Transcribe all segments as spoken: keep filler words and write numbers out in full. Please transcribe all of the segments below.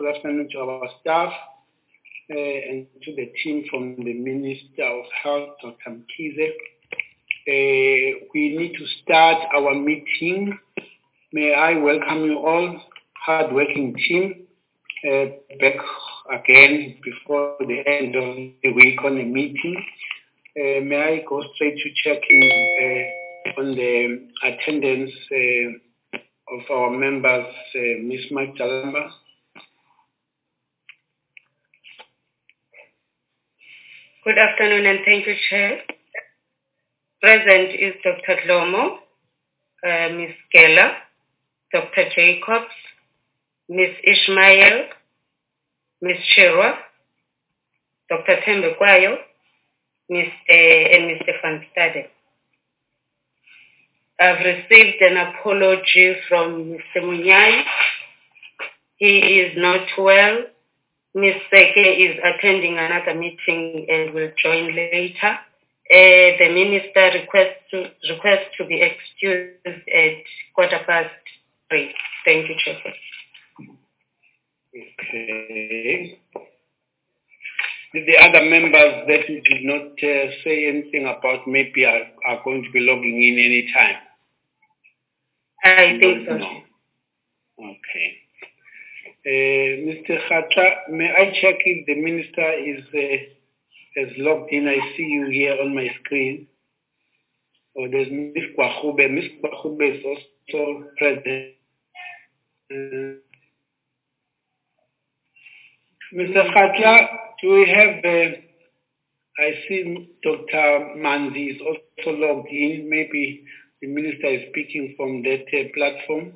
Good afternoon to our staff uh, and to the team from the Minister of Health, Doctor Mkhize. Uh, we need to start our meeting. May I welcome you all, hard-working team, uh, back again before the end of the week on the meeting. Uh, may I go straight to checking uh, on the attendance uh, of our members, uh, Miz Magdalamba? Good afternoon and thank you, Chair. Present is Doctor Dlomo, uh, Miz Geller, Doctor Jacobs, Miz Ishmael, Miz Shirwa, Doctor Thembe Kwayo, Miz Uh, and Mister Van Stade. I've received an apology from Mister Munyai. He is not well. Miz Seke is attending another meeting and will join later. Uh, the minister requests to, requests to be excused at quarter past three. Thank you, Chair. Okay. The other members that you did not uh, say anything about maybe are, are going to be logging in any time? I think so. No. Okay. Uh, Mister Khatla, may I check if the minister is uh, is logged in? I see you here on my screen. Oh, there's Miz Kwahube. Miz Kwahube is also present. Uh, Mister Khatla, do we have, uh, I see Doctor Manzi is also logged in. Maybe the minister is speaking from that uh, platform.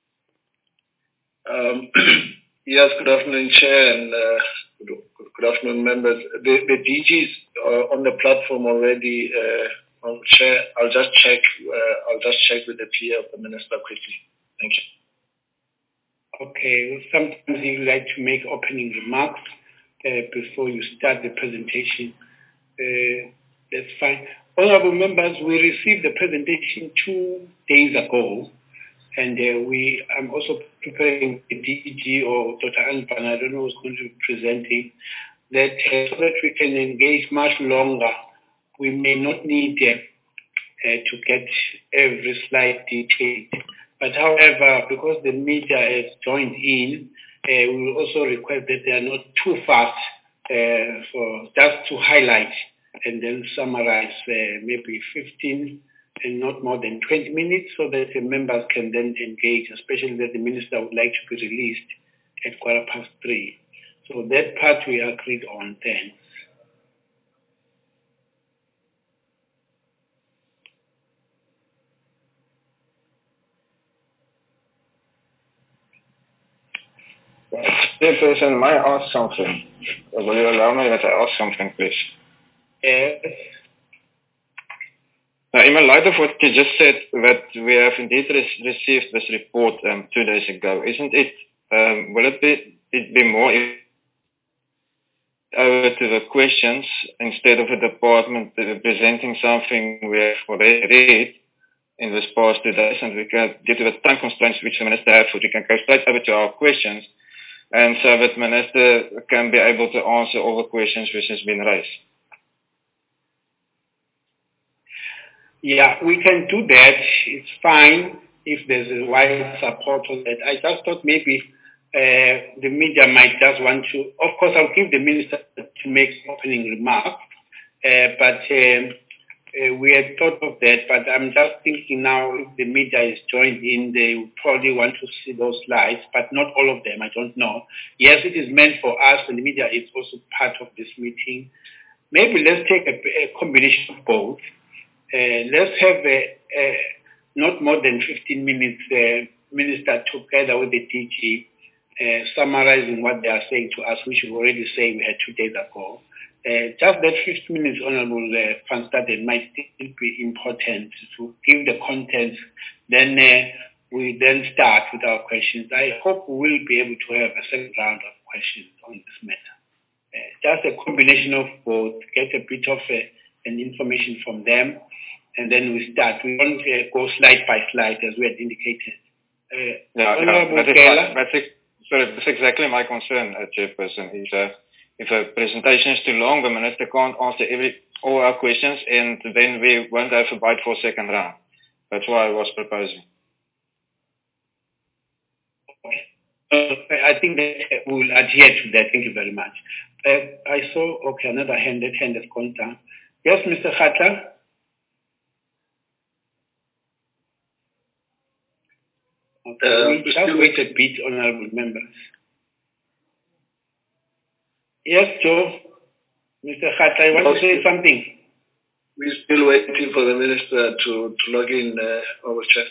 Um, yes, good afternoon, Chair, and uh, good, good afternoon, members. The, the D Gs are on the platform already. Uh, I'll, Chair, I'll just check. Uh, I'll just check with the P A of the minister quickly. Thank you. Okay. Sometimes you like to make opening remarks uh, before you start the presentation. Uh, that's fine. Honorable members, we received the presentation two days ago. And uh, we, I'm also preparing the D G or Doctor Anpan, I don't know who's going to be presenting, that uh, so that we can engage much longer. We may not need uh, uh, to get every slide detailed. But however, because the media has joined in, uh, we will also request that they are not too fast uh, for just to highlight and then summarize uh, maybe fifteen and not more than twenty minutes, so that the members can then engage, especially that the minister would like to be released at quarter past three. So that part we agreed on then. Chairperson, may I ask something? Will you allow me that I ask something, please? Yes. Now, in light of what you just said, that we have indeed re- received this report um, two days ago, isn't it, um, will it be, it be more over to the questions instead of a department presenting something we have already read in this past two days, and we can, due to the time constraints which the minister has, we can go straight over to our questions, and so that the minister can be able to answer all the questions which has been raised. Yeah, we can do that. It's fine if there's a wide support on that. I just thought maybe uh, the media might just want to, of course, I'll give the minister to make opening remarks, uh, but um, uh, we had thought of that, but I'm just thinking now if the media is joined in, they will probably want to see those slides, but not all of them, I don't know. Yes, it is meant for us, and the media is also part of this meeting. Maybe let's take a, a combination of both. Uh, let's have a, a, not more than fifteen minutes uh, minister together with the D G uh, summarizing what they are saying to us, which we already say we had two days ago. Uh, just that fifteen minutes, Honorable uh, Van Staden, might still be important to give the content. Then uh, we then start with our questions. I hope we will be able to have a second round of questions on this matter. Uh, just a combination of both, get a bit of uh, an information from them, and then we start. We won't uh, go slide by slide as we had indicated. Uh, yeah, no, that is fine. That's it. Sorry, that's exactly my concern, uh, Chairperson. Is, uh, if a presentation is too long, the Minister can't answer every, all our questions, and then we won't have a bite for a second round. That's why I was proposing. Uh, I think that we will adhere to that. Thank you very much. Uh, I saw, okay, another hand, that hand has gone down. Yes, Mister Khatla? Okay, uh, we just wait a bit, honorable members. Yes, Joe. Mister Khatla, you want okay. to say something? We're still waiting for the Minister to, to log in, uh, our chair.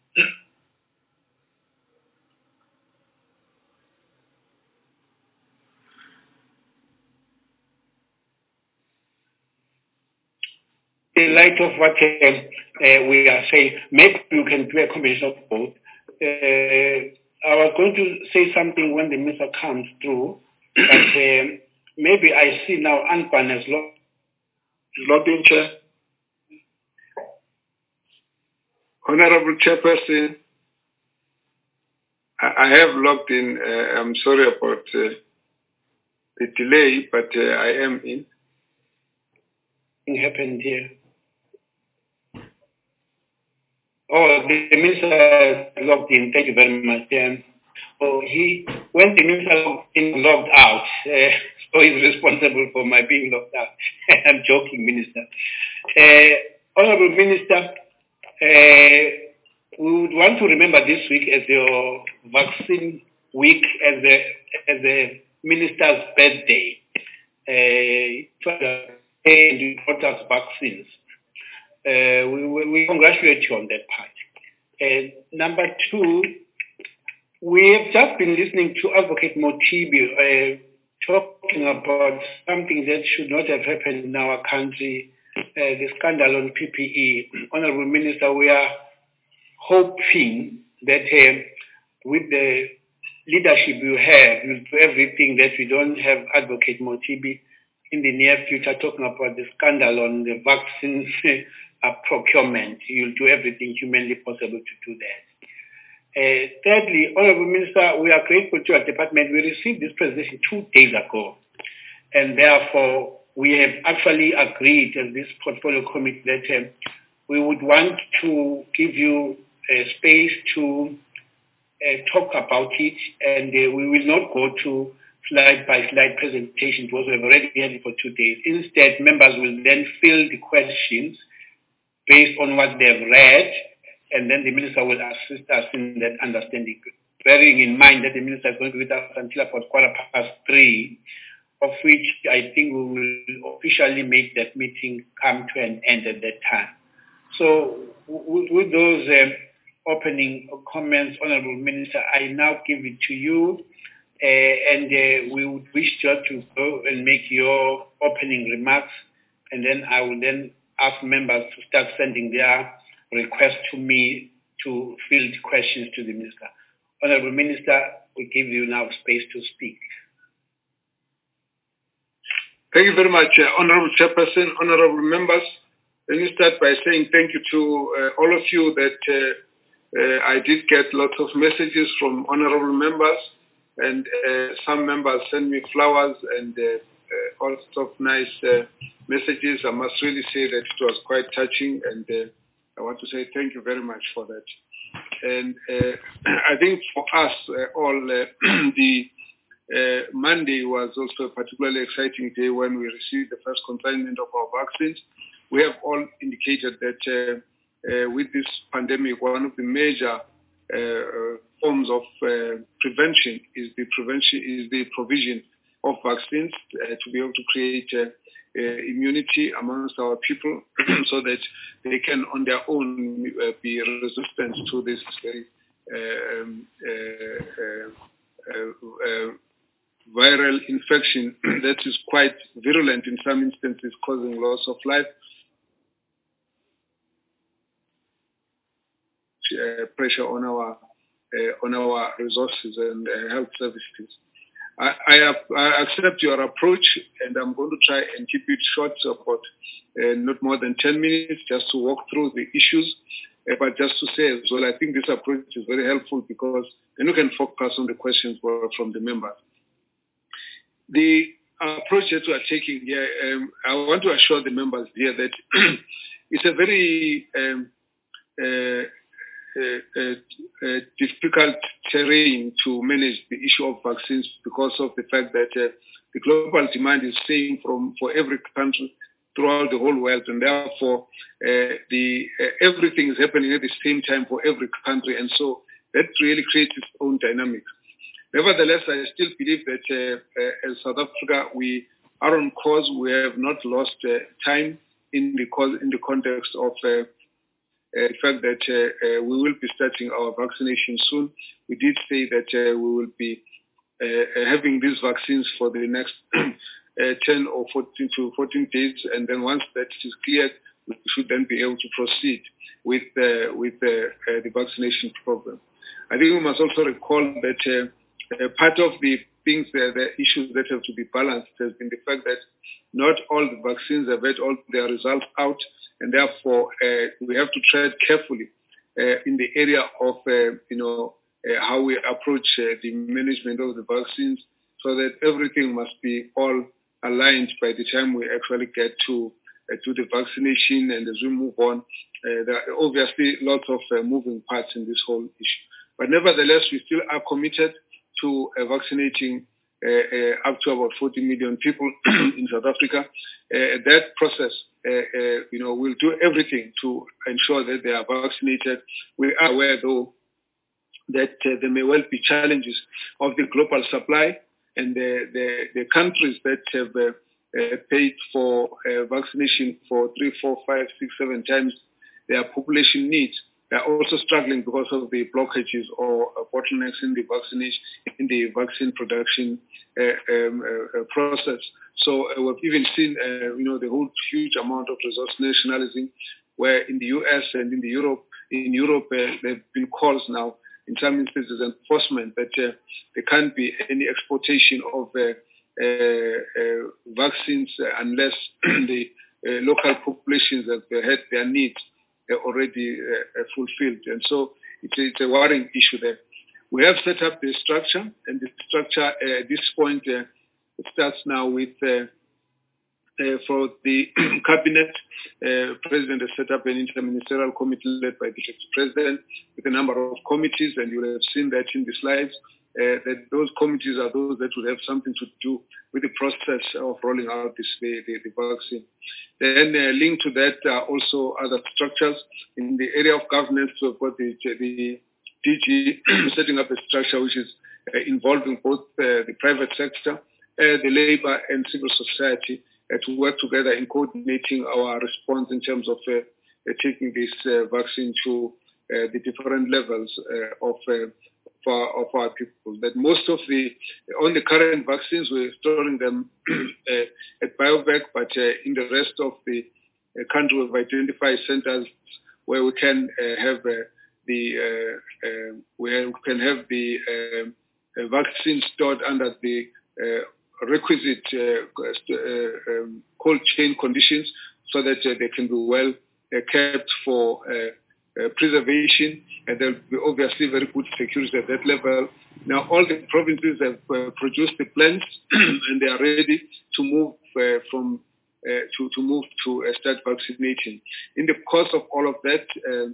In light of what uh, uh, we are saying, maybe you can do a combination of both. Uh, I was going to say something when the minister comes through, but uh, maybe I see now Antoine has logged, logged in, Chair. Honorable Chairperson, I have logged in. Uh, I'm sorry about uh, the delay, but uh, I am in. It happened here. Oh, the, the minister logged in. Thank you very much. Um, oh, he when the minister logged in, logged out, uh, so he's responsible for my being logged out. I'm joking, Minister. Uh, Honorable Minister, uh, we would want to remember this week as your vaccine week, as the as the minister's birthday. Uh, and you brought us vaccines. Uh, we, we, we congratulate you on that part. Uh, number two, we have just been listening to Advocate Mothibi uh, talking about something that should not have happened in our country, uh, the scandal on P P E. Honorable Minister, we are hoping that uh, with the leadership you have, you'll do everything that we don't have Advocate Mothibi in the near future talking about the scandal on the vaccines uh, procurement. You'll do everything humanly possible to do that. Uh, thirdly, Honorable Minister, we are grateful to our department. We received this presentation two days ago, and therefore we have actually agreed as this portfolio committee that uh, we would want to give you a space to uh, talk about it, and uh, we will not go to slide-by-slide presentation because we've already had it for two days. Instead, members will then fill the questions based on what they've read, and then the minister will assist us in that understanding, bearing in mind that the minister is going to be with us until about quarter past three, of which I think we will officially make that meeting come to an end at that time. So with, with those um, opening comments, Honorable Minister, I now give it to you. Uh, and uh, we would wish you to go and make your opening remarks, and then I will then ask members to start sending their requests to me to field questions to the Minister. Honorable Minister, we give you now space to speak. Thank you very much, uh, Honorable Chairperson, Honorable members. Let me start by saying thank you to uh, all of you that uh, uh, I did get lots of messages from honorable members. And uh, some members send me flowers and uh, uh, all sorts of nice uh, messages. I must really say that it was quite touching, and uh, I want to say thank you very much for that. And uh, I think for us uh, all, uh, the uh, Monday was also a particularly exciting day when we received the first consignment of our vaccines. We have all indicated that uh, uh, with this pandemic, one of the major uh, forms of uh, prevention is the prevention is the provision of vaccines uh, to be able to create uh, uh, immunity amongst our people so that they can on their own uh, be resistant to this very uh, um, uh, uh, uh, viral infection that is quite virulent in some instances, causing loss of life. Uh, pressure on our uh, on our resources and uh, health services. I, I, have, I accept your approach, and I'm going to try and keep it short, so about uh, not more than ten minutes, just to walk through the issues. Uh, but just to say as well, I think this approach is very helpful because and we can focus on the questions from the members. The approach that we are taking here, um, I want to assure the members here that it's a very um, uh, uh, uh, uh, difficult terrain to manage the issue of vaccines because of the fact that uh, the global demand is same from for every country throughout the whole world, and therefore uh, the uh, everything is happening at the same time for every country, and so that really creates its own dynamics. Nevertheless, I still believe that uh, uh, as South Africa, we are on course. We have not lost uh, time in the in the context of uh, uh, the fact that uh, uh, we will be starting our vaccination soon. We did say that uh, we will be uh, having these vaccines for the next uh, ten or fourteen to fourteen days, and then once that is cleared, we should then be able to proceed with uh, with uh, uh, the vaccination program. I think we must also recall that. Uh, Uh, part of the things, uh, the issues that have to be balanced has been the fact that not all the vaccines have had all their results out, and therefore uh, we have to tread carefully uh, in the area of, uh, you know, uh, how we approach uh, the management of the vaccines, so that everything must be all aligned by the time we actually get to uh, to the vaccination. And as we move on, uh, there are obviously lots of uh, moving parts in this whole issue. But nevertheless, we still are committed to uh, vaccinating uh, uh, up to about forty million people in South Africa. Uh, that process, uh, uh, you know, will do everything to ensure that they are vaccinated. We are aware, though, that uh, there may well be challenges of the global supply, and the, the, the countries that have uh, uh, paid for uh, vaccination for three, four, five, six, seven times their population needs. They're also struggling because of the blockages or uh, bottlenecks in the vaccination, in the vaccine production uh, um, uh, process. So uh, we've even seen, uh, you know, the whole huge amount of resource nationalism, where in the U S and in the Europe, in Europe, uh, there have been calls now, in some instances, enforcement that uh, there can't be any exportation of uh, uh, uh, vaccines unless the uh, local populations have had their needs already uh, fulfilled. And so it's a, it's a worrying issue there. We have set up the structure, and the structure uh, at this point uh, it starts now with uh, uh, for the cabinet. Uh, President has set up an interministerial committee led by the Deputy President with a number of committees, and you will have seen that in the slides. Uh, that those committees are those that would have something to do with the process of rolling out this, the, the, the vaccine. Then uh, linked to that are also other structures. In the area of governance, we've got the, the D G setting up a structure which is uh, involving both uh, the private sector, uh, the labor and civil society uh, to work together in coordinating our response in terms of uh, uh, taking this uh, vaccine to uh, the different levels uh, of uh, For our, of our people. That most of the, on the current vaccines, we're storing them uh, at BioVac, but uh, in the rest of the uh, country, we've identified centers where we can uh, have uh, the, uh, uh, where we can have the uh, uh, vaccine stored under the uh, requisite uh, uh, um, cold chain conditions, so that uh, they can be well uh, kept for uh, Uh, preservation, and there'll be obviously very good security at that level. Now, all the provinces have uh, produced the plans, and they are ready to move uh, from uh, to to move to uh, start vaccinating. In the course of all of that, uh,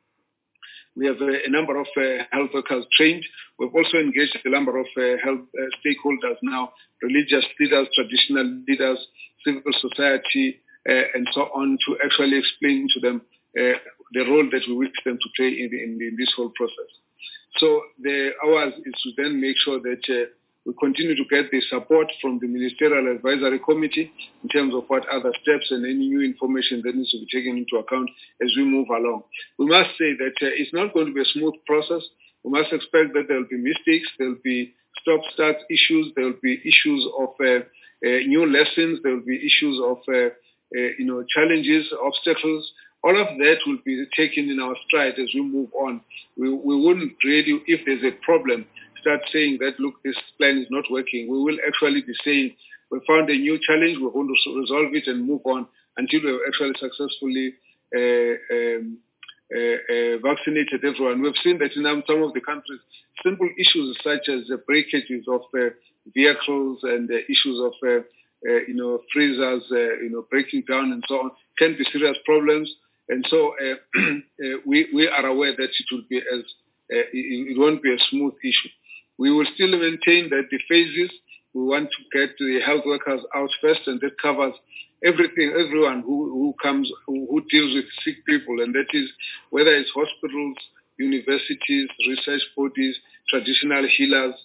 we have a, a number of uh, health workers trained. We've also engaged a number of uh, health uh, stakeholders now: religious leaders, traditional leaders, civil society, uh, and so on, to actually explain to them Uh, the role that we wish them to play in, the, in, the, in this whole process. So the ours is to then make sure that uh, we continue to get the support from the Ministerial Advisory Committee in terms of what other steps and any new information that needs to be taken into account as we move along. We must say that uh, it's not going to be a smooth process. We must expect that there will be mistakes, there will be stop-start issues, there will be issues of uh, uh, new lessons, there will be issues of uh, uh, you know, challenges, obstacles. All of that will be taken in our stride as we move on. We, we wouldn't really, if there's a problem, start saying that, look, this plan is not working. We will actually be saying, we found a new challenge, we're going to resolve it and move on until we've actually successfully uh, um, uh, uh, vaccinated everyone. We've seen that in some of the countries, simple issues such as the breakages of uh, vehicles and the issues of uh, uh, you know freezers, uh, you know breaking down and so on can be serious problems. And so uh, uh, we we are aware that it will be as uh, it, it won't be a smooth issue. We will still maintain that the phases. We want to get the health workers out first, and that covers everything, everyone who, who comes, who, who deals with sick people, and that is whether it's hospitals, universities, research bodies, traditional healers,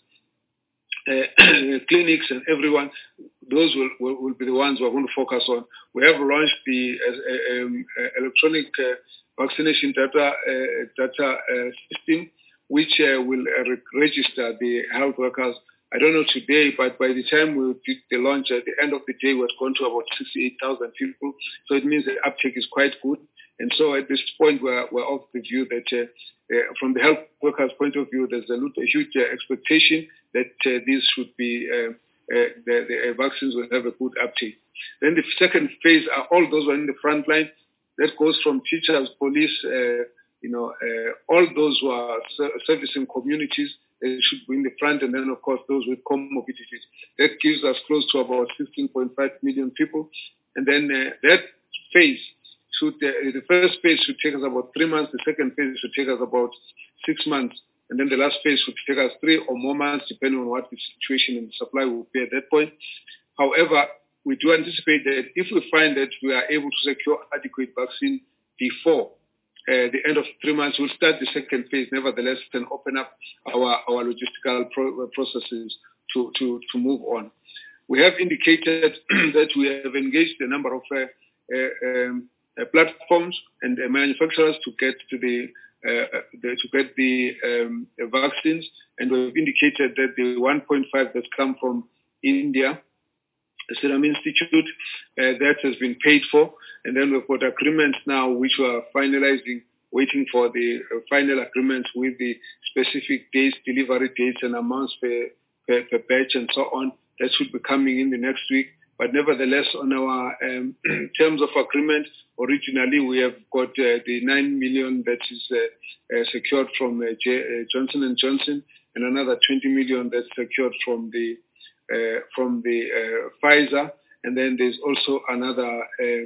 uh, clinics, and everyone. Those will, will, will be the ones we're going to focus on. We have launched the uh, um, uh, electronic uh, vaccination data uh, data uh, system, which uh, will uh, register the health workers. I don't know today, but by the time we did the launch, at the end of the day, we're going to about sixty-eight thousand people. So it means the uptake is quite good. And so at this point, we're, we're of the view that uh, uh, from the health workers' point of view, there's a, a huge uh, expectation that uh, these should be, uh, uh, the, the vaccines will have a good uptake. Then the second phase are all those who are in the front line. That goes from teachers, police, uh, you know, uh, all those who are servicing communities. They should be in the front, and then, of course, those with comorbidities. That gives us close to about sixteen point five million people. And then uh, that phase, should uh, the first phase should take us about three months. The second phase should take us about six months. And then the last phase should take us three or more months, depending on what the situation and the supply will be at that point. However, we do anticipate that if we find that we are able to secure adequate vaccine before Uh, the end of three months, we'll start the second phase, nevertheless, and open up our, our logistical pro- processes to, to, to move on. We have indicated that we have engaged a number of uh, uh, um, uh, platforms and uh, manufacturers to get to the, uh, the to get the um, vaccines, and we've indicated that the one point five that come from India, the Serum Institute, uh, that has been paid for. And then we've got agreements now which we are finalizing, waiting for the uh, final agreements with the specific dates, delivery dates and amounts per, per, per batch and so on. That should be coming in the next week. But nevertheless, on our um, terms of agreement, originally we have got uh, the nine million that is uh, uh, secured from uh, J, uh, Johnson and Johnson, and another twenty million that's secured from the Uh, from the uh, Pfizer, and then there's also another uh,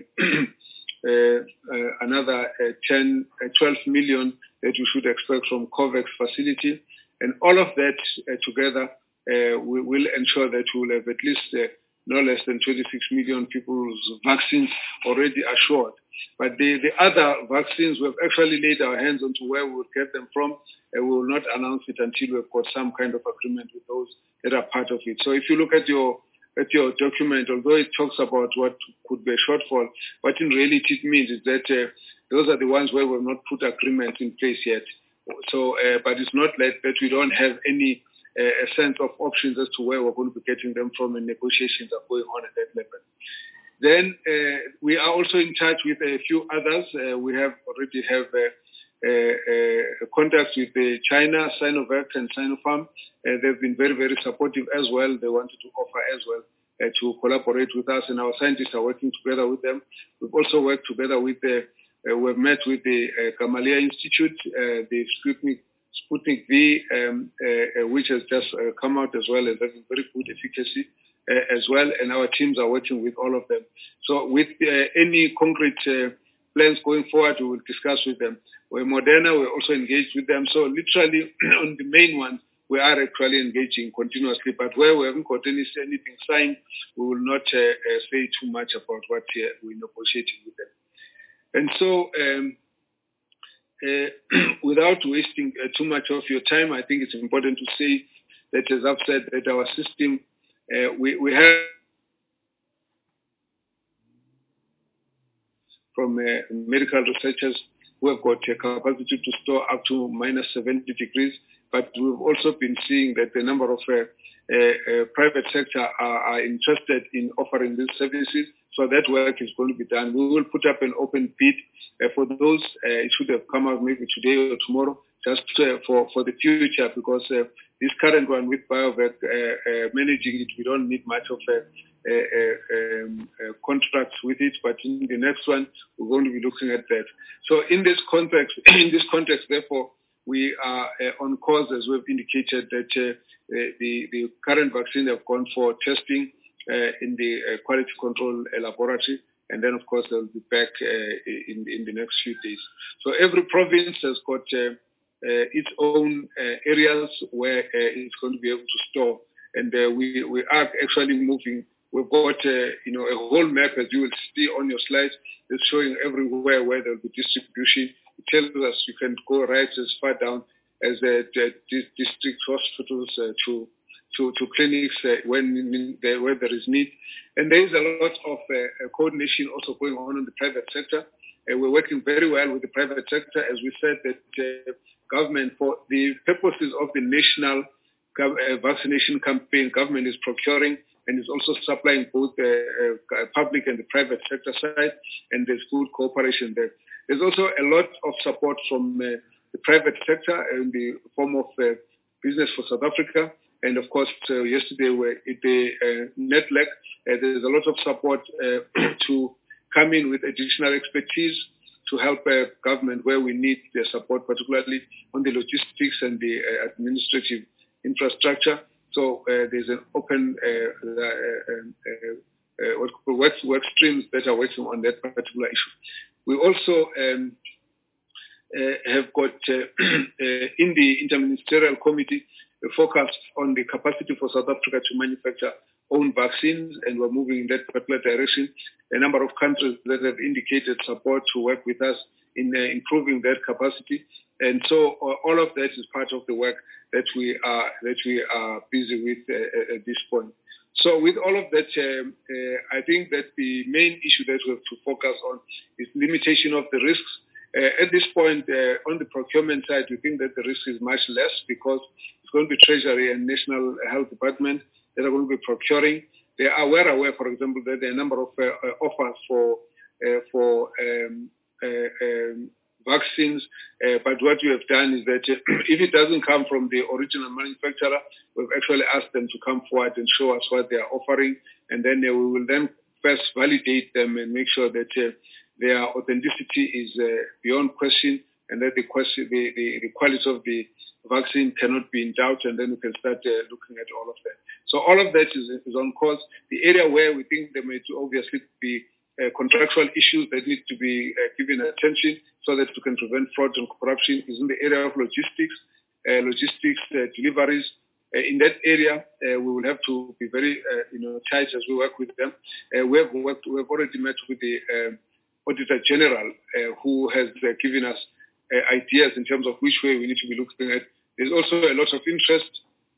uh, uh, another uh, ten, uh, twelve million that you should expect from COVAX facility, and all of that uh, together uh, we will ensure that we will have at least uh, no less than twenty-six million people's vaccines already assured. But the, the other vaccines, we've actually laid our hands onto where we will get them from, and we will not announce it until we've got some kind of agreement with those that are part of it. So if you look at your at your document, although it talks about what could be a shortfall, what in reality it means is that uh, those are the ones where we've not put agreements in place yet. So, uh, but it's not like that we don't have any uh, a sense of options as to where we're going to be getting them from, and negotiations are going on at that level. Then uh, we are also in touch with a few others. Uh, we have already have uh, uh, uh, contacts with uh, China, Sinovac and Sinopharm. Uh, they've been very, very supportive as well. They wanted to offer as well uh, to collaborate with us, and our scientists are working together with them. We've also worked together with the, uh, we've met with the uh, Gamaleya Institute, uh, the Sputnik, Sputnik V, um, uh, which has just uh, come out as well as having very good efficacy. Uh, as well, and our teams are working with all of them. So with uh, any concrete uh, plans going forward, we will discuss with them. We're Moderna, we're also engaged with them. So literally on the main ones, we are actually engaging continuously, but where we haven't got any, anything signed, we will not uh, uh, say too much about what uh, we're negotiating with them. And so um, uh, without wasting uh, too much of your time, I think it's important to say that, as I've said, that our system Uh, we, we have from uh, medical researchers who have got a capacity to store up to minus seventy degrees, but we've also been seeing that the number of uh, uh, uh, private sector are, are interested in offering these services, so that work is going to be done. We will put up an open bid uh, for those. Uh, it should have come out maybe today or tomorrow, just uh, for, for the future, because uh, this current one with BioVac, uh, uh, managing it, we don't need much of a, a, a, um, a contracts with it, but in the next one, we're going to be looking at that. So in this context, in this context, therefore, we are uh, on course, as we've indicated, that uh, the, the current vaccine have gone for testing uh, in the uh, quality control uh, laboratory, and then, of course, they'll be back uh, in, in the next few days. So every province has got uh, uh, its own uh, areas where uh, it's going to be able to store, and uh, we, we are actually moving. We've got uh, you know, a whole map, as you will see on your slides, that's showing everywhere where there will be distribution. It tells us you can go right as far down as the, the, the district hospitals uh, to, to to clinics uh, when there, where there is need. And there is a lot of uh, coordination also going on in the private sector. Uh, we're working very well with the private sector, as we said that uh, government, for the purposes of the national uh, vaccination campaign, government is procuring and is also supplying both the uh, public and the private sector side, and there's good cooperation there. There's also a lot of support from uh, the private sector in the form of uh, Business for South Africa, and of course uh, yesterday we at the uh, NETLAC, uh, there's a lot of support uh, to come in with additional expertise to help uh, government where we need their support, particularly on the logistics and the uh, administrative infrastructure. So uh, there's an open uh, uh, uh, uh, work, work streams that are working on that particular issue. We also um, uh, have got uh, uh, in the Interministerial Committee a focus on the capacity for South Africa to manufacture own vaccines, and we're moving in that particular direction. A number of countries that have indicated support to work with us in uh, improving that capacity. And so uh, all of that is part of the work that we are that we are busy with uh, at this point. So with all of that, um, uh, I think that the main issue that we have to focus on is limitation of the risks. Uh, at this point, uh, on the procurement side, we think that the risk is much less because it's going to be Treasury and National Health Department that are going to be procuring. They are well aware, for example, that there are a number of uh, offers for uh, for um, uh, um, vaccines, uh, but what we have done is that uh, if it doesn't come from the original manufacturer, we've actually asked them to come forward and show us what they are offering, and then uh, we will then first validate them and make sure that uh, their authenticity is uh, beyond question, and that the, question, the, the, the quality of the vaccine cannot be in doubt, and then we can start uh, looking at all of that. So all of that is, is on course. The area where we think there may obviously be Uh, contractual issues that need to be uh, given attention so that we can prevent fraud and corruption is in the area of logistics, uh, logistics uh, deliveries. Uh, in that area, uh, we will have to be very, uh, you know, tight as we work with them. Uh, we have worked, we have already met with the uh, Auditor General, uh, who has uh, given us uh, ideas in terms of which way we need to be looking at. There's also a lot of interest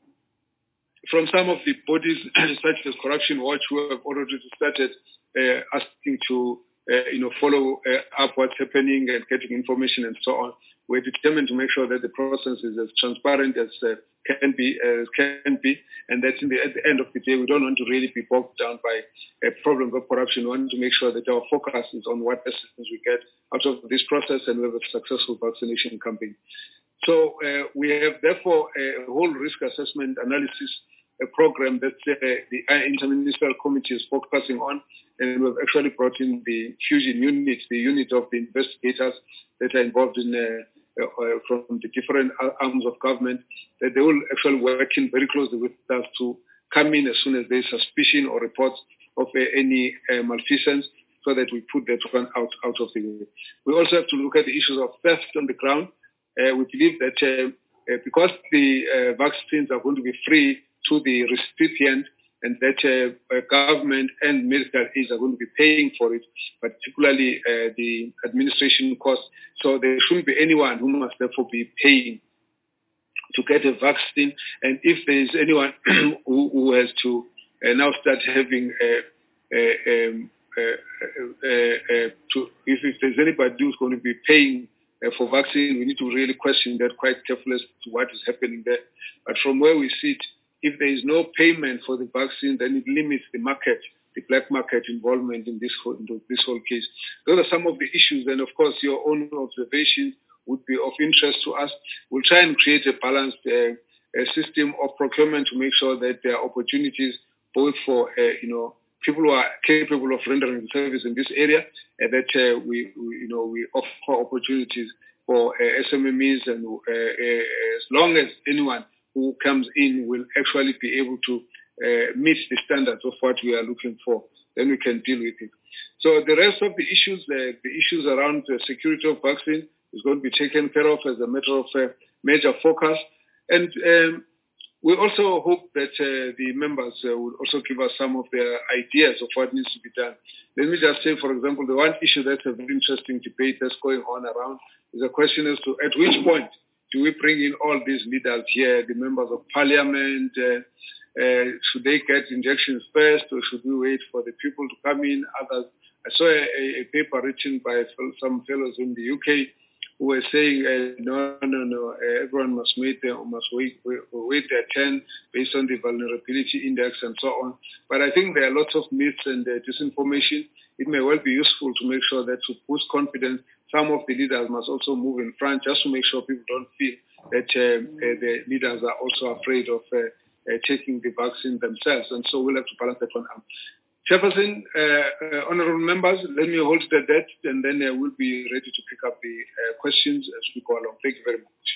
from some of the bodies, such as Corruption Watch, who have already started uh, asking to, uh, you know, follow uh, up what's happening and getting information and so on. We're determined to make sure that the process is as transparent as uh, can be, uh, can be, and that in the, at the end of the day, we don't want to really be bogged down by uh, problems of corruption. We want to make sure that our focus is on what assistance we get out of this process, and we have a successful vaccination campaign. So uh, we have therefore a whole risk assessment analysis a program that uh, the Interministerial Committee is focusing on, and we've actually brought in the Fusion unit, the unit of the investigators that are involved in uh, uh, from the different arms of government, that they will actually work in very closely with us to come in as soon as there's suspicion or reports of uh, any uh, malfeasance, so that we put that one out, out of the way. We also have to look at the issues of theft on the ground. Uh, we believe that uh, uh, because the uh, vaccines are going to be free to the recipient, and that uh, uh, government and medical aids are going to be paying for it, particularly uh, the administration costs. So there shouldn't be anyone who must therefore be paying to get a vaccine. And if there is anyone who, who has to uh, now start having a, a, um, a, a, a, to, if, if there's anybody who's going to be paying uh, for vaccine, we need to really question that quite carefully as to what is happening there. But from where we sit, if there is no payment for the vaccine, then it limits the market, the black market involvement in this whole, in this whole case. Those are some of the issues. And of course, your own observation would be of interest to us. We'll try and create a balanced uh, a system of procurement to make sure that there are opportunities both for, uh, you know, people who are capable of rendering service in this area, and that uh, we, we, you know, we offer opportunities for uh, S M M Es, and uh, uh, as long as anyone who comes in will actually be able to uh, meet the standards of what we are looking for, then we can deal with it. So the rest of the issues, uh, the issues around the security of vaccine is going to be taken care of as a matter of uh, major focus. And um, we also hope that uh, the members uh, will also give us some of their ideas of what needs to be done. Let me just say, for example, the one issue that's a very interesting debate that's going on around is a question as to at which point do we bring in all these leaders here, the members of parliament, uh, uh, should they get injections first, or should we wait for the people to come in? Others, I saw a, a paper written by some fellows in the U K who were saying, uh, no, no, no, uh, everyone must wait, uh, must wait, wait, wait their turn based on the vulnerability index and so on. But I think there are lots of myths and uh, disinformation. It may well be useful to make sure that to boost confidence, some of the leaders must also move in front just to make sure people don't feel that uh, uh, the leaders are also afraid of uh, uh, taking the vaccine themselves. And so we'll have to balance that one out. Chairperson, uh, uh, honorable members, let me hold the debt, and then uh, we'll be ready to pick up the uh, questions as we go along. Thank you very much.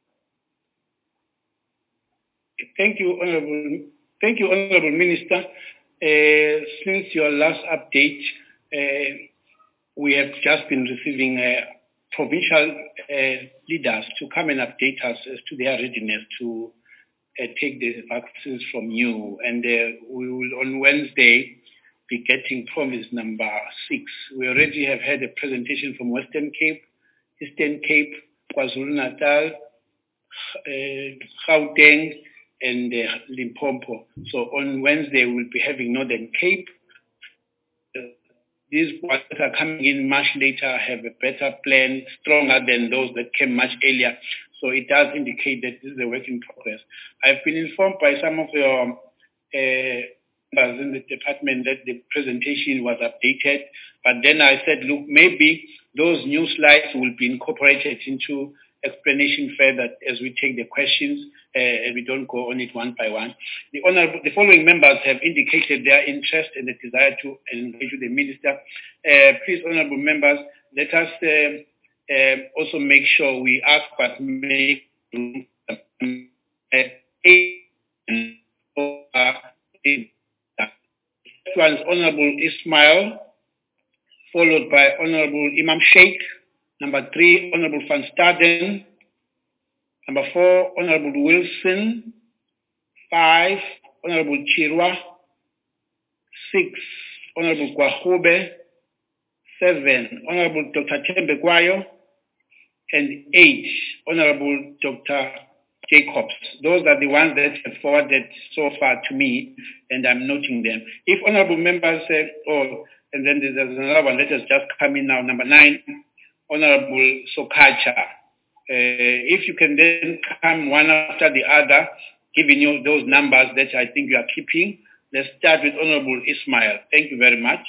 Thank you, honorable. Thank you, honorable Minister. Uh, since your last update, uh, we have just been receiving uh, provincial uh, leaders to come and update us as to their readiness to uh, take the vaccines from you, and uh, we will on Wednesday be getting promise number six. We already have had a presentation from Western Cape, Eastern Cape, KwaZulu-Natal, uh, Gauteng, and uh, Limpopo. So on Wednesday, we'll be having Northern Cape. Uh, these ones that are coming in much later have a better plan, stronger than those that came much earlier. So it does indicate that this is a work in progress. I've been informed by some of your uh, in the department that the presentation was updated, but then I said, look, maybe those new slides will be incorporated into explanation further as we take the questions uh, and we don't go on it one by one. The, honorable, the following members have indicated their interest and the desire to engage with the minister. Uh, please, honorable members, let us uh, uh, also make sure we ask but make uh, First one is Honorable Ismail, followed by Honorable Imam Sheikh. Number three, Honorable Van Staden. Number four, Honorable Wilson. Five, Honorable Chirwa. Six, Honorable Kwahube. Seven, Honorable Doctor Tembe Gwayo. And eight, Honorable Doctor Jacobs. Those are the ones that have forwarded so far to me, and I'm noting them. If honorable members say, oh, and then there's another one, let us just come in now. Number nine, Honorable Sokacha. Uh, if you can then come one after the other, giving you those numbers that I think you are keeping. Let's start with Honorable Ismail. Thank you very much.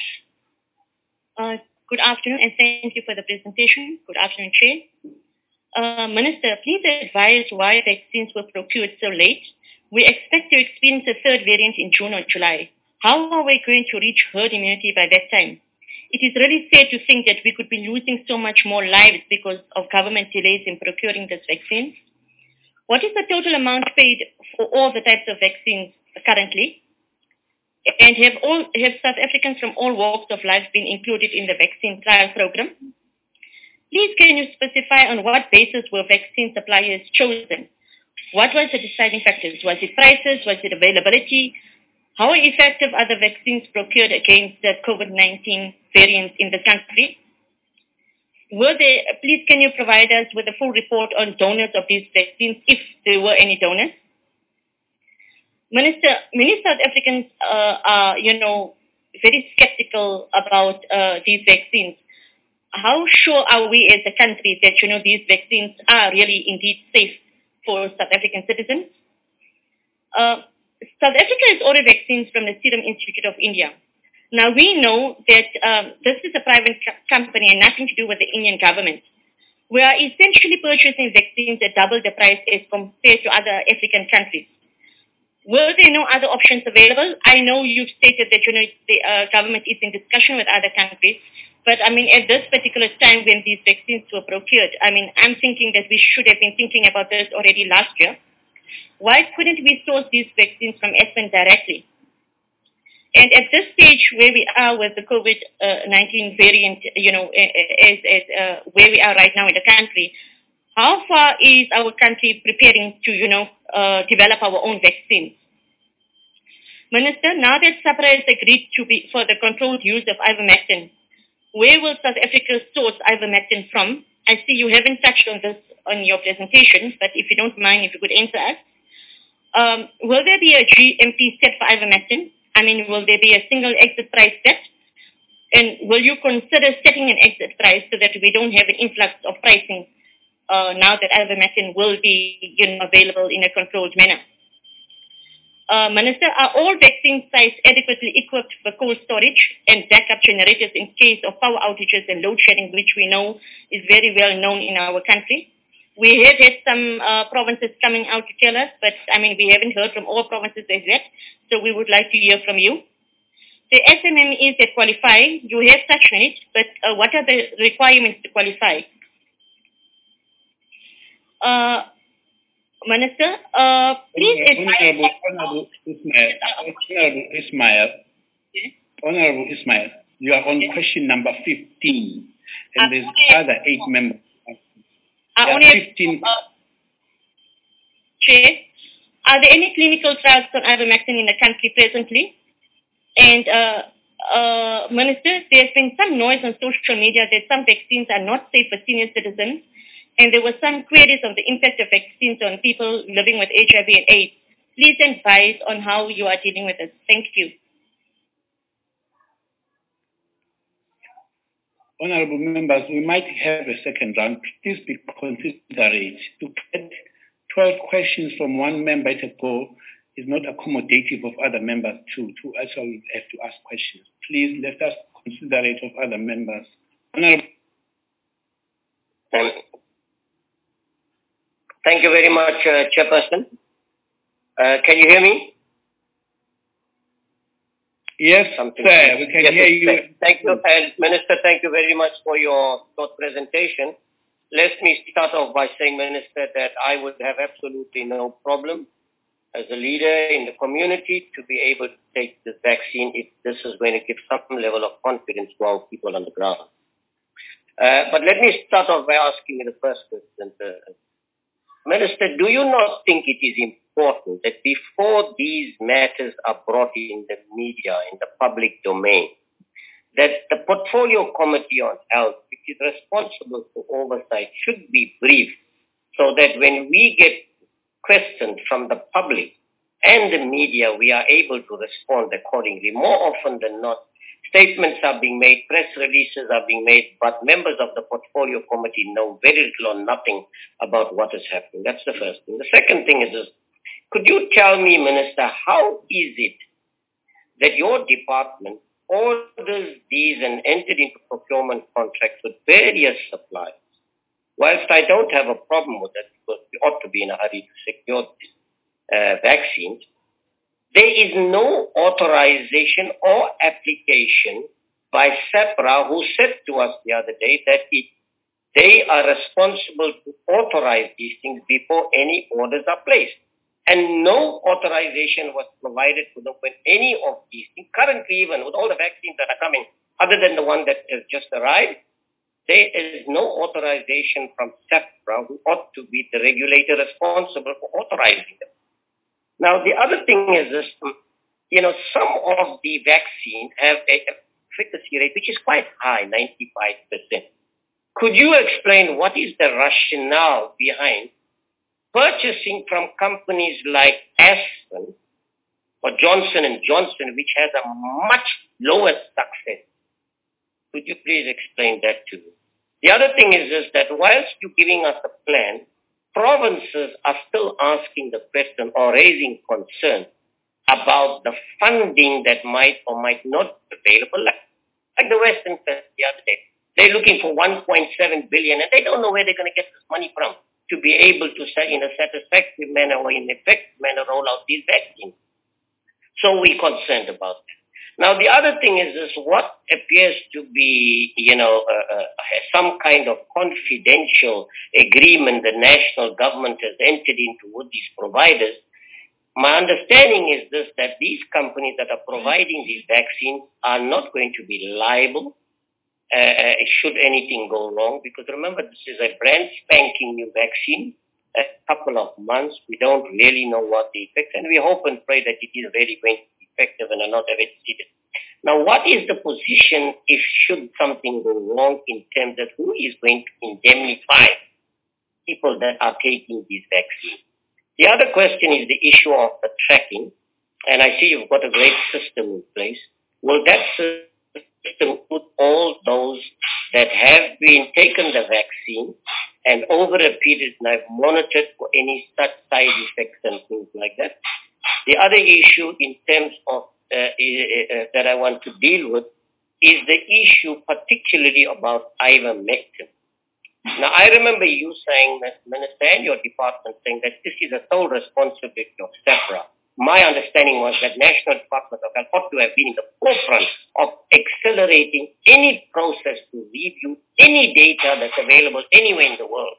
Uh, good afternoon, and thank you for the presentation. Good afternoon, Chair. Uh, Minister, please advise why vaccines were procured so late. We expect to experience a third variant in June or July. How are we going to reach herd immunity by that time? It is really sad to think that we could be losing so much more lives because of government delays in procuring this vaccine. What is the total amount paid for all the types of vaccines currently? And have all have South Africans from all walks of life been included in the vaccine trial program? Please can you specify on what basis were vaccine suppliers chosen? What was the deciding factors? Was it prices? Was it availability? How effective are the vaccines procured against the COVID nineteen variants in the country? Were there, please can you provide us with a full report on donors of these vaccines, if there were any donors? Minister, many South Africans uh, are, you know, very skeptical about uh, these vaccines. How sure are we as a country that, you know, these vaccines are really indeed safe for South African citizens? Uh, South Africa has ordered vaccines from the Serum Institute of India. Now, we know that um, this is a private co- company and nothing to do with the Indian government. We are essentially purchasing vaccines at double the price as compared to other African countries. Were there no other options available? I know you've stated that you know the uh, government is in discussion with other countries, but I mean at this particular time when these vaccines were procured, I mean I'm thinking that we should have been thinking about this already last year. Why couldn't we source these vaccines from Aspen directly? And at this stage where we are with the COVID nineteen variant, you know, as, as uh, where we are right now in the country, how far is our country preparing to, you know, uh, develop our own vaccines? Minister, now that SAHPRA has agreed to be for the controlled use of ivermectin, where will South Africa source ivermectin from? I see you haven't touched on this on your presentation, but if you don't mind, if you could answer us. Um, will there be a G M P set for ivermectin? I mean, will there be a single exit price set? And will you consider setting an exit price so that we don't have an influx of pricing uh, now that ivermectin will be you know, available in a controlled manner? Uh, Minister, are all vaccine sites adequately equipped for cold storage and backup generators in case of power outages and load shedding, which we know is very well known in our country? We have had some uh, provinces coming out to tell us, but I mean, we haven't heard from all provinces as yet, so we would like to hear from you. The S M M Es that qualify, you have touched on it, but uh, what are the requirements to qualify? Uh, Minister, uh, please Honorable, Honorable Ismail, Honorable Ismail, yes. Honorable Ismail, you are on yes. question number fifteen, and uh, there's only, other eight members. Uh, yeah, only fifteen. Uh, Chair, are there any clinical trials on ivermectin in the country presently? And uh, uh, Minister, there's been some noise on social media that some vaccines are not safe for senior citizens, and there were some queries on the impact of vaccines on people living with H I V and AIDS. Please advise on how you are dealing with this. Thank you. Honorable members, we might have a second round. Please be considerate. To get twelve questions from one member at a go is not accommodative of other members to, to actually have to ask questions. Please let us considerate of other members. Honorable. Um, thank you very much, uh, Chairperson. Uh, can you hear me? Yes, Something sir, we can yes, hear you. Thank you, and Minister, thank you very much for your short presentation. Let me start off by saying, Minister, that I would have absolutely no problem as a leader in the community to be able to take this vaccine if this is going to give some level of confidence to our people on the ground. Uh, but let me start off by asking you the first question. Uh, Minister, do you not think it is important that before these matters are brought in the media, in the public domain, that the Portfolio Committee on Health, which is responsible for oversight, should be briefed so that when we get questioned from the public and the media, we are able to respond accordingly? More often than not, statements are being made, press releases are being made, but members of the Portfolio Committee know very little or nothing about what is happening. That's the first thing. The second thing is this. Could you tell me, Minister, how is it that your department orders these and entered into procurement contracts with various suppliers? Whilst I don't have a problem with that, because we ought to be in a hurry to secure uh, vaccines, there is no authorization or application by SAHPRA, who said to us the other day that it, they are responsible to authorize these things before any orders are placed. And no authorization was provided to them when any of these things, currently even with all the vaccines that are coming, other than the one that has just arrived, there is no authorization from SAHPRA, who ought to be the regulator responsible for authorizing them. Now, the other thing is this, you know, some of the vaccines have a efficacy rate which is quite high, ninety-five percent. Could you explain what is the rationale behind purchasing from companies like Aspen or Johnson and Johnson, which has a much lower success? Could you please explain that to me? The other thing is this, that whilst you're giving us a plan, provinces are still asking the question or raising concern about the funding that might or might not be available, like, like the Western Coast the other day. They're looking for one point seven billion dollars, and they don't know where they're going to get this money from to be able to, in a satisfactory manner or in an effective manner, roll out these vaccines. So we're concerned about that. Now, the other thing is this, what appears to be, you know, uh, uh, some kind of confidential agreement the national government has entered into with these providers. My understanding is this, that these companies that are providing these vaccines are not going to be liable uh, should anything go wrong, because remember, this is a brand spanking new vaccine, a couple of months. We don't really know what the effects, and we hope and pray that it is really going to be effective and are not exceeded. Now, what is the position if should something go wrong in terms of who is going to indemnify people that are taking these vaccines? The other question is the issue of the tracking, and I see you've got a great system in place. Will that system put all those that have been taken the vaccine and over a period and have monitored for any such side effects and things like that? The other issue in terms of uh, uh, that I want to deal with is the issue particularly about ivermectin. Now, I remember you saying, that Minister, and your department saying that this is a sole responsibility of SAHPRA. My understanding was that National Department of Health ought to have been in the forefront of accelerating any process to review any data that's available anywhere in the world.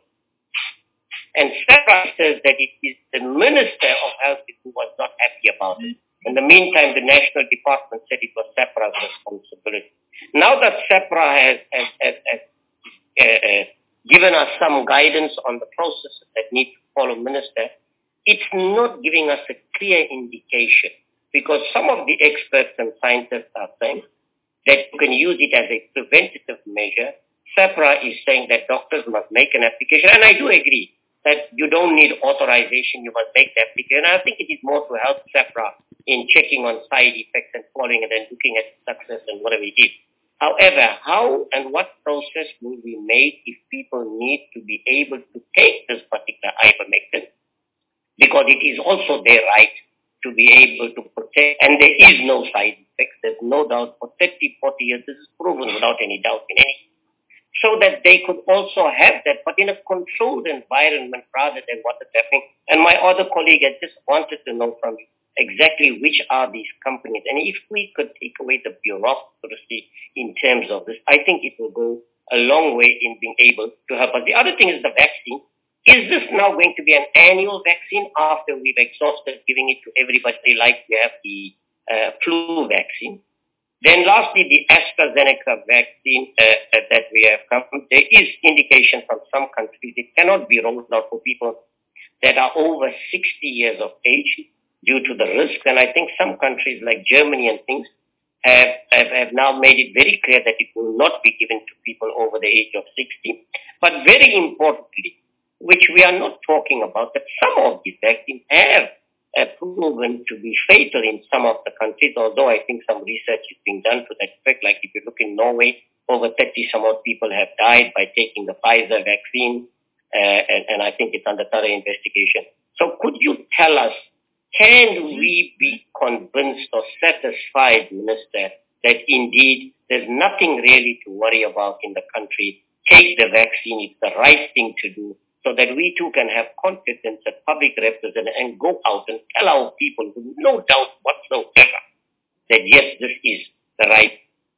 And SAHPRA says that it is the Minister of Health who was not happy about it. In the meantime, the National Department said it was SAHPRA's responsibility. Now that SAHPRA has, has, has, has uh, uh, given us some guidance on the processes that need to follow, Minister, it's not giving us a clear indication, because some of the experts and scientists are saying that you can use it as a preventative measure. SAHPRA is saying that doctors must make an application, and I do agree that you don't need authorization, you must make the application. I think it is more to help SAHPRA in checking on side effects and following it and looking at success and whatever it is. However, how and what process will be made if people need to be able to take this particular ivermectin? Because it is also their right to be able to protect, and there is no side effects. There's no doubt for thirty, forty years, this is proven without any doubt in any. So that they could also have that, but in a controlled environment rather than what is happening. And my other colleague had just wanted to know from you exactly which are these companies. And if we could take away the bureaucracy in terms of this, I think it will go a long way in being able to help us. The other thing is the vaccine. Is this now going to be an annual vaccine after we've exhausted giving it to everybody like we have the uh, flu vaccine? Then lastly, the AstraZeneca vaccine uh, that we have come, there is indication from some countries it cannot be rolled out for people that are over sixty years of age due to the risk. And I think some countries like Germany and things have, have, have now made it very clear that it will not be given to people over the age of sixty. But very importantly, which we are not talking about, that some of these vaccines have uh, proven to be fatal in some of the countries, although I think some research is being done to that effect. Like if you look in Norway, over thirty some odd people have died by taking the Pfizer vaccine, uh, and, and I think it's under thorough investigation. So could you tell us, can we be convinced or satisfied, Minister, that indeed there's nothing really to worry about in the country? Take the vaccine, it's the right thing to do, so that we too can have confidence that public represent and go out and tell our people with no doubt whatsoever that yes, this is the right.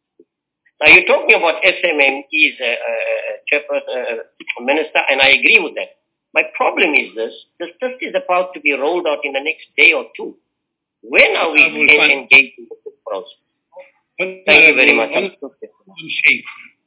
Now you're talking about S M M Es, uh, uh, Chairperson, uh, Minister, and I agree with that. My problem is this, this just is about to be rolled out in the next day or two. When are we engaging with this process? Thank you very much. Honorable Sheikh,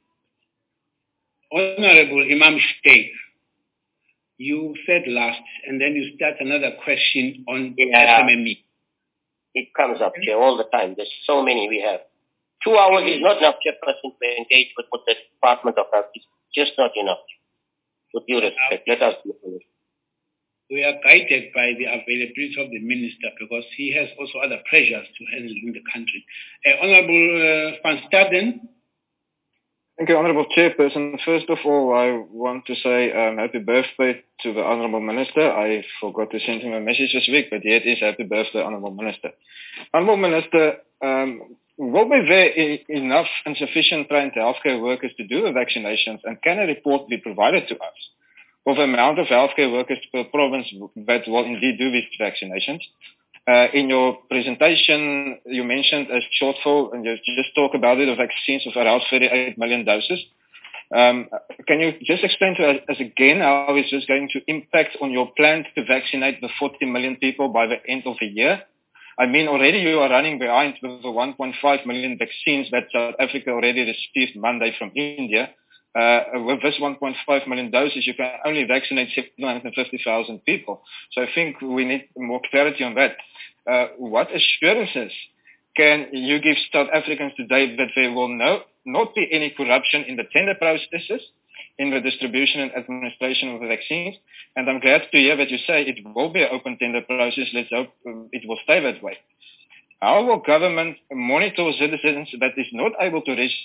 Honorable Imam Sheikh, you said last, and then you start another question on yeah, S M M E. It comes up, Chair, all the time. There's so many we have. Two hours is not enough, Chairperson, to engage with, with the Department of Health. It's just not enough. With due respect, let us be honest. We are guided by the availability of the Minister because he has also other pressures to handle in the country. Uh, Honorable uh, Van Staden. Thank you, Honourable Chairperson. First of all, I want to say um, happy birthday to the Honourable Minister. I forgot to send him a message this week, but yet is happy birthday, Honourable Minister. Honourable Minister, um, will be there e- enough and sufficient trained healthcare workers to do the vaccinations, and can a report be provided to us of the amount of healthcare workers per province that will indeed do these vaccinations? Uh, in your presentation, you mentioned a shortfall, and you just talk about it, of vaccines of around thirty-eight million doses. Um, can you just explain to us, us again how is this going to impact on your plan to vaccinate the forty million people by the end of the year? I mean, already you are running behind with the one point five million vaccines that South Africa already received Monday from India. Uh, with this one point five million doses, you can only vaccinate seven hundred fifty thousand people. So I think we need more clarity on that. Uh, what assurances can you give South Africans today that there will no, not be any corruption in the tender processes, in the distribution and administration of the vaccines? And I'm glad to hear that you say it will be an open tender process. Let's hope it will stay that way. How will government monitor citizens that is not able to reach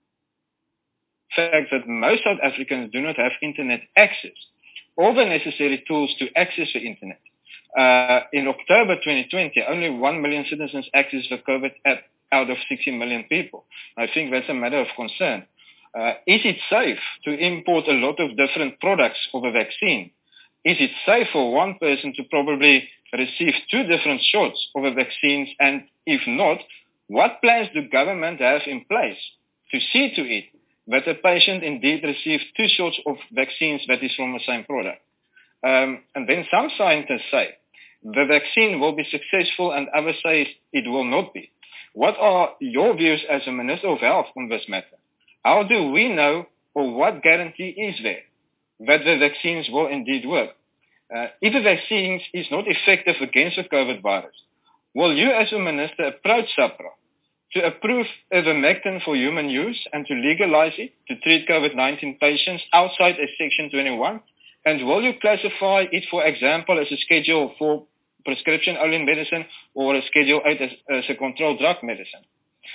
the fact that most South Africans do not have internet access, all the necessary tools to access the internet? Uh, in October twenty twenty, only one million citizens accessed the COVID app out of sixty million people. I think that's a matter of concern. Uh, is it safe to import a lot of different products of a vaccine? Is it safe for one person to probably receive two different shots of a vaccines? And if not, what plans do government have in place to see to it that a patient indeed receives two shots of vaccines that is from the same product? Um, and then some scientists say the vaccine will be successful and others say it will not be. What are your views as a Minister of Health on this matter? How do we know, or what guarantee is there that the vaccines will indeed work? Uh, if the vaccine is not effective against the COVID virus, will you as a Minister approach SAHPRA to approve ivermectin for human use and to legalize it to treat COVID nineteen patients outside a Section twenty-one? And will you classify it, for example, as a Schedule four prescription-only medicine or a Schedule eight as, as a controlled drug medicine?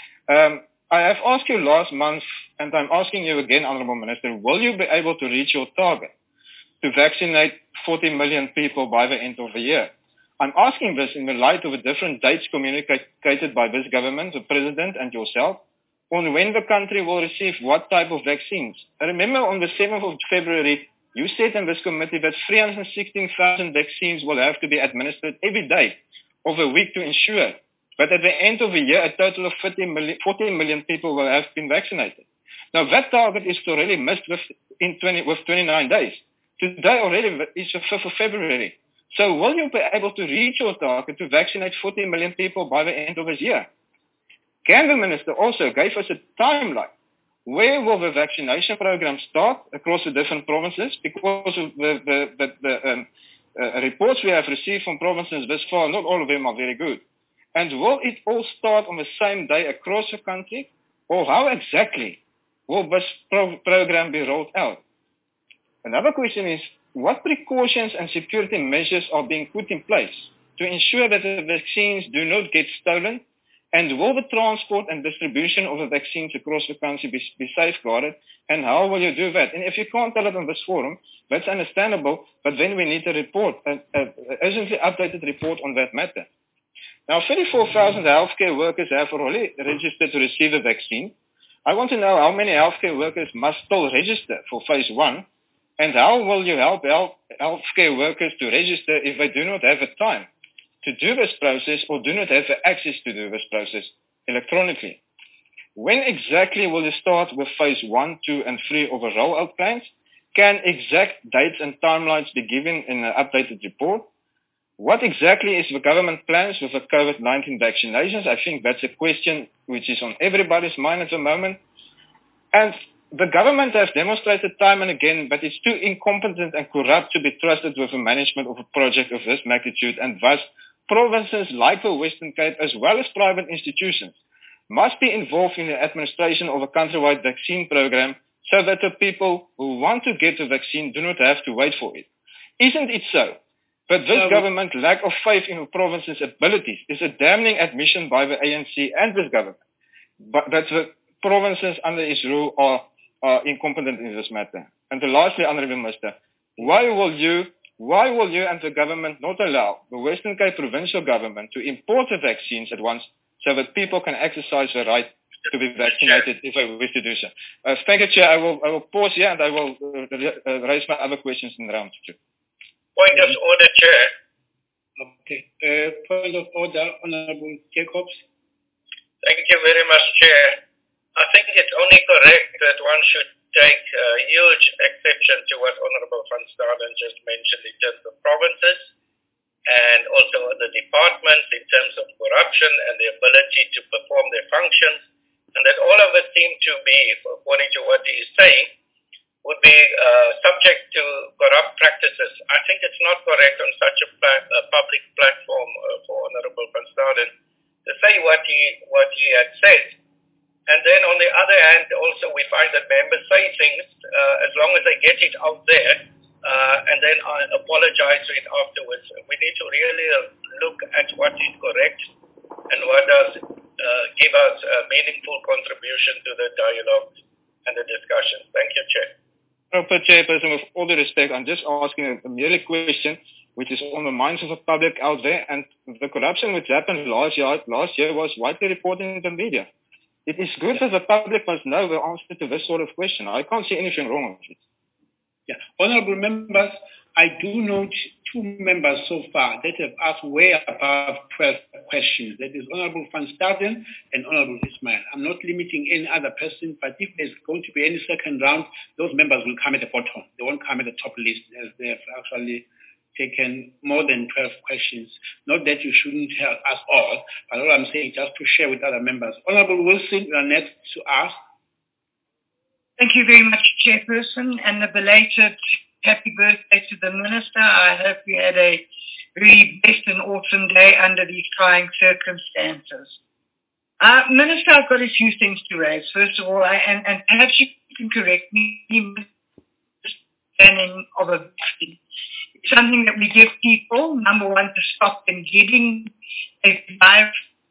Um, I have asked you last month, and I'm asking you again, Honourable Minister, will you be able to reach your target to vaccinate forty million people by the end of the year? I'm asking this in the light of the different dates communicated by this government, the President and yourself, on when the country will receive what type of vaccines. I remember on the seventh of February, you said in this committee that three hundred sixteen thousand vaccines will have to be administered every day of a week to ensure that at the end of the year, a total of forty million people will have been vaccinated. Now, that target is already missed with, in twenty, with twenty-nine days. Today already is the fifth of February. So will you be able to reach your target to vaccinate forty million people by the end of this year? Can the Minister also give us a timeline? Where will the vaccination program start across the different provinces? Because of the, the, the, the um, uh, reports we have received from provinces thus far, not all of them are very good. And will it all start on the same day across the country? Or how exactly will this pro- program be rolled out? Another question is, what precautions and security measures are being put in place to ensure that the vaccines do not get stolen? And will the transport and distribution of the vaccines across the country be, be safeguarded? And how will you do that? And if you can't tell it on this forum, that's understandable, but then we need a report, an urgently updated report on that matter. Now, thirty-four thousand healthcare workers have already registered to receive a vaccine. I want to know how many healthcare workers must still register for phase one, and how will you help health, healthcare workers to register if they do not have the time to do this process or do not have the access to do this process electronically? When exactly will you start with phase one, two, and three of the rollout plans? Can exact dates and timelines be given in an updated report? What exactly is the government plans with the COVID nineteen vaccinations? I think that's a question which is on everybody's mind at the moment. And the government has demonstrated time and again that it's too incompetent and corrupt to be trusted with the management of a project of this magnitude, and thus provinces like the Western Cape as well as private institutions must be involved in the administration of a countrywide vaccine program so that the people who want to get the vaccine do not have to wait for it. Isn't it so? But this so, government lack of faith in the province's abilities is a damning admission by the A N C and this government, but that the provinces under its rule are, are incompetent in this matter. And lastly, Honourable Minister, why will you why will you and the government not allow the Western Cape provincial government to import the vaccines at once so that people can exercise the right to be vaccinated if they wish to do so. Uh, thank you, Chair. I will, I will pause here and I will uh, uh, raise my other questions in round two. Point of order, Chair. Okay. Uh, point of order, Honorable Jacobs. Thank you very much, Chair. I think it's only correct that one should take a huge exception to what Honorable Van Staden just mentioned in terms of provinces and also the departments in terms of corruption and the ability to perform their functions, and that all of it seem to be, according to what he is saying, would be uh, subject to corrupt practices. I think it's not correct on such a, pla- a public platform uh, for Honorable Van Staden to say what he what he had said. And then on the other hand, also we find that members say things uh, as long as they get it out there uh, and then uh, apologize for it afterwards. We need to really look at what is correct and what does uh, give us a meaningful contribution to the dialogue and the discussion. Thank you, Chair. Honorable Chairperson, with all due respect, I'm just asking a, a merely question which is on the minds of the public out there, and the corruption which happened last year, last year was widely reported in the media. It is good that the public must know the answer to this sort of question. I can't see anything wrong with it. Yeah. Honorable members, I do note two members so far that have asked way above twelve questions. That is Honorable Van Staden and Honorable Ismail. I'm not limiting any other person, but if there's going to be any second round, those members will come at the bottom. They won't come at the top list as they have actually taken more than twelve questions. Not that you shouldn't help us all, but all I'm saying just to share with other members. Honorable Wilson, you are next to ask. Thank you very much, Chairperson, and a belated happy birthday to the Minister. I hope you had a very blessed and awesome day under these trying circumstances. Uh, Minister, I've got a few things to raise. First of all, I, and, and perhaps you can correct me, understanding of a vaccine. It's something that we give people, number one, to stop them getting a virus,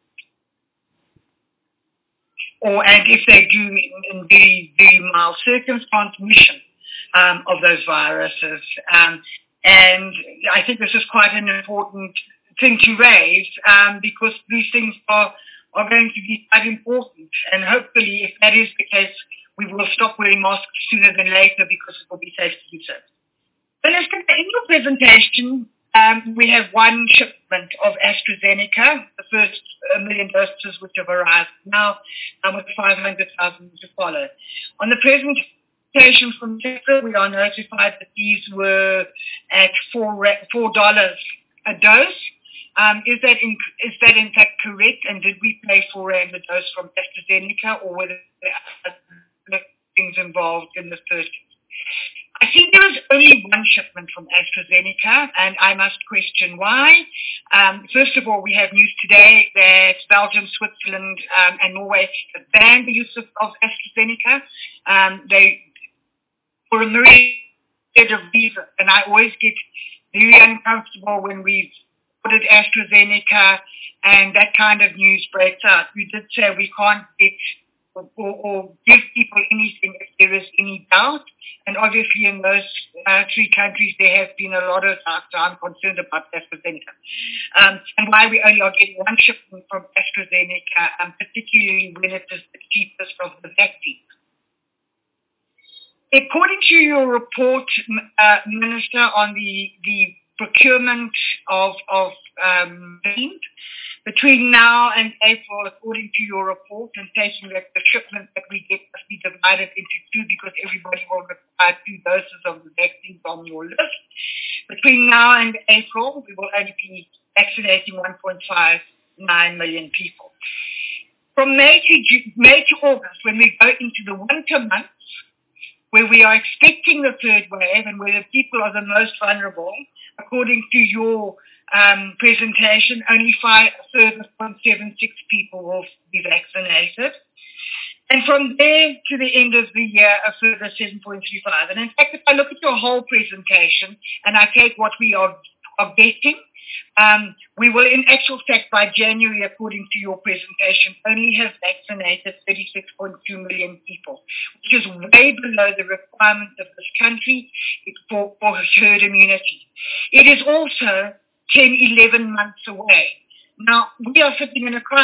or and if they do in, in very, very mild circumstances, transmission um, of those viruses. Um, and I think this is quite an important thing to raise um, because these things are, are going to be quite important. And hopefully, if that is the case, we will stop wearing masks sooner than later because it will be safe to do so. Minister, in your presentation, um, we have one shipment of AstraZeneca, the first uh, million doses which have arrived now, um, with five hundred thousand to follow. On the presentation from Tesla, we are notified that these were at four four dollars a dose. Um, is that in, is that in fact correct? And did we pay four rand a dose from AstraZeneca, or were there other things involved in this purchase? I see there is only one shipment from AstraZeneca, and I must question why. Um, first of all, we have news today that Belgium, Switzerland, um, and Norway have banned the use of, of AstraZeneca. Um, they, for a myriad of reasons, and I always get very uncomfortable when we've ordered AstraZeneca and that kind of news breaks out. We did say we can't get Or, or give people anything if there is any doubt. And obviously in those uh, three countries, there has been a lot of doubt, so I'm concerned about AstraZeneca. Um, and why we only are getting one shipment from AstraZeneca, um, particularly when it is the cheapest of the vaccines. According to your report, uh, Minister, on the, the procurement of, of um, vaccines, between now and April, according to your report, and taking that the shipment that we get must be divided into two because everybody will require two doses of the vaccines on your list. Between now and April, we will only be vaccinating one point five nine million people. From May to, June, May to August, when we go into the winter months, where we are expecting the third wave and where the people are the most vulnerable, according to your um, presentation, only five, a further zero point seven six people will be vaccinated. And from there to the end of the year, a further seven point three five. And in fact, if I look at your whole presentation and I take what we are, are getting, um, we will in actual fact by January, according to your presentation, only have vaccinated thirty-six point two million people, which is way below the requirement of this country for, for herd immunity. It is also ten, eleven months away. Now, we are sitting in a crisis.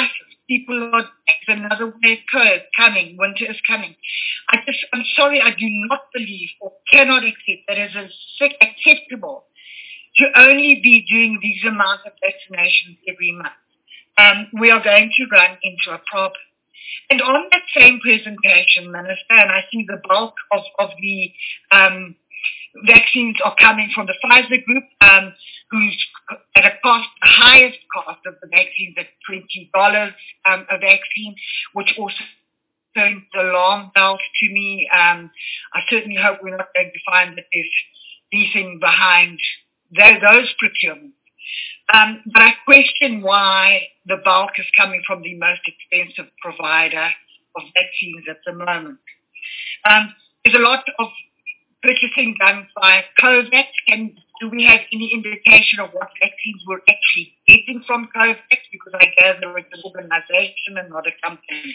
people are, there's another wave coming, winter is coming. I just, I'm sorry, I do not believe or cannot accept that it is acceptable to only be doing these amounts of vaccinations every month. Um, we are going to run into a problem. And on that same presentation, Minister, and I see the bulk of, of the um, vaccines are coming from the Pfizer group, um, who's at a cost, the highest cost of the vaccines at twenty dollars um, a vaccine, which also turns the alarm bells to me. Um, I certainly hope we're not going to find that there's anything behind those, those procurements. Um, but I question why the bulk is coming from the most expensive provider of vaccines at the moment. Um, there's a lot of purchasing done by COVAX, and do we have any indication of what vaccines we're actually getting from COVAX? Because I gather it's an organization and not a company.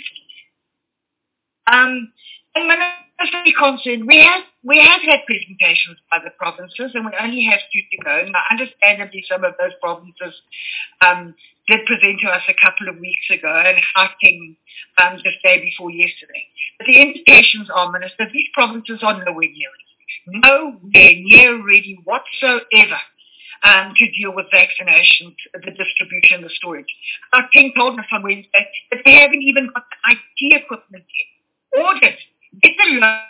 Um, and when I'm concerned, we have we have had presentations by the provinces, and we only have two to go. Now, understandably, some of those provinces um, did present to us a couple of weeks ago, and Gauteng um, just day before yesterday. But the indications are, Minister, these provinces are nowhere near it. Nowhere near ready whatsoever um, to deal with vaccinations, the distribution, the storage. Our team told us on Wednesday that they haven't even got the I T equipment yet. Ordered, it's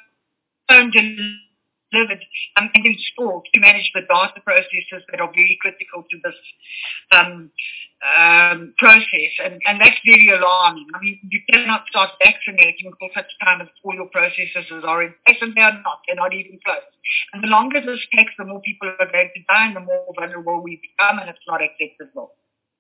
alone delivered um, and installed to manage the data processes that are very critical to this um, um, process. And, and that's very alarming. I mean, you cannot start vaccinating until such time as all your processes are in place, and they are not. They're not even close. And the longer this takes, the more people are going to die and the more vulnerable we become, and it's not acceptable.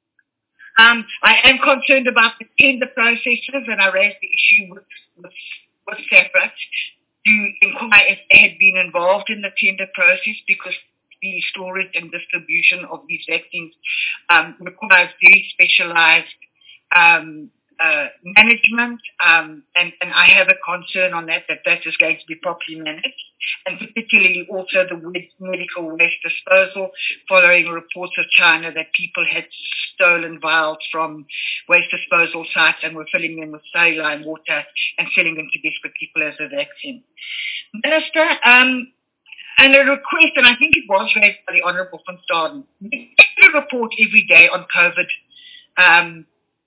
Um, I am concerned about the tender processes, and I raised the issue with, with, with SAHPRA to inquire if they had been involved in the tender process, because the storage and distribution of these vaccines um, requires very specialized um, uh, management, um, and, and I have a concern on that, that that is going to be properly managed, and particularly also the medical waste disposal, following reports of China that people had stolen vials from waste disposal sites and were filling them with saline water and selling them to desperate people as a vaccine. Minister, um, and a request, and I think it was raised by the Honourable van Staden, we get a report every day on COVID, um,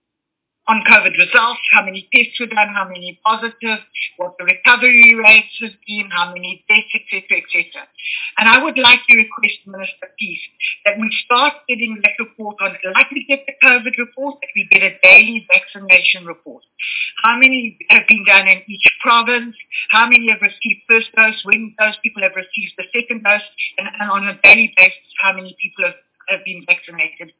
on COVID results, how many tests were done, how many positive, what the recovery rates has been, how many deaths, et cetera, et cetera. And I would like to request, Minister, please, that we start getting that report on, like we get the COVID report, that we get a daily vaccination report. How many have been done in each province, how many have received first dose, when those people have received the second dose, and, and on a daily basis, how many people have, have been vaccinated.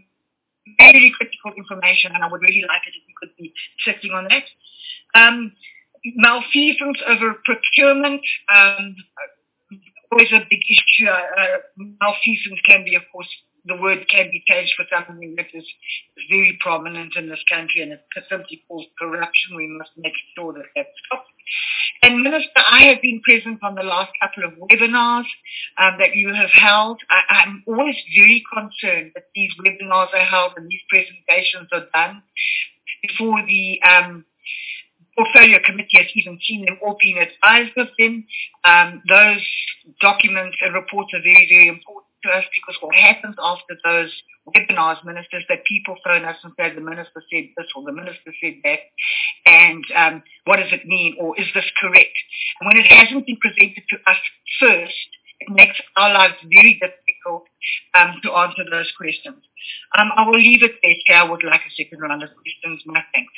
Very critical information, and I would really like it if we could be sitting on that. Um, malfeasance over procurement, um, always a big issue. Uh, malfeasance can be, of course, the word can be changed for something that is very prominent in this country, and it's simply called corruption. We must make sure that that stops. And Minister, I have been present on the last couple of webinars um, that you have held. I, I'm always very concerned that these webinars are held and these presentations are done before the um, portfolio committee has even seen them or been advised of them. Um, those documents and reports are very, very important to us, because what happens after those webinars, ministers, that people phone us and say the minister said this or the minister said that, and um, what does it mean, or is this correct? And when it hasn't been presented to us first, it makes our lives very difficult um, to answer those questions. Um, I will leave it there, Chair. I would like a second round of questions. My thanks.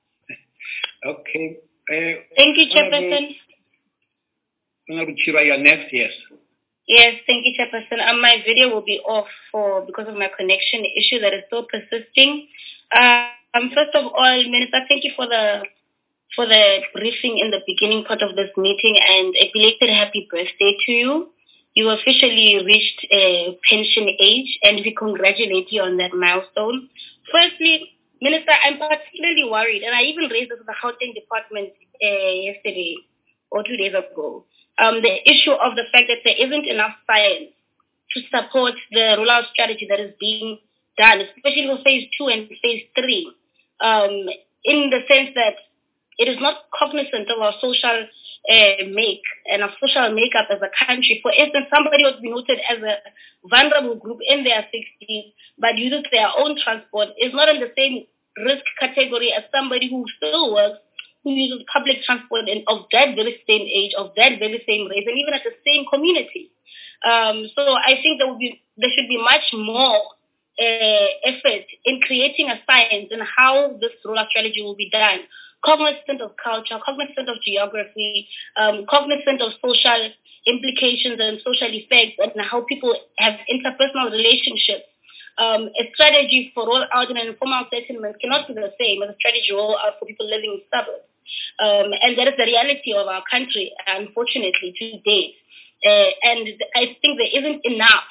Okay. Uh, Thank you, Chairperson. Honorable Chiba, you're next, yes. Yes, thank you, Chairperson. Um, my video will be off for because of my connection issue that is still persisting. Uh, um, first of all, Minister, thank you for the for the briefing in the beginning part of this meeting, and a belated happy birthday to you. You officially reached uh, pension age, and we congratulate you on that milestone. Firstly, Minister, I'm particularly worried, and I even raised this with the Gauteng department uh, yesterday or two days ago. Um, the issue of the fact that there isn't enough science to support the rollout strategy that is being done, especially for phase two and phase three. um, in the sense that it is not cognizant of our social uh, make and our social makeup as a country. For instance, somebody would be noted as a vulnerable group in their sixties, but uses their own transport, is not in the same risk category as somebody who still works, who uses public transport and of that very same age, of that very same race, and even at the same community. Um, so I think there, will be, there should be much more uh, effort in creating a science and how this rural strategy will be done, cognizant of culture, cognizant of geography, um, cognizant of social implications and social effects, and how people have interpersonal relationships. Um, a strategy for roll-out in an informal settlement cannot be the same as a strategy roll-out for people living in suburbs. Um, and that is the reality of our country, unfortunately, to date. Uh, and I think there isn't enough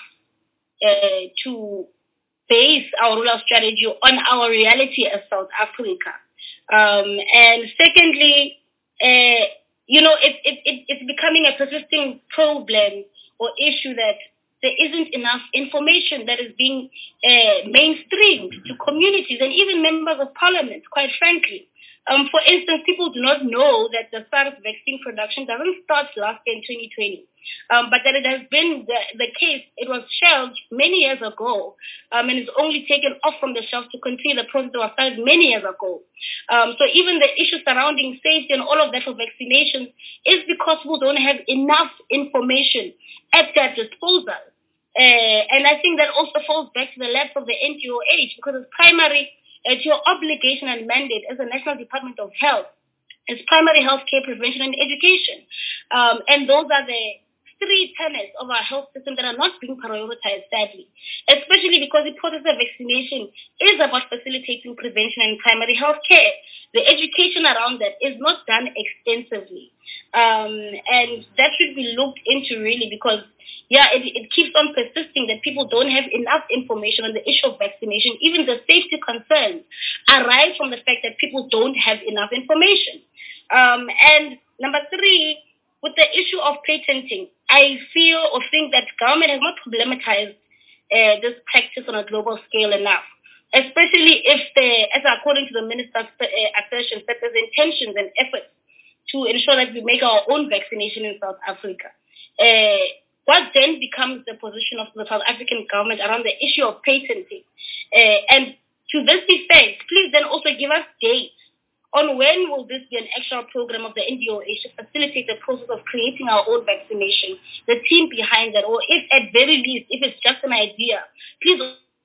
uh, to base our rural strategy on our reality as South Africa. Um, and secondly, uh, you know, it, it, it, it's becoming a persisting problem or issue that there isn't enough information that is being uh, mainstreamed to communities and even members of parliament, quite frankly. Um, for instance, people do not know that the SARS vaccine production doesn't start last year in twenty twenty, um, but that it has been the, the case. It was shelved many years ago, um, and it's only taken off from the shelf to continue the process that was started many years ago. Um, so even the issue surrounding safety and all of that for vaccinations is because people don't have enough information at their disposal. Uh, and I think that also falls back to the lapse of the N G O H, because it's primary uh, to your obligation and mandate as the National Department of Health. It's primary health care, prevention, and education. Um, and those are the three tenets of our health system that are not being prioritized, sadly, especially because the process of vaccination is about facilitating prevention and primary health care. The education around that is not done extensively. Um, and that should be looked into really, because, yeah, it, it keeps on persisting that people don't have enough information on the issue of vaccination. Even the safety concerns arise from the fact that people don't have enough information. Um, and number three, with the issue of patenting, I feel or think that government has not problematized uh, this practice on a global scale enough, especially if, the, as according to the minister's uh, assertion, that there's intentions and efforts to ensure that we make our own vaccination in South Africa. Uh, what then becomes the position of the South African government around the issue of patenting? Uh, and to this effect, please then also give us dates on when will this be an actual program of the N D O H to facilitate the process of creating our own vaccination, the team behind that, or if at very least, if it's just an idea, please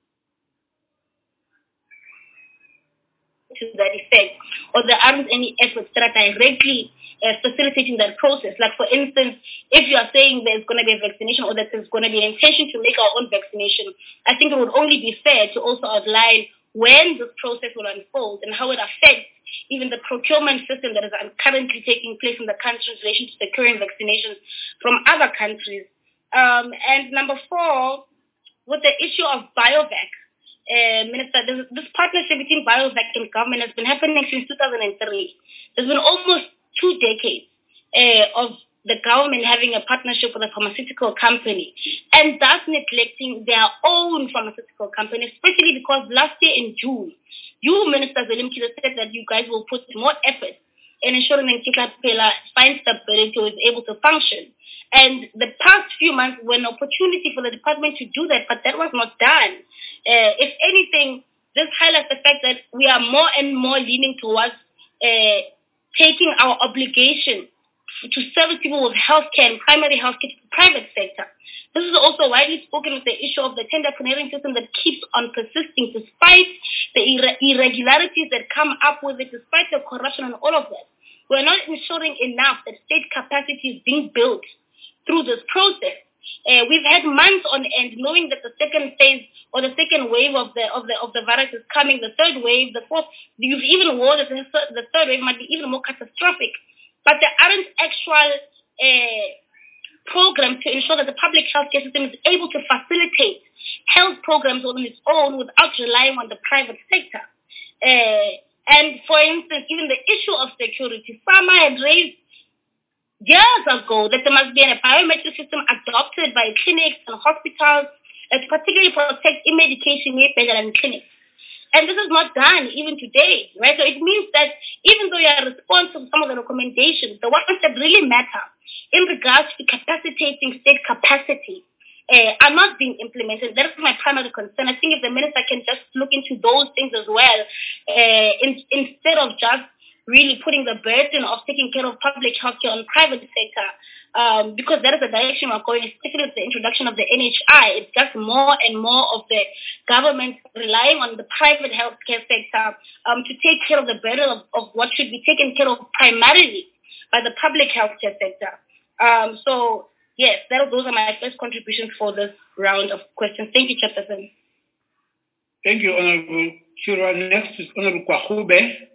to that effect, or there aren't any efforts that are directly uh, facilitating that process. Like, for instance, if you are saying there's going to be a vaccination or that there's going to be an intention to make our own vaccination, I think it would only be fair to also outline when this process will unfold and how it affects even the procurement system that is currently taking place in the country in relation to securing vaccinations from other countries. Um, and number four, with the issue of BioVac, uh, Minister, this, this partnership between BioVac and government has been happening since two thousand three. There's been almost two decades uh, of the government having a partnership with a pharmaceutical company and thus neglecting their own pharmaceutical company, especially because last year in June, you, Minister Zweli-Mkhize, said that you guys will put more effort in ensuring that Nkatla finds stability or is able to function. And the past few months were an opportunity for the department to do that, but that was not done. Uh, if anything, this highlights the fact that we are more and more leaning towards uh, taking our obligation to service people with healthcare and primary healthcare to the private sector. This is also widely spoken with the issue of the tenderpreneuring system that keeps on persisting despite the ir- irregularities that come up with it, despite the corruption and all of that. We're not ensuring enough that state capacity is being built through this process. Uh, we've had months on end knowing that the second phase or the second wave of the of the of the virus is coming, the third wave, the fourth. You've even warned that the third wave might be even more catastrophic. But there aren't actual uh, programs to ensure that the public healthcare system is able to facilitate health programs on its own without relying on the private sector. Uh, and for instance, even the issue of security, Pharma had raised years ago that there must be a biometric system adopted by clinics and hospitals, uh, to particularly protect e-medication in clinics. And this is not done even today, right? So it means that even though you are responsible to some of the recommendations, the ones that really matter in regards to capacitating state capacity uh, are not being implemented. That is my primary concern. I think if the minister can just look into those things as well, uh, in, instead of just really putting the burden of taking care of public healthcare on private sector, um, because that is the direction we're going, especially with the introduction of the N H I. It's just more and more of the government relying on the private healthcare sector um, to take care of the burden of, of what should be taken care of primarily by the public healthcare sector. Um, so, yes, that, those are my first contributions for this round of questions. Thank you, Chairperson. Thank you, Honorable Chirwa. Next is Honorable Kwahube.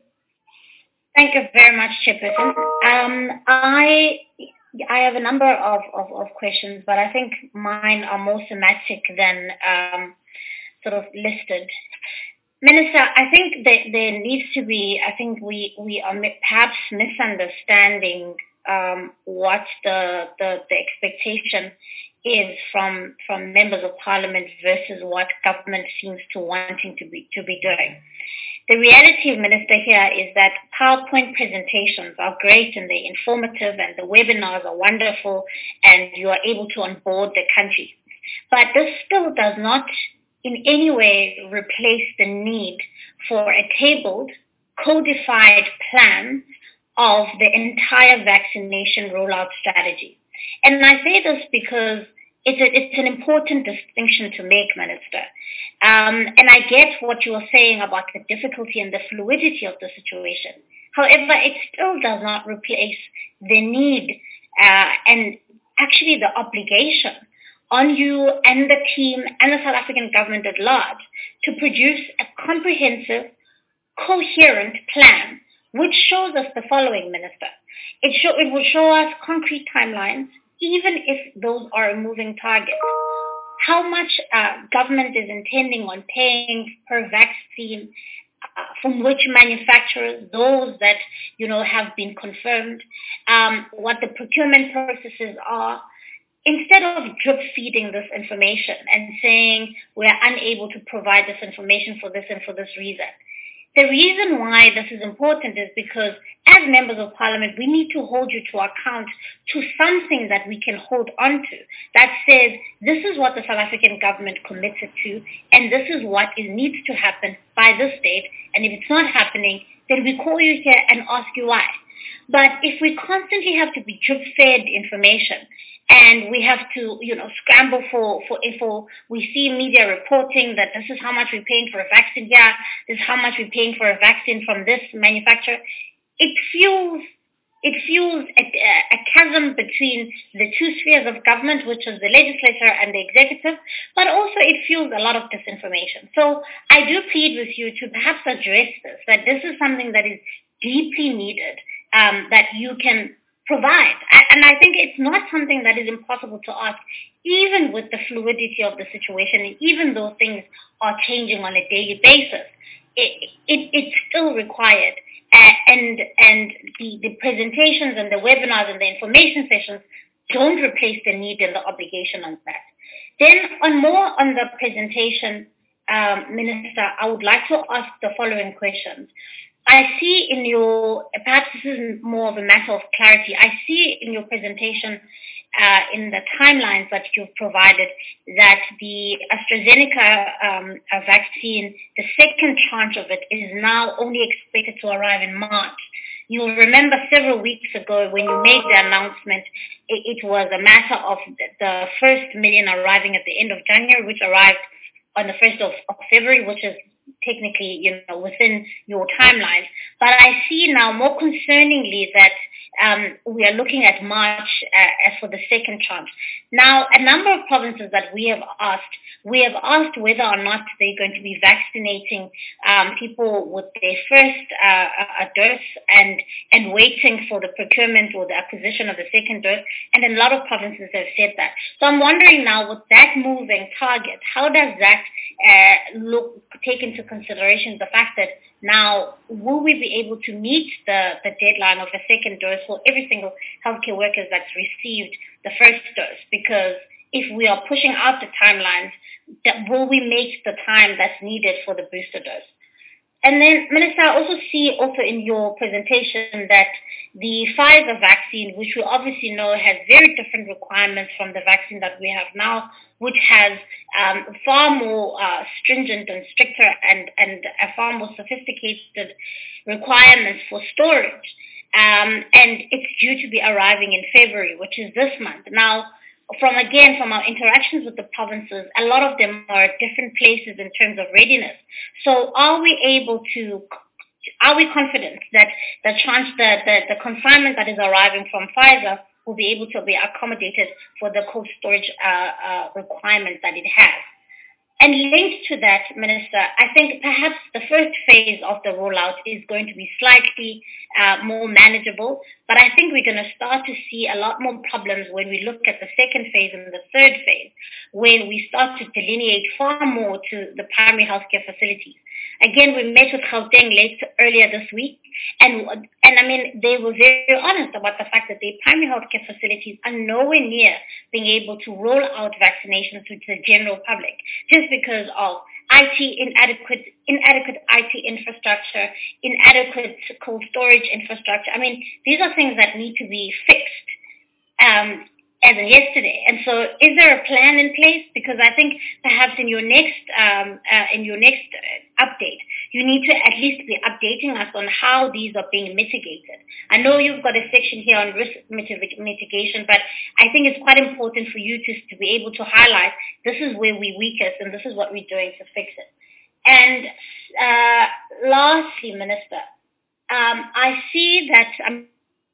Thank you very much, Chairperson. Um, I I have a number of, of, of questions, but I think mine are more thematic than um, sort of listed. Minister, I think that there needs to be, I think we, we are perhaps misunderstanding um, what the, the the expectation is from from members of parliament versus what government seems to wanting to be to be doing. The reality, Minister, here is that PowerPoint presentations are great and they're informative and the webinars are wonderful and you are able to onboard the country. But this still does not in any way replace the need for a tabled, codified plan of the entire vaccination rollout strategy. And I say this because it's, a, it's an important distinction to make, Minister. Um, and I get what you are saying about the difficulty and the fluidity of the situation. However, it still does not replace the need uh, and actually the obligation on you and the team and the South African government at large to produce a comprehensive, coherent plan which shows us the following, Minister. It, show, it will show us concrete timelines, even if those are a moving target. How much uh, government is intending on paying per vaccine, uh, from which manufacturers, those that, you know, have been confirmed, um, what the procurement processes are, instead of drip feeding this information and saying we're unable to provide this information for this and for this reason. The reason why this is important is because as members of parliament, we need to hold you to account to something that we can hold on to that says this is what the South African government committed to and this is what is, needs to happen by this date. And if it's not happening, then we call you here and ask you why. But if we constantly have to be drip-fed information and we have to, you know, scramble for, for info, we see media reporting that this is how much we're paying for a vaccine here, this is how much we're paying for a vaccine from this manufacturer, it fuels it fuels a, a chasm between the two spheres of government, which is the legislature and the executive, but also it fuels a lot of disinformation. So I do plead with you to perhaps address this, that this is something that is deeply needed, um, that you can provide. And I think it's not something that is impossible to ask, even with the fluidity of the situation, and even though things are changing on a daily basis, it, it, it's still required. Uh, and and the, the presentations and the webinars and the information sessions don't replace the need and the obligation on that. Then on more on the presentation, um, Minister, I would like to ask the following questions. I see in your, perhaps this is more of a matter of clarity, I see in your presentation uh, in the timelines that you've provided that the AstraZeneca um, vaccine, the second tranche of it is now only expected to arrive in March. You'll remember several weeks ago when you made the announcement, it, it was a matter of the first million arriving at the end of January, which arrived on the first of, of February, which is technically, you know, within your timelines. But I see now more concerningly that um, we are looking at March uh, as for the second tranche. Now, a number of provinces that we have asked, we have asked whether or not they're going to be vaccinating um, people with their first uh, a dose and, and waiting for the procurement or the acquisition of the second dose. And a lot of provinces have said that. So I'm wondering now, with that moving target, how does that uh, look, take into consideration the fact that now, will we be able to meet the, the deadline of a second dose for every single healthcare worker that's received the first dose? Because if we are pushing out the timelines, that will we make the time that's needed for the booster dose? and then, Minister, I also see also in your presentation that the Pfizer vaccine, which we obviously know has very different requirements from the vaccine that we have now, which has um, far more uh, stringent and stricter and, and a far more sophisticated requirements for storage. Um, and it's due to be arriving in February, which is this month. Now, from again, from our interactions with the provinces, a lot of them are at different places in terms of readiness. So are we able to, are we confident that the, trans, the, the, the consignment that is arriving from Pfizer will be able to be accommodated for the cold storage uh, uh, requirements that it has? And linked to that, Minister, I think perhaps the first phase of the rollout is going to be slightly uh, more manageable, but I think we're going to start to see a lot more problems when we look at the second phase and the third phase, when we start to delineate far more to the primary healthcare facilities. Again, we met with Gauteng late earlier this week, and and I mean, they were very honest about the fact that the primary healthcare facilities are nowhere near being able to roll out vaccinations to the general public, just because of I T inadequate, inadequate I T infrastructure, inadequate cold storage infrastructure. I mean, these are things that need to be fixed um, as of yesterday. And so, is there a plan in place? Because I think perhaps in your next um, uh, in your next update, you need to at least be updating us on how these are being mitigated. I know you've got a section here on risk mitigation, but I think it's quite important for you to, to be able to highlight this is where we're weakest and this is what we're doing to fix it. And uh, lastly, Minister, um, I see that um,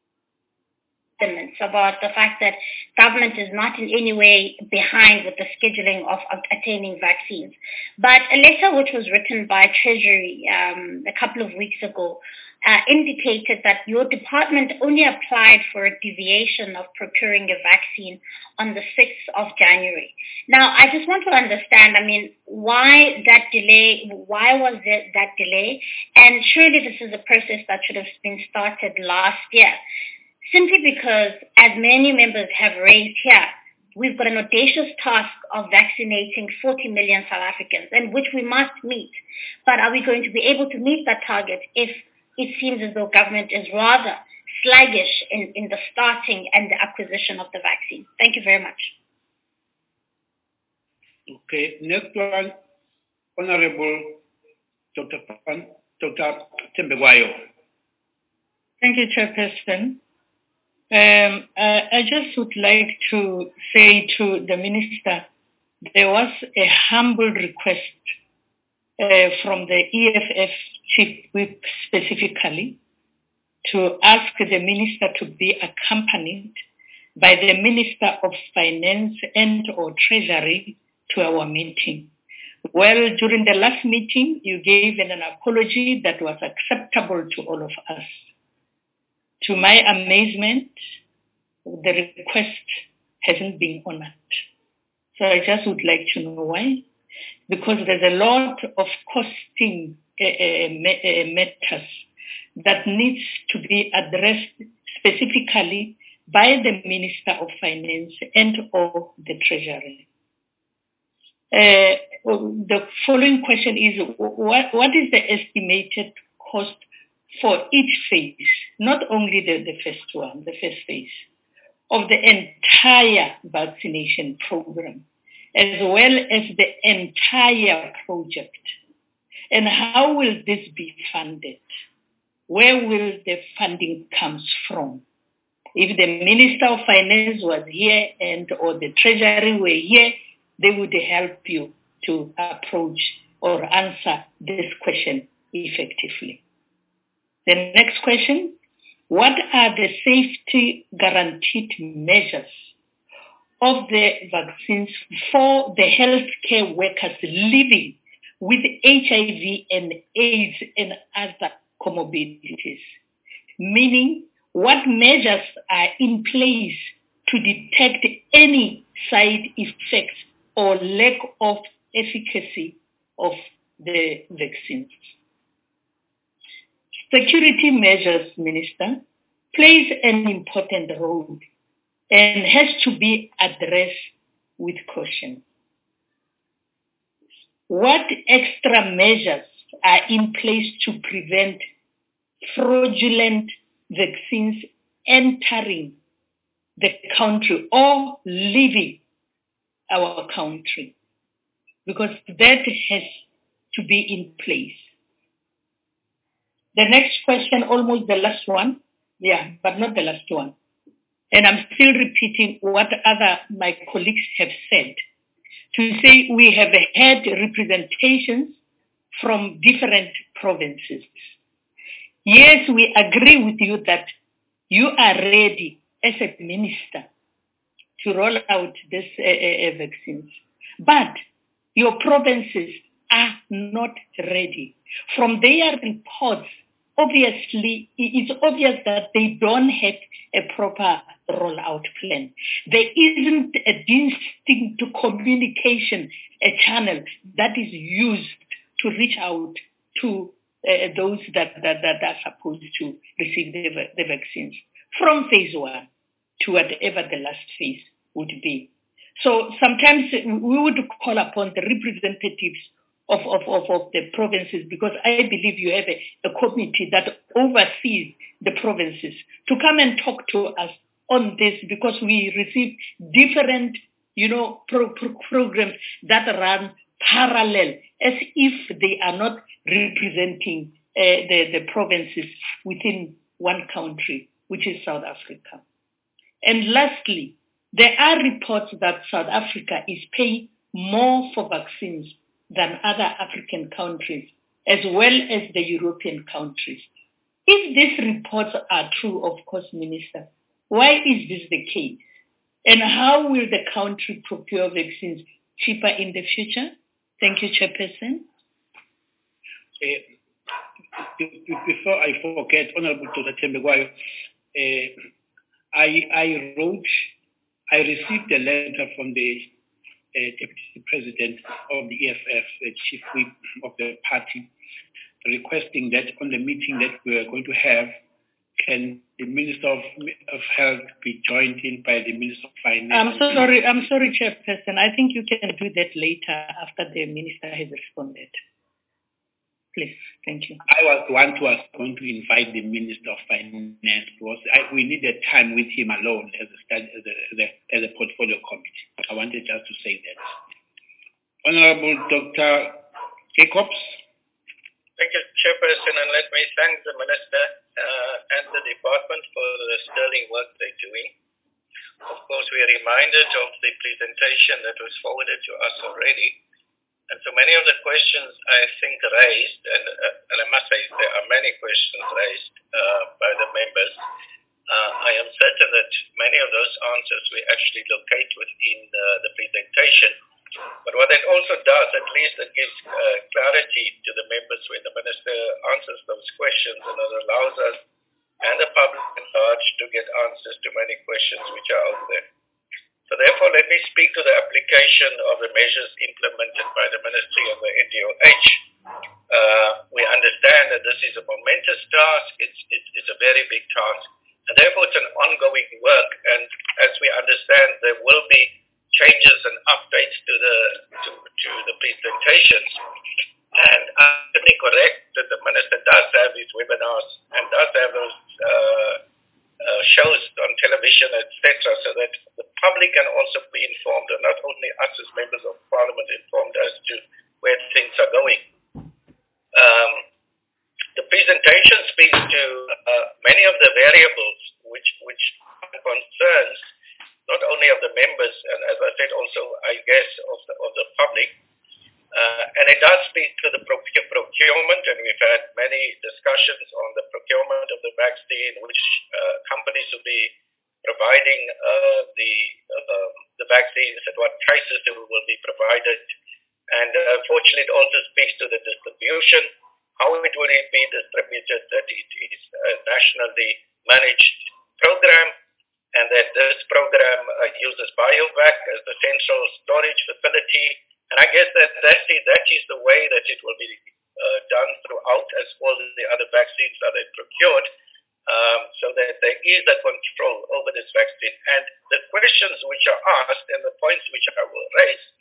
about the fact that government is not in any way behind with the scheduling of attaining vaccines. But a letter which was written by Treasury um, a couple of weeks ago uh, indicated that your department only applied for a deviation of procuring a vaccine on the sixth of January. Now, I just want to understand, I mean, why that delay, why was there that delay? And surely this is a process that should have been started last year. Simply because, as many members have raised here, we've got an audacious task of vaccinating forty million South Africans, and which we must meet. But are we going to be able to meet that target if it seems as though government is rather sluggish in, in the starting and the acquisition of the vaccine? Thank you very much. Okay, next one, Honorable Doctor Pan, Doctor Tembekwayo. Thank you, Chairperson. Um, I, I just would like to say to the Minister, there was a humble request uh, from the E F F Chief Whip specifically to ask the Minister to be accompanied by the Minister of Finance and or Treasury to our meeting. Well, during the last meeting, you gave an apology that was acceptable to all of us. To my amazement, the request hasn't been honored. So I just would like to know why. Because there's a lot of costing uh, uh, matters that needs to be addressed specifically by the Minister of Finance and or the Treasury. Uh, the following question is, what, what is the estimated cost for each phase, not only the, the first one, the first phase, of the entire vaccination program, as well as the entire project? And how will this be funded? Where will the funding come from? If the Minister of Finance was here and or the Treasury were here, they would help you to approach or answer this question effectively. The next question, what are the safety guaranteed measures of the vaccines for the healthcare workers living with H I V and AIDS and other comorbidities? Meaning, what measures are in place to detect any side effects or lack of efficacy of the vaccines? Security measures, Minister, plays an important role and has to be addressed with caution. What extra measures are in place to prevent fraudulent vaccines entering the country or leaving our country, because that has to be in place. The next question, almost the last one, yeah, but not the last one. And I'm still repeating what other my colleagues have said, to say we have had representations from different provinces. Yes, we agree with you that you are ready as a minister to roll out these uh, uh, vaccines, but your provinces are not ready. From their reports, obviously, it's obvious that they don't have a proper rollout plan. There isn't a distinct communication, a channel that is used to reach out to uh, those that, that, that are supposed to receive the, the vaccines from phase one to whatever the last phase would be. So sometimes we would call upon the representatives of, of, of, of the provinces, because I believe you have a, a committee that oversees the provinces, to come and talk to us on this, because we receive different, you know, pro, pro, programs that run parallel, as if they are not representing uh, the, the provinces within one country, which is South Africa. And lastly, there are reports that South Africa is paying more for vaccines than other African countries, as well as the European countries. If these reports are true, of course, Minister, why is this the case? And how will the country procure vaccines cheaper in the future? Thank you, Chairperson. Uh, before I forget, Honorable Doctor Thembekwayo, uh, I, I wrote, I received a letter from the uh, Deputy President of the E F F, the Chief Whip of the party, requesting that on the meeting that we are going to have, can the Minister of, of Health be joined in by the Minister of Finance? I'm so sorry, I'm sorry, Chairperson. I think you can do that later after the Minister has responded. Please, thank you. I was the one who was going to invite the Minister of Finance, because I, we needed time with him alone as a, as a, as a, as a portfolio committee. I wanted just to say that. Honorable Doctor Jacobs. Thank you, Chairperson, and let me thank the Minister uh, and the Department for the sterling work they're doing. Of course, we are reminded of the presentation that was forwarded to us already. And so many of the questions I think raised, and, uh, and I must say there are many questions raised uh, by the members, uh, I am certain that many of those answers we actually locate within uh, the presentation. But what it also does, at least it gives uh, clarity to the members when the Minister answers those questions, and it allows us and the public at large to get answers to many questions which are out there. So therefore, let me speak to the application of the measures implemented by the Ministry of the N D O H. Uh, we understand that this is a momentous task. It's, it's, it's a very big task. And therefore, it's an ongoing work. And as we understand, there will be changes and updates to the to, to the presentations. And I'm certainly correct that the Minister does have his webinars and does have those uh, uh, shows on television, et cetera, so that the public can also be informed, and not only us as members of Parliament informed as to where things are going. Um, the presentation speaks to uh, many of the variables which which are concerns not only of the members, and as I said, also, I guess, of the, of the public. Uh, and it does speak to the procurement, and we've had many discussions on the procurement of the vaccine, which uh, companies will be providing uh, the uh, the vaccines, at what prices they will be provided. And uh, fortunately, it also speaks to the distribution, how it will be distributed, that it is a nationally managed program, and that this program uh, uses BioVac as the central storage facility. And I guess that that's it, that is the way that it will be uh, done throughout, as all the other vaccines that are procured, um, so that there is a control over this vaccine. And the questions which are asked and the points which I will raise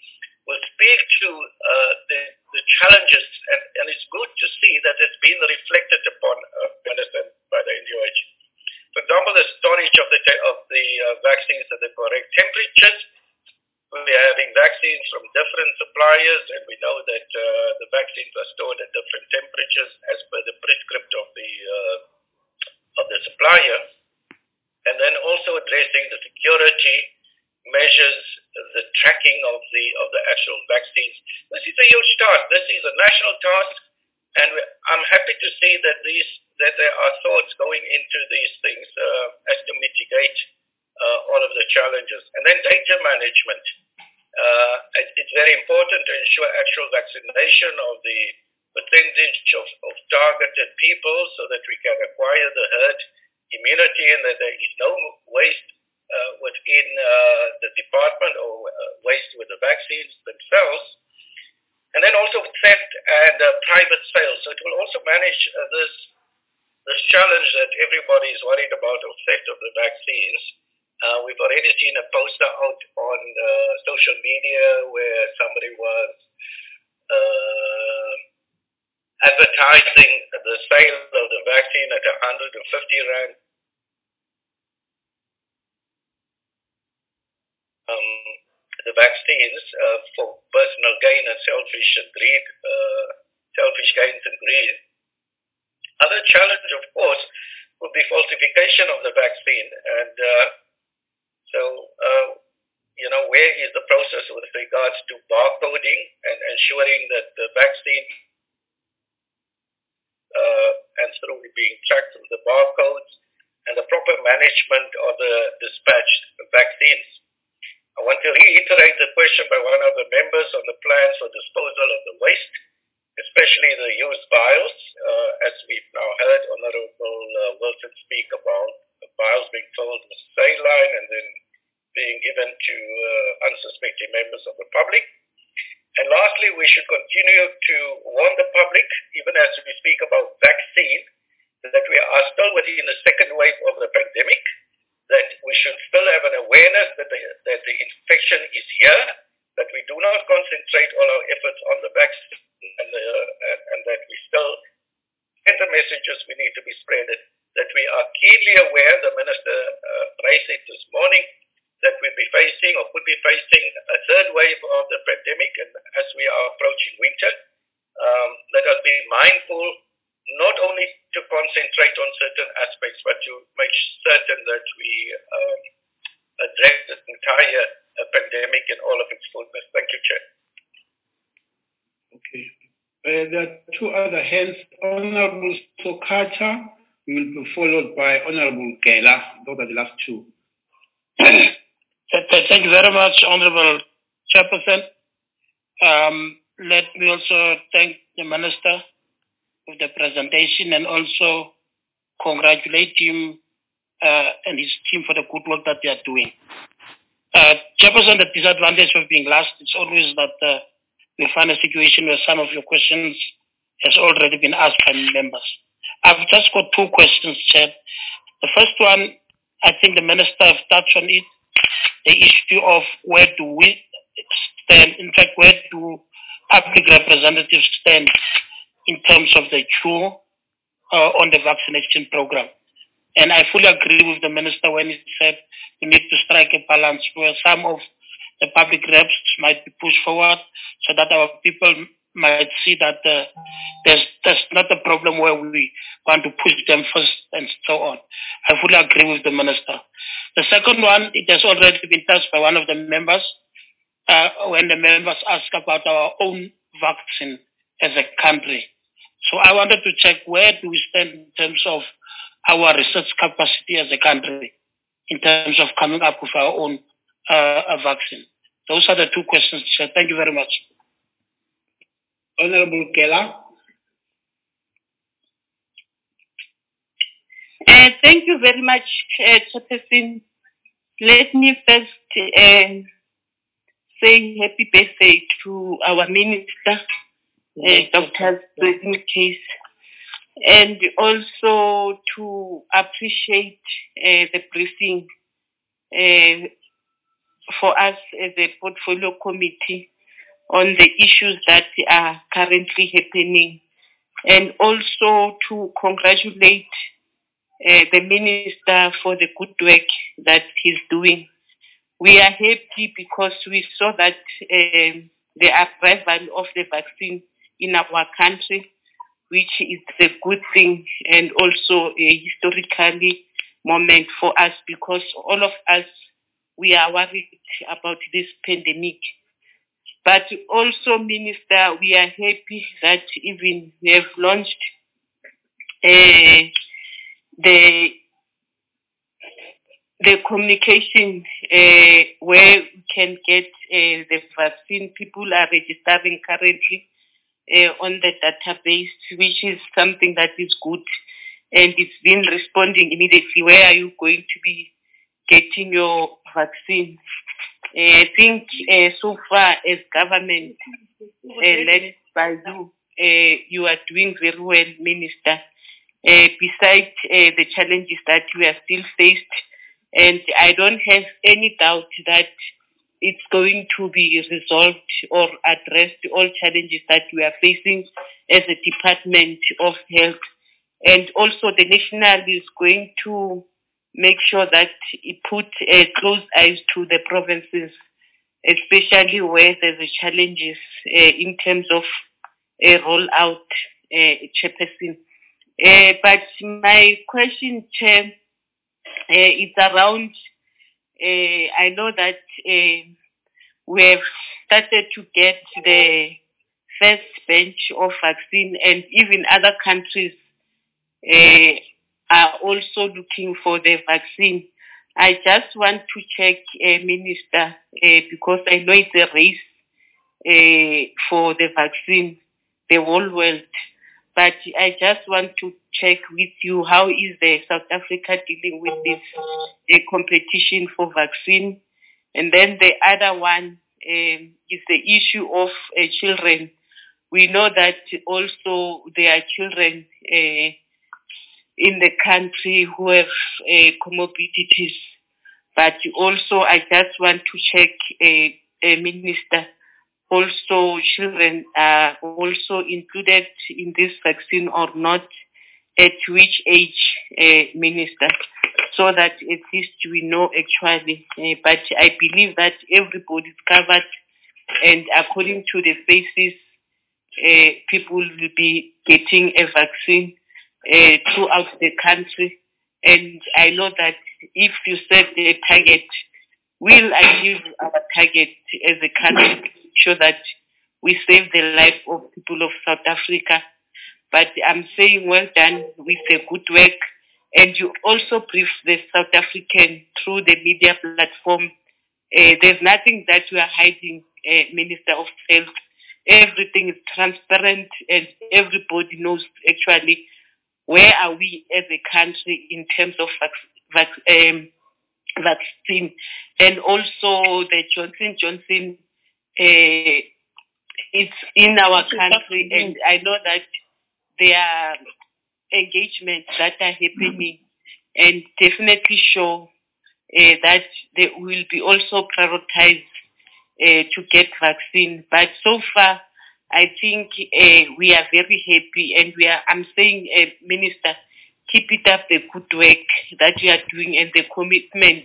will speak to uh, the, the challenges, and, and it's good to see that it's been reflected upon uh, by the N U H. For example, the storage of the, of the uh, vaccines at the correct temperatures. We are having vaccines from different suppliers, and we know that uh, the vaccines are stored at different temperatures as per the prescript of the uh, of the supplier. And then also addressing the security measures, the tracking of the of the actual vaccines. This is a huge task. This is a national task, and I'm happy to see that these that there are thoughts going into these things uh, as to mitigate uh, all of the challenges. And then data management. Uh, it, it's very important to ensure actual vaccination of the percentage of, of targeted people so that we can acquire the herd immunity and that there is no waste uh, within uh, the department or uh, waste with the vaccines themselves. And then also theft and uh, private sales. So it will also manage uh, this this challenge that everybody is worried about of theft of the vaccines. Uh, we've already seen a poster out on uh, social media where somebody was uh, advertising the sale of the vaccine at one hundred fifty rand. Um, the vaccines uh, for personal gain and selfish and greed, uh, selfish gains and greed. Other challenge, of course, would be falsification of the vaccine. And uh, so, uh, you know, where is the process with regards to barcoding and ensuring that the vaccine uh, and through being tracked through the barcodes and the proper management of the dispatched vaccines. I want to reiterate the question by one of the members on the plans for disposal of the waste, especially the used vials, uh, as we've now heard Honorable uh, Wilson speak about the vials being filled with saline and then being given to uh, unsuspecting members of the public. And lastly, we should continue to warn the public, even as we speak about vaccine, that we are still within the second wave of the pandemic, that we should still have an awareness that the, that the infection is here, that we do not concentrate all our efforts on the vaccine, and, uh, and, and that we still get the messages we need to be spreaded, that we are keenly aware, the Minister uh, raised it this morning, that we'll be facing or could be facing a third wave of the pandemic, and as we are approaching winter, um, let us be mindful not only to concentrate on certain aspects, but to make certain that we um, address the entire uh, pandemic in all of its fullness. Thank you, Chair. Okay. Uh, there are two other hands. Honorable Sokacha will be followed by Honorable Gela. Those are the last two. Thank you very much, Honorable Chairperson. Um, let me also thank the Minister for the presentation and also congratulate him uh, and his team for the good work that they are doing. Uh, Chairperson, the disadvantage of being last is always that uh, we find a situation where some of your questions has already been asked by members. I've just got two questions, Chair. The first one, I think the Minister has touched on it, the issue of where do we stand, in fact, where do public representatives stand in terms of the queue uh, on the vaccination program. And I fully agree with the Minister when he said we need to strike a balance where some of the public reps might be pushed forward so that our people might see that uh, there's, there's not a problem where we want to push them first and so on. I fully agree with the Minister. The second one, it has already been touched by one of the members uh, when the members ask about our own vaccine as a country. So I wanted to check where do we stand in terms of our research capacity as a country in terms of coming up with our own uh, a vaccine. Those are the two questions, Chair. Thank you very much. Honorable Gela. Uh, thank you very much, uh, Chairperson. Let me first uh, say happy birthday to our Minister, uh, Doctor Case, and also to appreciate uh, the briefing uh, for us as a portfolio committee on the issues that are currently happening, and also to congratulate uh, the Minister for the good work that he's doing. We are happy because we saw that uh, the arrival of the vaccine in our country, which is a good thing and also a historically moment for us, because all of us, we are worried about this pandemic. But also, Minister, we are happy that even we have launched uh, the the communication uh, where we can get uh, the vaccine. People are registering currently uh, on the database, which is something that is good, and it's been responding immediately. Where are you going to be getting your vaccine? Uh, I think uh, so far as government uh, led by you, uh, you are doing very well, Minister. Uh, besides uh, the challenges that we are still faced, and I don't have any doubt that it's going to be resolved or addressed, all challenges that we are facing as a Department of Health. And also the National is going to make sure that it put uh, close eyes to the provinces, especially where there's a challenges uh, in terms of a rollout, uh, Chairperson. Uh, but my question, Chair, uh, is around, uh, I know that uh, we have started to get the first batch of vaccine, and even other countries uh, are also looking for the vaccine. I just want to check, uh, Minister, uh, because I know it's a race uh, for the vaccine, the whole world. But I just want to check with you, how is the South Africa dealing with this uh, competition for vaccine? And then the other one um, is the issue of uh, children. We know that also there are children uh, in the country who have uh, comorbidities. But also I just want to check, uh, uh, Minister, also children are also included in this vaccine or not, at which age, uh, Minister, so that at least we know actually. Uh, but I believe that everybody is covered, and according to the phases, uh, people will be getting a vaccine uh, throughout the country. And I know that if you set a target, we'll achieve our target as a country to ensure that we save the life of people of South Africa. But I'm saying well done with the good work. And you also brief the South African through the media platform. Uh, there's nothing that we are hiding, uh, Minister of Health. Everything is transparent, and everybody knows actually where are we as a country in terms of vac- vac- um, vaccine. And also the Johnson Johnson, uh, it's in our country, and I know that there are engagements that are happening, and definitely show uh, that they will be also prioritized uh, to get vaccine. But so far, I think uh, we are very happy, and we are, I'm saying, uh, Minister, keep it up, the good work that you are doing, and the commitment,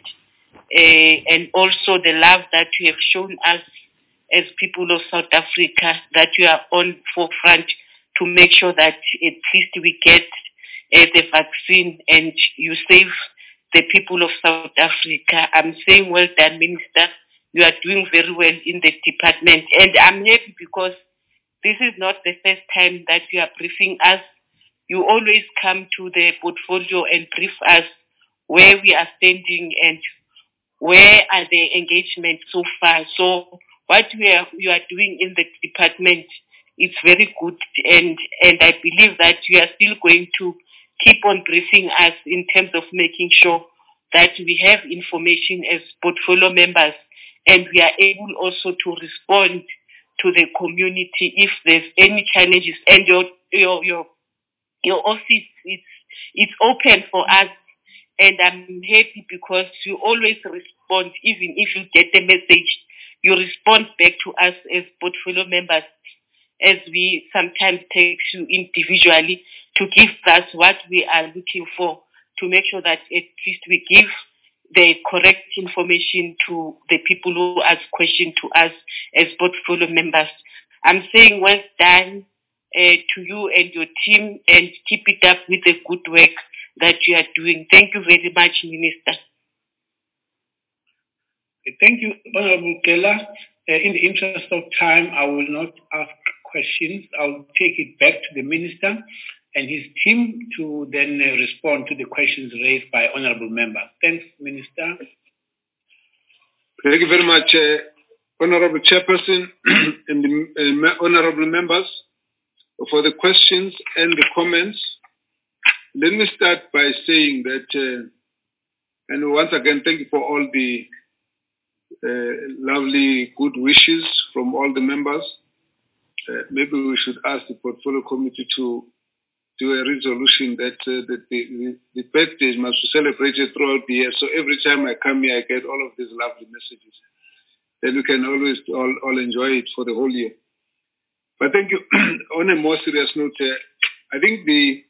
uh, and also the love that you have shown us as people of South Africa, that you are on forefront to make sure that at least we get uh, the vaccine and you save the people of South Africa. I'm saying well done, Minister. You are doing very well in the department. And I'm happy because this is not the first time that you are briefing us. You always come to the portfolio and brief us where we are standing and where are the engagements so far. So what we are, you are doing in the department, it's very good. And, and I believe that you are still going to keep on briefing us in terms of making sure that we have information as portfolio members, and we are able also to respond to the community if there's any challenges. And your your your your office, it's it's open for us, and I'm happy because you always respond. Even if you get a message, you respond back to us as portfolio members, as we sometimes take you individually to give us what we are looking for, to make sure that at least we give the correct information to the people who ask questions to us as portfolio members. I'm saying well done uh, to you and your team, and keep it up with the good work that you are doing. Thank you very much, Minister. Thank you, Honorable Kela. Uh, in the interest of time, I will not ask questions. I'll take it back to the Minister and his team to then uh, respond to the questions raised by honorable members. Thanks, Minister. Thank you very much, uh, Honorable Chairperson and the uh, honorable members, for the questions and the comments. Let me start by saying that, uh, and once again, thank you for all the uh, lovely good wishes from all the members. Uh, maybe we should ask the portfolio committee to do a resolution that, uh, that the, the, the birthdays must be celebrated throughout the year. So every time I come here, I get all of these lovely messages. Then we can always all, all enjoy it for the whole year. But thank you. On a more serious note, uh, I think the,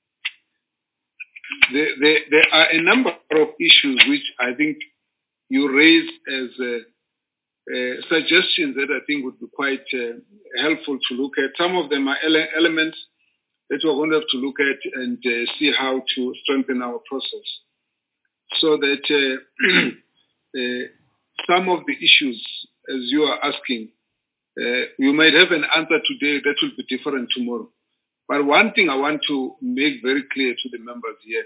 the, the there are a number of issues which I think you raise as uh, uh, suggestions that I think would be quite uh, helpful to look at. Some of them are ele- elements that we're going to have to look at and uh, see how to strengthen our process, so that uh, uh, some of the issues, as you are asking, uh, you might have an answer today that will be different tomorrow. But one thing I want to make very clear to the members here,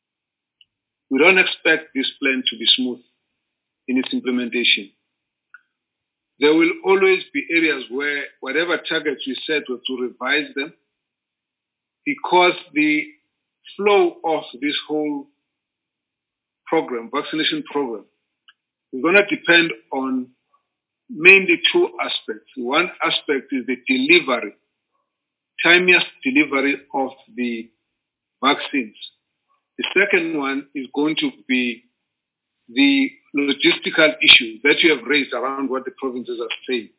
we don't expect this plan to be smooth in its implementation. There will always be areas where whatever targets we set, we have to revise them, because the flow of this whole program, vaccination program, is going to depend on mainly two aspects. One aspect is the delivery, timeliest delivery of the vaccines. The second one is going to be the logistical issues that you have raised around what the provinces are saying.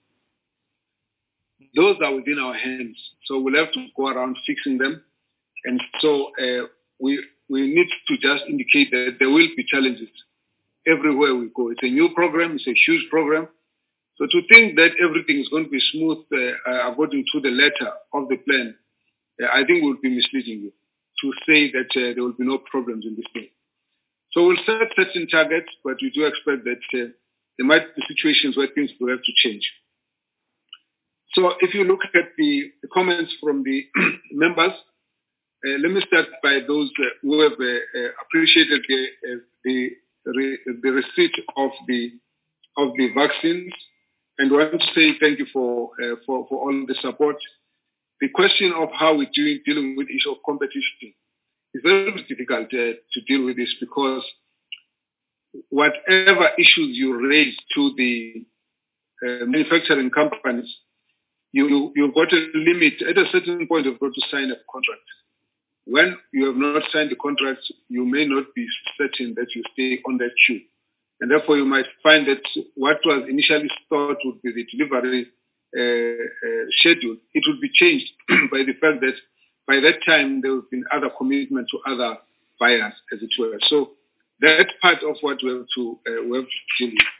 Those are within our hands, so we'll have to go around fixing them. And so uh, we we need to just indicate that there will be challenges everywhere we go. It's a new program, it's a huge program. So to think that everything is going to be smooth uh, uh, according to the letter of the plan, uh, I think would be misleading you to say that uh, there will be no problems in this thing. So we'll set certain targets, but we do expect that uh, there might be situations where things will have to change. So if you look at the, the comments from the members, uh, let me start by those uh, who have uh, uh, appreciated the, uh, the, re, the receipt of the of the vaccines, and want to say thank you for uh, for, for all the support. The question of how we're doing, dealing with the issue of competition is very difficult uh, to deal with this, because whatever issues you raise to the uh, manufacturing companies, You, you, you've got a limit. At a certain point, you've got to sign a contract. When you have not signed the contract, you may not be certain that you stay on that queue. And therefore, you might find that what was initially thought would be the delivery uh, uh, schedule, it would be changed by the fact that by that time, there have been other commitment to other buyers, as it were. So that's part of what we have to, uh, we have to deal with.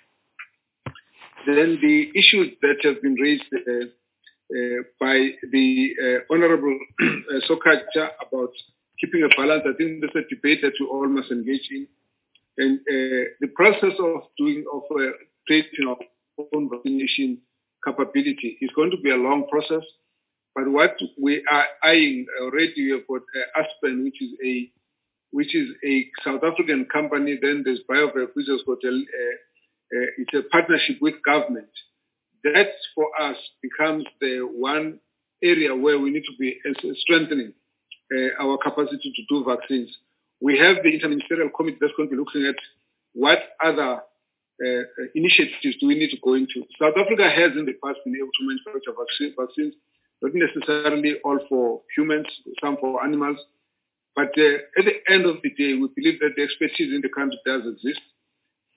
Then the issues that have been raised uh, Uh, by the uh, Honorable uh, Sokacha about keeping a balance. I think that's a debate that we all must engage in. And uh, the process of doing, of uh, creating our own vaccination capability is going to be a long process. But what we are eyeing already, we have got uh, Aspen, which is a which is a South African company. Then there's BioVac, which has got a, uh, uh, it's a partnership with government. That, for us, becomes the one area where we need to be strengthening uh, our capacity to do vaccines. We have the Interministerial Committee that's going to be looking at what other uh, initiatives do we need to go into. South Africa has in the past been able to manufacture vaccine, vaccines, not necessarily all for humans, some for animals. But uh, at the end of the day, we believe that the expertise in the country does exist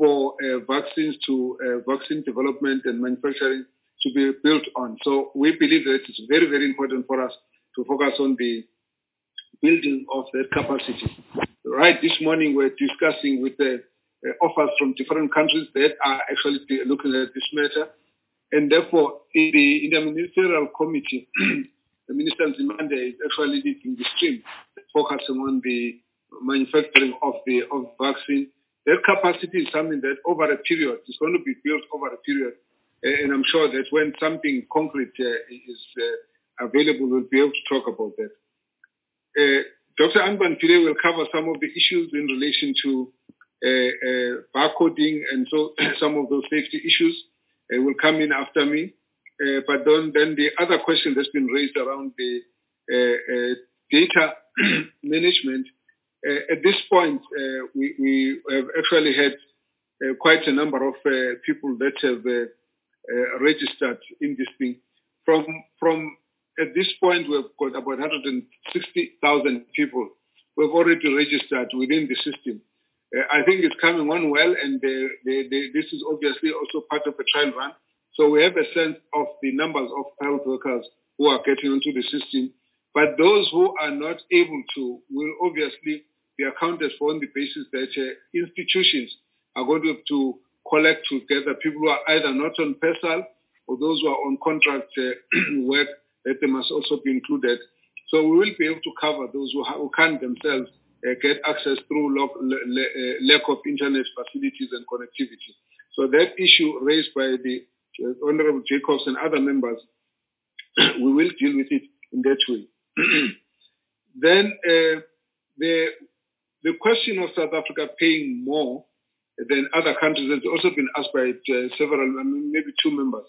for uh, vaccines to uh, vaccine development and manufacturing to be built on. So we believe that it's very, very important for us to focus on the building of that capacity. Right this morning, we're discussing with the uh, offers from different countries that are actually looking at this matter. And therefore, in the, in the ministerial committee, the Minister Nzimande is actually leading the stream, focusing on the manufacturing of the of vaccine. That capacity is something that over a period is going to be built over a period. Uh, and I'm sure that when something concrete uh, is uh, available, we'll be able to talk about that. Uh, Doctor Anban today will cover some of the issues in relation to uh, uh, barcoding and so some of those safety issues uh, will come in after me. Uh, but then, then the other question that's been raised around the uh, uh, data management, uh, at this point, uh, we, we have actually had uh, quite a number of uh, people that have uh, uh, registered in this thing. From, from At this point, we've got about one hundred sixty thousand people who have already registered within the system. Uh, I think it's coming on well, and they, they, they, this is obviously also part of a trial run. So we have a sense of the numbers of health workers who are getting into the system. But those who are not able to will obviously be accounted for on the basis that uh, institutions are going to have to collect together people who are either not on PESAL or those who are on contract uh, work, that they must also be included. So we will be able to cover those who, ha- who can't themselves uh, get access through lo- le- le- uh, lack of internet facilities and connectivity. So that issue raised by the uh, Honorable Jacobs and other members, we will deal with it in that way. Then uh, the the question of South Africa paying more than other countries has also been asked by uh, several, I mean, maybe two members.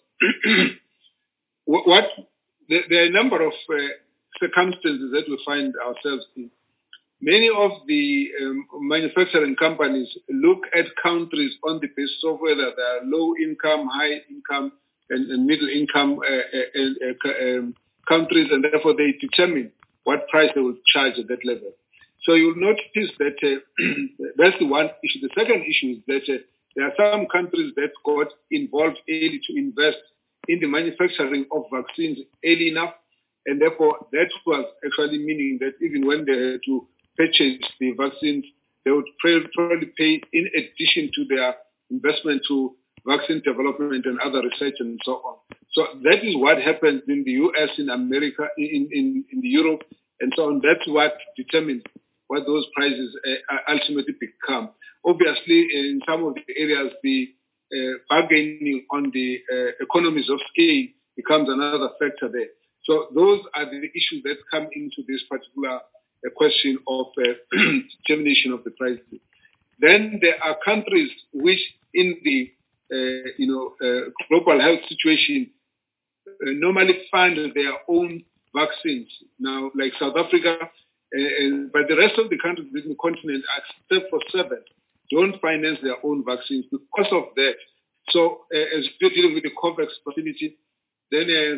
what, what There are a number of uh, circumstances that we find ourselves in. Many of the um, manufacturing companies look at countries on the basis of whether they are low income, high income, and, and middle income uh, uh, uh, um, countries, and therefore they determine what price they will charge at that level. So you'll notice that uh, that's the one issue. The second issue is that uh, there are some countries that got involved early to invest in the manufacturing of vaccines early enough, and therefore that was actually meaning that even when they had to purchase the vaccines, they would probably pay in addition to their investment to vaccine development and other research and so on. So that is what happens in the U S, in America, in, in, in the Europe, and so on. That's what determines what those prices uh, ultimately become. Obviously, in some of the areas, the Uh, bargaining on the uh, economies of scale becomes another factor there. So those are the issues that come into this particular uh, question of uh, determination of the price. Then there are countries which, in the uh, you know uh, global health situation, uh, normally fund their own vaccines. Now, like South Africa, uh, and, but the rest of the countries in the continent, except for seven, don't finance their own vaccines because of that. So uh, as we're dealing with the COVAX facility, then uh,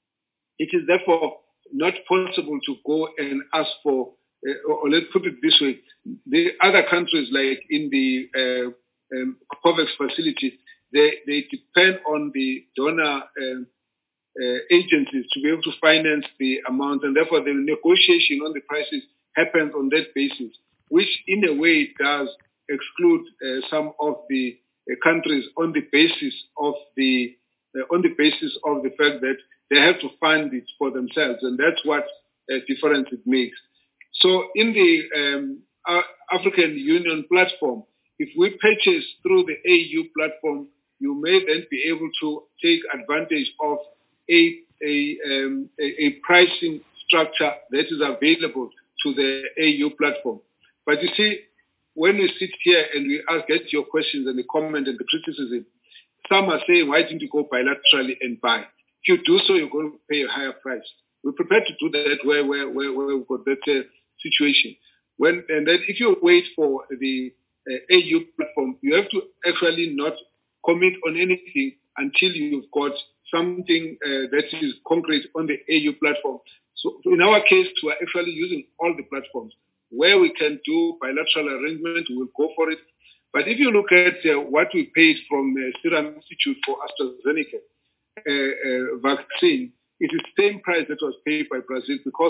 it is therefore not possible to go and ask for, uh, or, or let's put it this way, the other countries like in the uh, um, COVAX facility, they, they depend on the donor uh, uh, agencies to be able to finance the amount, and therefore the negotiation on the prices happens on that basis, which in a way does exclude uh, some of the uh, countries on the basis of the uh, on the basis of the fact that they have to fund it for themselves, and that's what uh, difference it makes. So in the um, African Union platform, if we purchase through the A U platform, you may then be able to take advantage of a a, um, a, a pricing structure that is available to the A U platform. But you see, when we sit here and we ask, get your questions and the comment and the criticism, some are saying, why didn't you go bilaterally and buy? If you do so, you're going to pay a higher price. We're prepared to do that where, where, where, where we've got that uh, situation. When, and then if you wait for the uh, A U platform, you have to actually not commit on anything until you've got something uh, that is concrete on the A U platform. So in our case, we're actually using all the platforms. Where we can do bilateral arrangement, we'll go for it. But if you look at uh, what we paid from uh, Serum Institute for AstraZeneca uh, uh, vaccine, it is the same price that was paid by Brazil because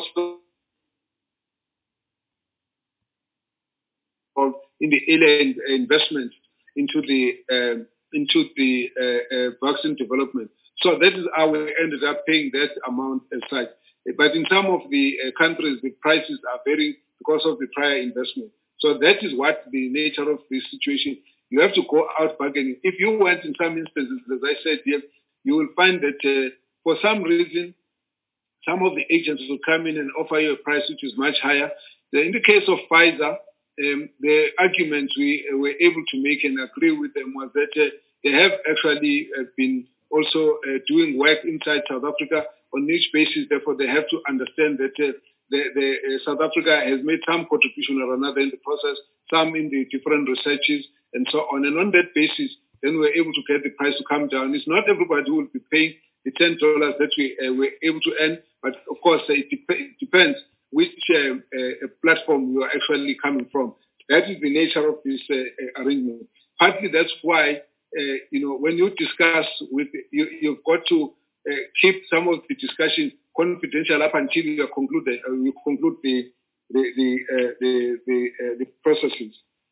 of in the alien investment into the uh, into the uh, uh, vaccine development. So that is how we ended up paying that amount aside. But in some of the uh, countries, the prices are varying because of the prior investment. So that is what the nature of this situation. You have to go out bargaining. If you went in some instances, as I said here, you will find that uh, for some reason, some of the agents will come in and offer you a price which is much higher. In the case of Pfizer, um, the arguments we uh, were able to make and agree with them was that uh, they have actually uh, been also uh, doing work inside South Africa on each basis. Therefore, they have to understand that uh, the, the, uh, South Africa has made some contribution or another in the process, some in the different researches and so on. And on that basis, then we're able to get the price to come down. It's not everybody who will be paying the ten dollars that we uh, were able to earn, but of course uh, it, dep- it depends which uh, uh, platform you are actually coming from. That is the nature of this uh, arrangement. Partly that's why, uh, you know, when you discuss with, you, you've got to uh, keep some of the discussion confidential up until you conclude the, uh, you conclude the the the uh, the, the, uh, the processes.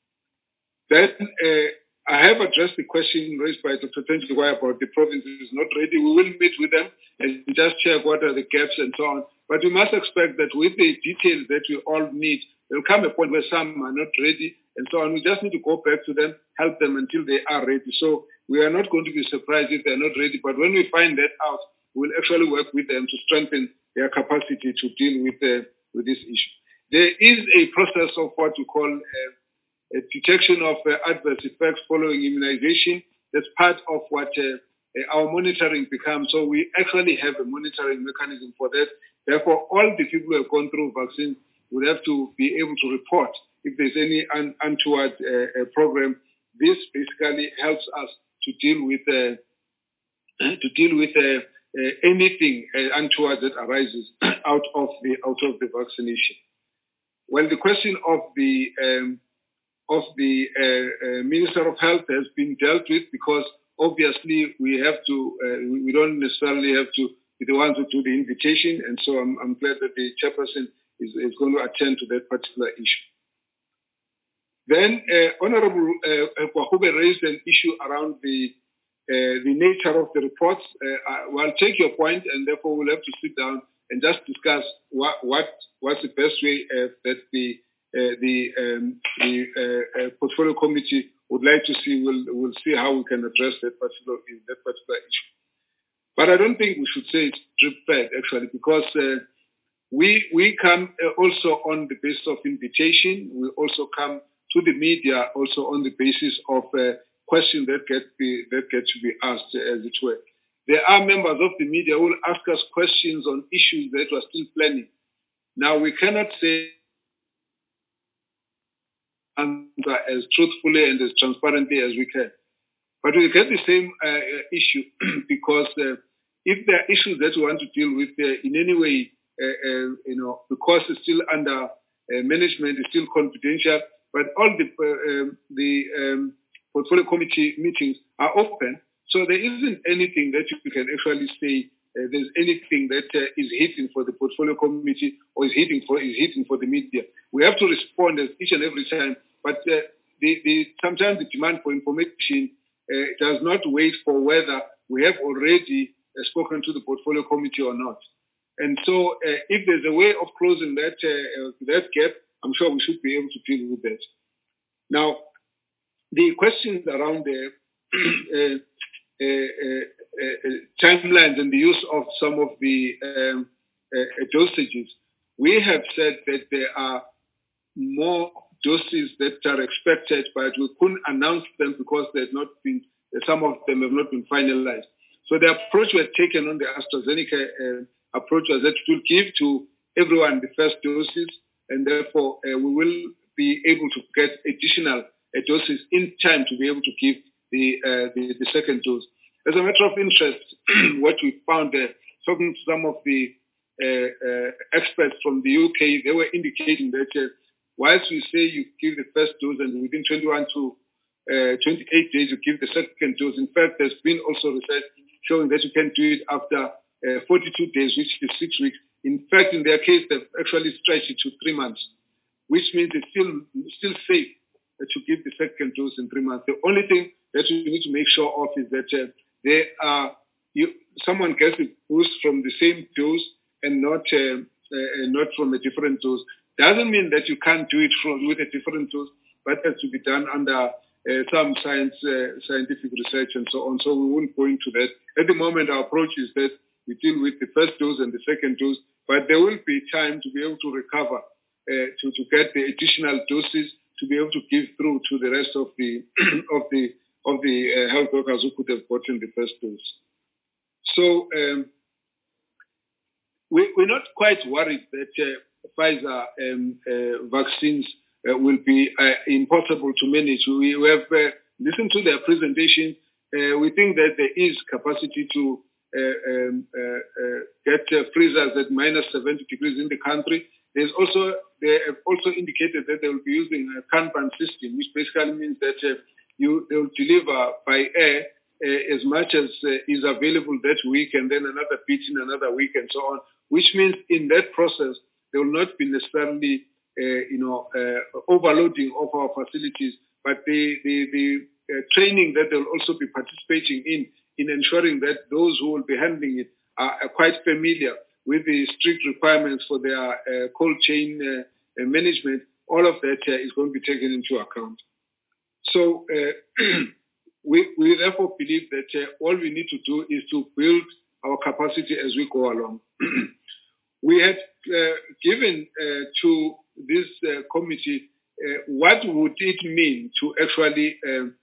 Then uh, I have addressed the question raised by Doctor Tenjiwa about the province is not ready. We will meet with them and just check what are the gaps and so on. But we must expect that with the details that we all need, there will come a point where some are not ready and so on. We just need to go back to them, help them until they are ready. So we are not going to be surprised if they're not ready. But when we find that out, we'll actually work with them to strengthen their capacity to deal with uh, with this issue. There is a process of what we call uh, a detection of uh, adverse effects following immunization. That's part of what uh, uh, our monitoring becomes. So we actually have a monitoring mechanism for that. Therefore, all the people who have gone through vaccine would have to be able to report if there's any un- untoward uh, uh, program. This basically helps us to deal with uh, to deal with uh, uh, anything uh, untoward that arises out of the out of the vaccination. Well, the question of the um, of the uh, uh, Minister of Health has been dealt with because obviously we have to, uh, we, we don't necessarily have to be the ones who do the invitation, and so I'm, I'm glad that the chairperson is, is going to attend to that particular issue. Then uh, Honorable uh, Kwahube raised an issue around the uh, the nature of the reports. Uh, I, well, I'll take your point, and therefore we'll have to sit down and just discuss what what what's the best way uh, that the Uh, the um, the uh, uh, portfolio committee would like to see. We'll we'll see how we can address that particular that particular issue. But I don't think we should say it's drip fed actually, because uh, we we come uh, also on the basis of invitation. We also come to the media also on the basis of uh, questions that get be, that get to be asked, uh, as it were. There are members of the media who will ask us questions on issues that we're still planning. Now we cannot say answer as truthfully and as transparently as we can. But we get the same uh, issue because uh, if there are issues that we want to deal with uh, in any way, uh, uh, you know, because it's still under uh, management, it's still confidential, but all the, uh, um, the um, portfolio committee meetings are open. So there isn't anything that you can actually say uh, there's anything that uh, is hidden for the portfolio committee or is hidden for is hidden for the media. We have to respond as each and every time, but uh, the, the, sometimes the demand for information uh, does not wait for whether we have already uh, spoken to the portfolio committee or not. And so uh, if there's a way of closing that, uh, that gap, I'm sure we should be able to deal with that. Now, the questions around the uh, uh, uh, uh, timelines and the use of some of the um, uh, dosages, we have said that there are more doses that are expected, but we couldn't announce them because they have not been, some of them have not been finalized. So the approach we have taken on the AstraZeneca uh, approach was that we will give to everyone the first doses, and therefore uh, we will be able to get additional uh, doses in time to be able to give the, uh, the, the second dose. As a matter of interest, what we found uh, talking to some of the uh, uh, experts from the U K, they were indicating that uh, whilst we say you give the first dose and within twenty-one to uh, twenty-eight days you give the second dose. In fact, there's been also research showing that you can do it after uh, forty-two days, which is six weeks. In fact, in their case, they've actually stretched it to three months, which means it's still still safe uh, to give the second dose in three months. The only thing that you need to make sure of is that uh, they are, you, someone gets a boost from the same dose and not uh, uh, not from a different dose. Doesn't mean that you can't do it from, with a different dose, but it has to be done under uh, some science, uh, scientific research and so on. So we won't go into that. At the moment, our approach is that we deal with the first dose and the second dose, but there will be time to be able to recover, uh, to, to get the additional doses to be able to give through to the rest of the of the of the uh, health workers who could have gotten the first dose. So um, we, we're not quite worried that uh, Pfizer um, uh, vaccines uh, will be uh, impossible to manage. We, we have uh, listened to their presentation. Uh, we think that there is capacity to uh, um, uh, uh, get uh, freezers at minus seventy degrees in the country. There's also, they have also indicated that they will be using a Kanban system, which basically means that uh, you they will deliver by air uh, as much as uh, is available that week, and then another bit in another week, and so on. Which means in that process there will not be necessarily uh, you know uh, overloading of our facilities, but the the, the uh, training that they'll also be participating in in ensuring that those who will be handling it are, are quite familiar with the strict requirements for their uh, cold chain uh, uh, management. All of that uh, is going to be taken into account. So uh, we, we therefore believe that uh, all we need to do is to build our capacity as we go along. We had uh, given uh, to this uh, committee uh, what would it mean to actually um,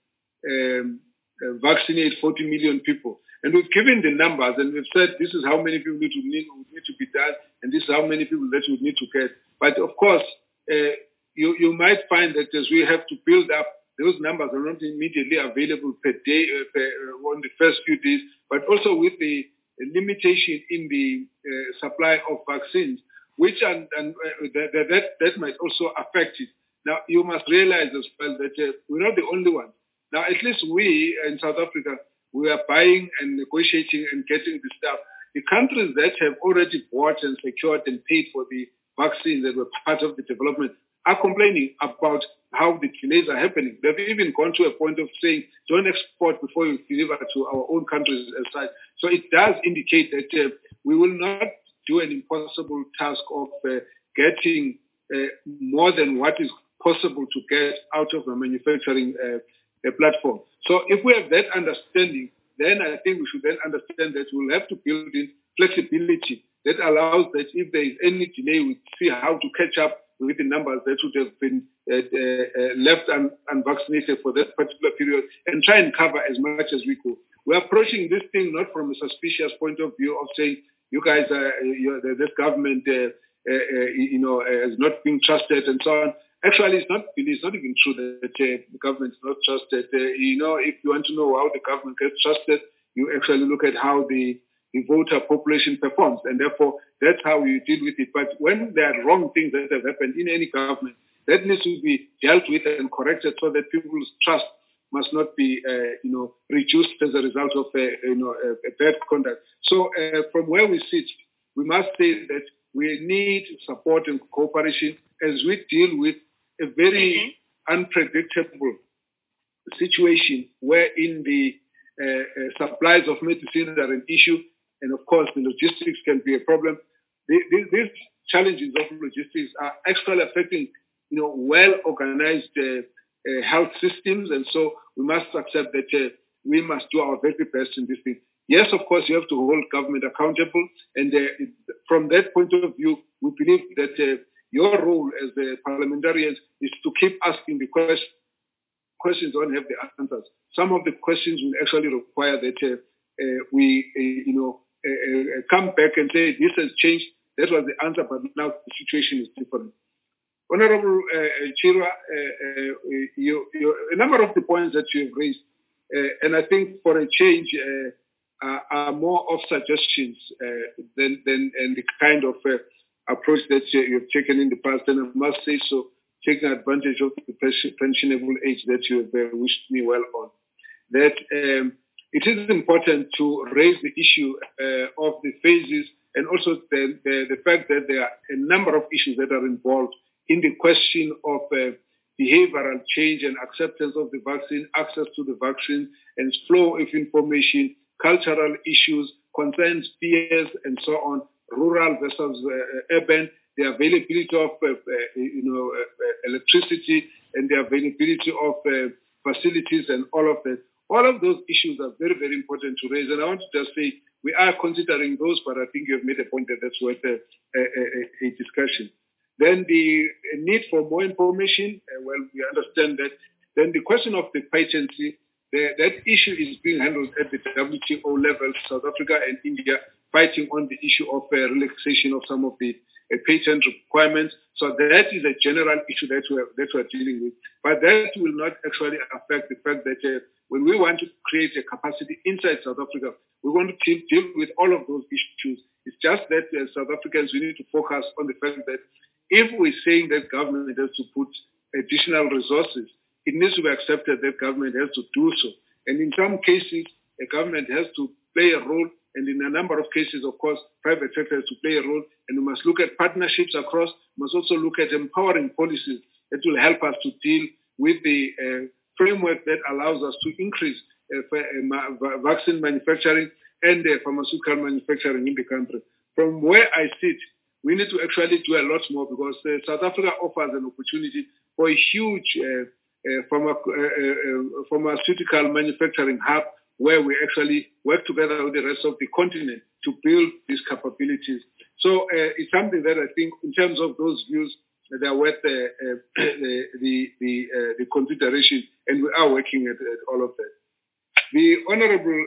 um, uh, vaccinate forty million people. And we've given the numbers, and we've said this is how many people need to, need, need to be done, and this is how many people that we need to get. But of course, uh, you, you might find that as we have to build up, those numbers are not immediately available per day, uh, per, uh, on the first few days, but also with the limitation in the uh, supply of vaccines, which and, and uh, that, that, that might also affect it. Now, you must realize as well that uh, we're not the only ones. Now, at least we in South Africa, we are buying and negotiating and getting the stuff. The countries that have already bought and secured and paid for the vaccines that were part of the development are complaining about how the delays are happening. They've even gone to a point of saying, don't export before you deliver to our own countries as such. So it does indicate that uh, we will not do an impossible task of uh, getting uh, more than what is possible to get out of the manufacturing uh, uh, platform. So if we have that understanding, then I think we should then understand that we'll have to build in flexibility that allows that if there is any delay, we see how to catch up with the numbers that would have been uh, uh, left un- unvaccinated for that particular period, and try and cover as much as we could. We're approaching this thing not from a suspicious point of view of saying, you guys, are, you're, this government, uh, uh, uh, you know, uh, is not being trusted and so on. Actually, it's not, it's not even true that uh, the government is not trusted. Uh, you know, if you want to know how the government gets trusted, you actually look at how the, the voter population performs, and therefore that's how you deal with it. But when there are wrong things that have happened in any government, that needs to be dealt with and corrected so that people's trust must not be, uh, you know, reduced as a result of, uh, you know, a, a bad conduct. So uh, from where we sit, we must say that we need support and cooperation as we deal with a very unpredictable situation wherein the uh, uh, supplies of medicine are an issue, and of course the logistics can be a problem. The, the, these challenges of logistics are actually affecting, you know, well-organized uh, uh, health systems, and so we must accept that uh, we must do our very best in this thing. Yes, of course, you have to hold government accountable, and uh, from that point of view, we believe that uh, your role as the parliamentarians is to keep asking the question. Questions don't have the answers. Some of the questions will actually require that uh, uh, we, uh, you know, uh, uh, come back and say this has changed. That was the answer, but now the situation is different. Honorable uh, Chirwa, uh, uh, you, you, a number of the points that you have raised, uh, and I think for a change, uh, are, are more of suggestions uh, than, than and the kind of uh, approach that you have taken in the past, and I must say so. taking advantage of the pensionable age that you have uh, wished me well on, that um, it is important to raise the issue uh, of the phases and also the, the, the fact that there are a number of issues that are involved in the question of uh, behavioral change and acceptance of the vaccine, access to the vaccine, and flow of information, cultural issues, concerns, fears, and so on, rural versus uh, urban, the availability of uh, uh, you know uh, uh, electricity, and the availability of uh, facilities, and all of that. All of those issues are very, very important to raise. And I want to just say we are considering those, but I think you have made a point that that's worth a, a, a, a discussion. Then the need for more information, uh, well, we understand that. Then the question of the patency, the, that issue is being handled at the W T O level, South Africa and India, fighting on the issue of uh, relaxation of some of the uh, patent requirements. So that is a general issue that we're, that we're dealing with. But that will not actually affect the fact that uh, when we want to create a capacity inside South Africa, we want to deal, deal with all of those issues. It's just that as uh, South Africans, we need to focus on the fact that if we're saying that government has to put additional resources, it needs to be accepted that government has to do so. And in some cases, a government has to play a role, and in a number of cases, of course, private sector has to play a role, and we must look at partnerships across, we must also look at empowering policies that will help us to deal with the uh, framework that allows us to increase uh, uh, vaccine manufacturing and uh, pharmaceutical manufacturing in the country. From where I sit, we need to actually do a lot more because uh, South Africa offers an opportunity for a huge uh, uh, pharma, uh, uh, pharmaceutical manufacturing hub where we actually work together with the rest of the continent to build these capabilities. So uh, it's something that I think in terms of those views, they are worth uh, uh, the, the, the, uh, the consideration, and we are working at, at all of that. The Honorable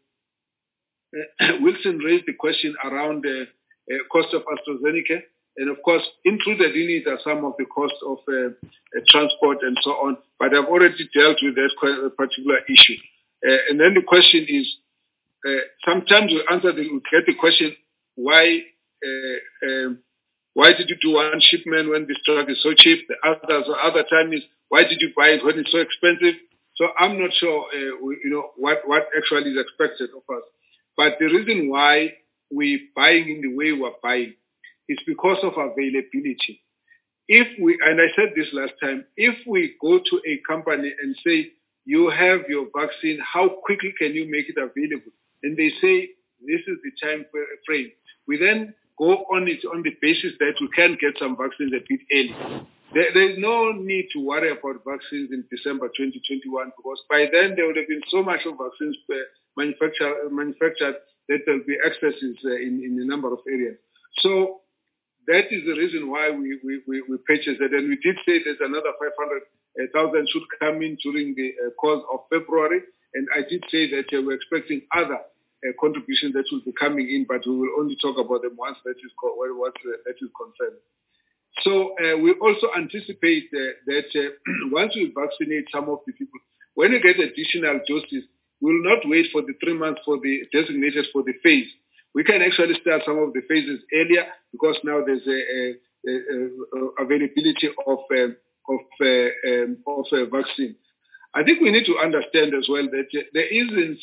uh, uh, Wilson raised the question around the uh, uh, cost of AstraZeneca, and of course, included in it are some of the cost of uh, uh, transport and so on, but I've already dealt with that particular issue. Uh, and then the question is, uh, sometimes we answer the, we get the question, why uh, um, why did you do one shipment when this drug is so cheap? The other, the other time is, why did you buy it when it's so expensive? So I'm not sure, uh, we, you know, what, what actually is expected of us. But the reason why we're buying in the way we're buying is because of availability. If we, and I said this last time, if we go to a company and say, you have your vaccine, how quickly can you make it available? And they say, this is the time frame. We then go on it on the basis that we can get some vaccines a bit early. There, there is no need to worry about vaccines in December twenty twenty-one because by then there would have been so much of vaccines manufactured, manufactured that there will be excesses uh, in, in a number of areas. So that is the reason why we, we, we, we purchased it. And we did say there's another five hundred thousand should come in during the uh, course of February. And I did say that uh, we're expecting other uh, contributions that will be coming in, but we will only talk about them once that is, co- once, uh, that is confirmed. So uh, we also anticipate uh, that uh, once we vaccinate some of the people, when we get additional doses, we will not wait for the three months for the designated for the phase. We can actually start some of the phases earlier because now there's a, a, a, a availability of uh, of uh, um, of a vaccine. I think we need to understand as well that uh, there isn't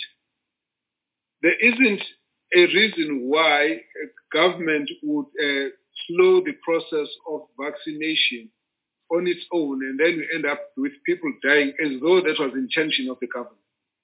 there isn't a reason why a government would uh, slow the process of vaccination on its own, and then we end up with people dying as though that was the intention of the government.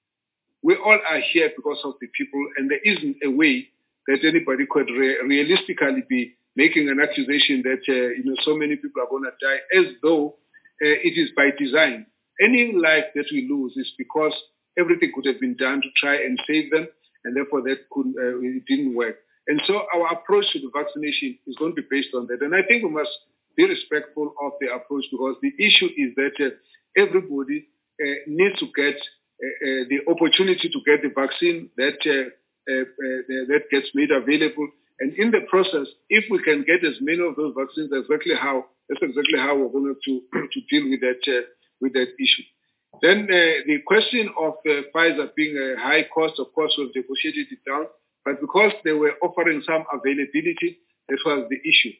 We all are here because of the people, and there isn't a way that anybody could re- realistically be making an accusation that uh, you know so many people are going to die as though uh, it is by design. Any life that we lose is because everything could have been done to try and save them, and therefore that couldn't, uh, it didn't work. And so our approach to the vaccination is going to be based on that. And I think we must be respectful of the approach because the issue is that uh, everybody uh, needs to get uh, uh, the opportunity to get the vaccine that uh, uh, uh, that gets made available. And in the process, if we can get as many of those vaccines, exactly how that's exactly how we're going to to deal with that uh, with that issue. Then uh, the question of uh, Pfizer being a high cost, of course, we've negotiated it down. But because they were offering some availability, that was the issue.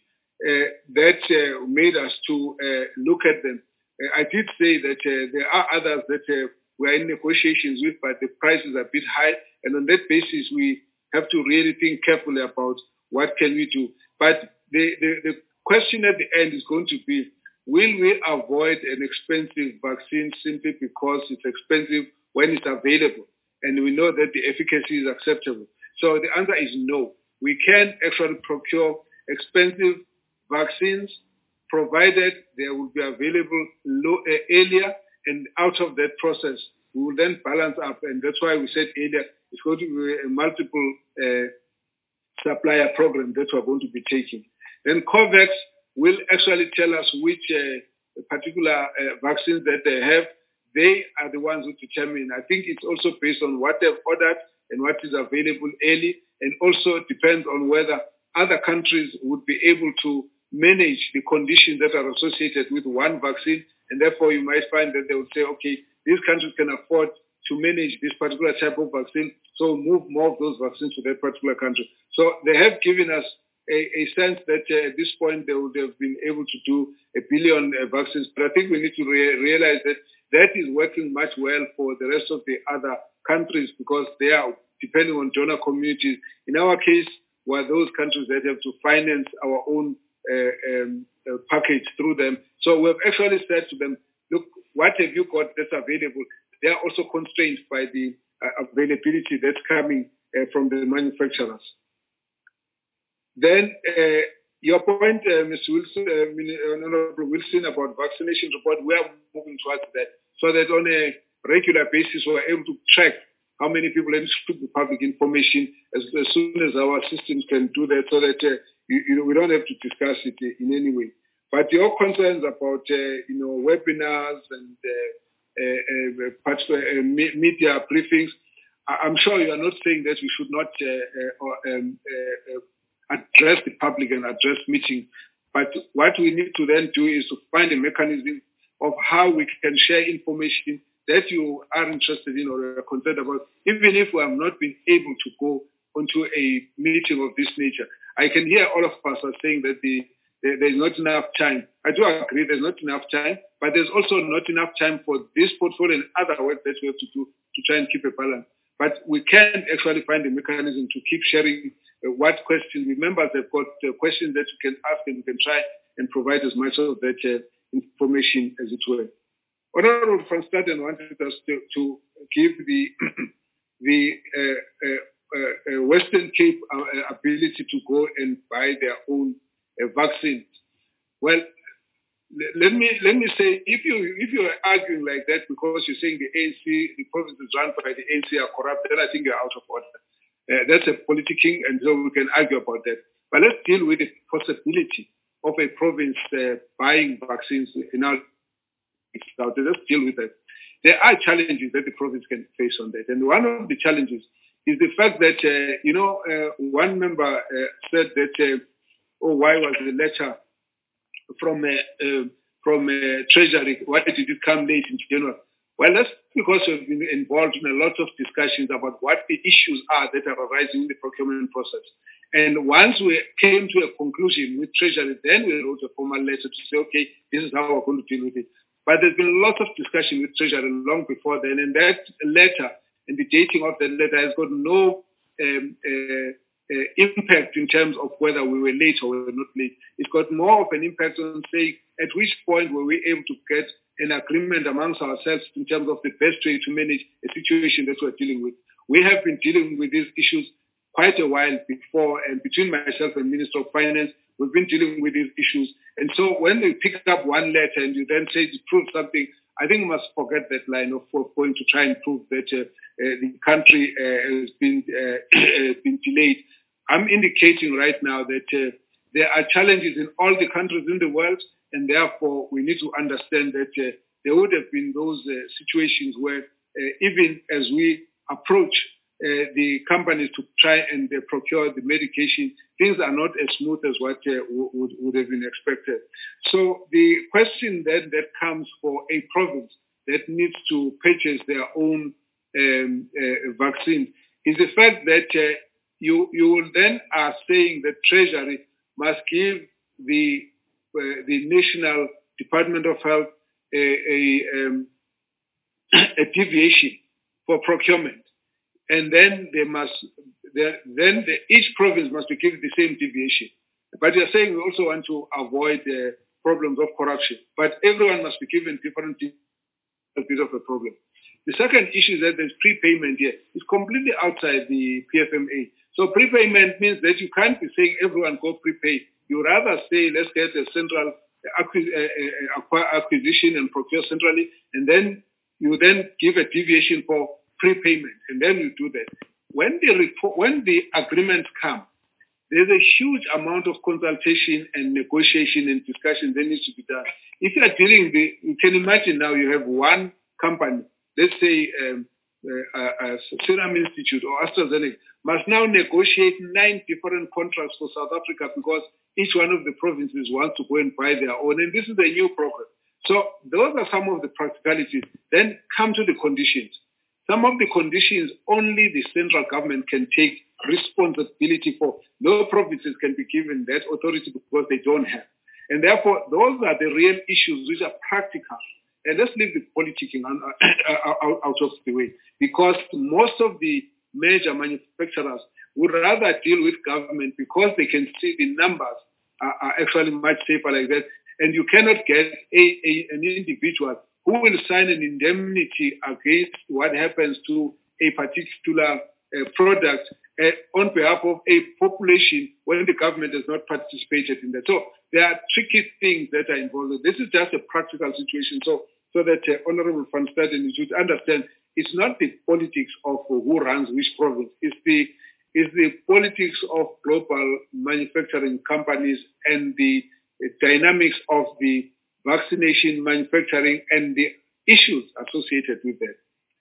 uh, that uh, made us to uh, look at them. Uh, I did say that uh, there are others that uh, we're in negotiations with, but the prices are a bit high, and on that basis, we have to really think carefully about what can we do. But the, the, the question at the end is going to be, will we avoid an expensive vaccine simply because it's expensive when it's available and we know that the efficacy is acceptable? So the answer is no. We can actually procure expensive vaccines provided they will be available low, uh, earlier, and out of that process, we will then balance up. And that's why we said earlier, it's going to be a multiple uh, supplier program that we're going to be taking. Then COVAX will actually tell us which uh, particular uh, vaccines that they have. They are the ones who determine. I think it's also based on what they've ordered and what is available early, and also depends on whether other countries would be able to manage the conditions that are associated with one vaccine, and therefore you might find that they will say, okay, these countries can afford to manage this particular type of vaccine, so move more of those vaccines to that particular country. So they have given us a, a sense that uh, at this point they would have been able to do a billion uh, vaccines, but I think we need to re- realize that that is working much well for the rest of the other countries because they are depending on donor communities. In our case, we're those countries that have to finance our own uh, um, uh, package through them. So we've actually said to them, look, what have you got that's available? They are also constrained by the uh, availability that's coming uh, from the manufacturers. Then uh, your point, uh, Mister Wilson, uh, Honorable Wilson, about vaccination report, we are moving towards that so that on a regular basis we're able to track how many people have the public information as, as soon as our systems can do that so that uh, you, you know, we don't have to discuss it in any way. But your concerns about, uh, you know, webinars and uh, uh, uh, particular, uh, media briefings, I'm sure you are not saying that we should not uh, uh, um, uh, address the public and address meetings. But what we need to then do is to find a mechanism of how we can share information that you are interested in or are concerned about, even if we have not been able to go onto a meeting of this nature. I can hear all of us are saying that the, the, there's not enough time. I do agree there's not enough time, but there's also not enough time for this portfolio and other work that we have to do to try and keep a balance. But we can actually find a mechanism to keep sharing uh, what questions. Members have got uh, questions that you can ask and we can try and provide as much of that uh, information as it were. Honorable van Staden wanted us to, to give the the uh, uh, uh, Western Cape uh, ability to go and buy their own uh, vaccines. Well, let me let me say, if you if you are arguing like that because you're saying the A N C, the provinces run by the A N C are corrupt, then I think you're out of order. Uh, that's a politicking, and so we can argue about that. But let's deal with the possibility of a province uh, buying vaccines in our Let's deal with that. There are challenges that the province can face on that. And one of the challenges is the fact that, uh, you know, uh, one member uh, said that, uh, oh, why was the letter from, uh, uh, from uh, Treasury, why did it come late in January? Well, that's because we've been involved in a lot of discussions about what the issues are that are arising in the procurement process. And once we came to a conclusion with Treasury, then we wrote a formal letter to say, okay, this is how we're going to deal with it. But there's been a lot of discussion with Treasury long before then, and that letter and the dating of that letter has got no um, uh, uh, impact in terms of whether we were late or we were not late. It's got more of an impact on saying at which point were we able to get an agreement amongst ourselves in terms of the best way to manage a situation that we're dealing with. We have been dealing with these issues quite a while before, and between myself and Minister of Finance, we've been dealing with these issues. And so when they pick up one letter and you then say to prove something, I think we must forget that line of going to try and prove that uh, uh, the country uh, has been, uh, been delayed. I'm indicating right now that uh, there are challenges in all the countries in the world, and therefore we need to understand that uh, there would have been those uh, situations where uh, even as we approach Uh, the companies to try and uh, procure the medication, things are not as smooth as what uh, would, would have been expected. So the question then that comes for a province that needs to purchase their own um, uh, vaccine is the fact that uh, you, you will then are saying that Treasury must give the uh, the National Department of Health a, a, um, a deviation for procurement, and then they must then the, each province must be given the same deviation. But you're saying we also want to avoid uh, problems of corruption, but everyone must be given different a bit of a problem. The second issue is that there's prepayment here. It's completely outside the P F M A. So prepayment means that you can't be saying everyone go prepay. You rather say let's get a central acquisition and procure centrally, and then you then give a deviation for prepayment, and then you do that. When the report, when the agreements come, there's a huge amount of consultation and negotiation and discussion that needs to be done. If you are dealing with, you can imagine now you have one company, let's say um, uh, uh, Serum Institute or AstraZeneca, must now negotiate nine different contracts for South Africa because each one of the provinces wants to go and buy their own. And this is a new program. So those are some of the practicalities. Then come to the conditions. Some of the conditions only the central government can take responsibility for. No provinces can be given that authority because they don't have. And therefore, those are the real issues which are practical. And let's leave the politicking out of the way, because most of the major manufacturers would rather deal with government because they can see the numbers are, are actually much safer like that. And you cannot get a, a, an individual who will sign an indemnity against what happens to a particular uh, product uh, on behalf of a population when the government has not participated in that. So there are tricky things that are involved. This is just a practical situation. So so that uh, Honorable Van Staden should understand it's not the politics of who runs which province. It's the, it's the politics of global manufacturing companies and the uh, dynamics of the vaccination manufacturing and the issues associated with that.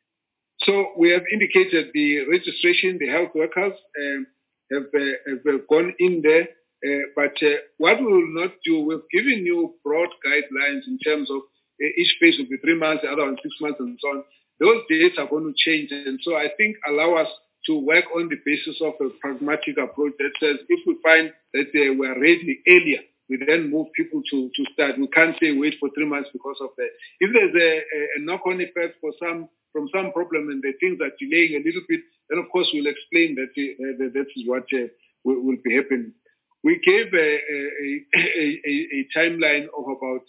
So we have indicated the registration, the health workers um, have, uh, have gone in there, uh, but uh, what we will not do, we've given you broad guidelines in terms of uh, each phase will be three months, the other one six months and so on. Those dates are going to change, and so I think allow us to work on the basis of a pragmatic approach that says if we find that they were ready earlier, we then move people to, to start. We can't say wait for three months because of that. If there's a, a, a knock-on effect for some from some problem and the things are delaying a little bit, then of course we'll explain that uh, that, that is what uh, will, will be happening. We gave a, a, a, a, a timeline of about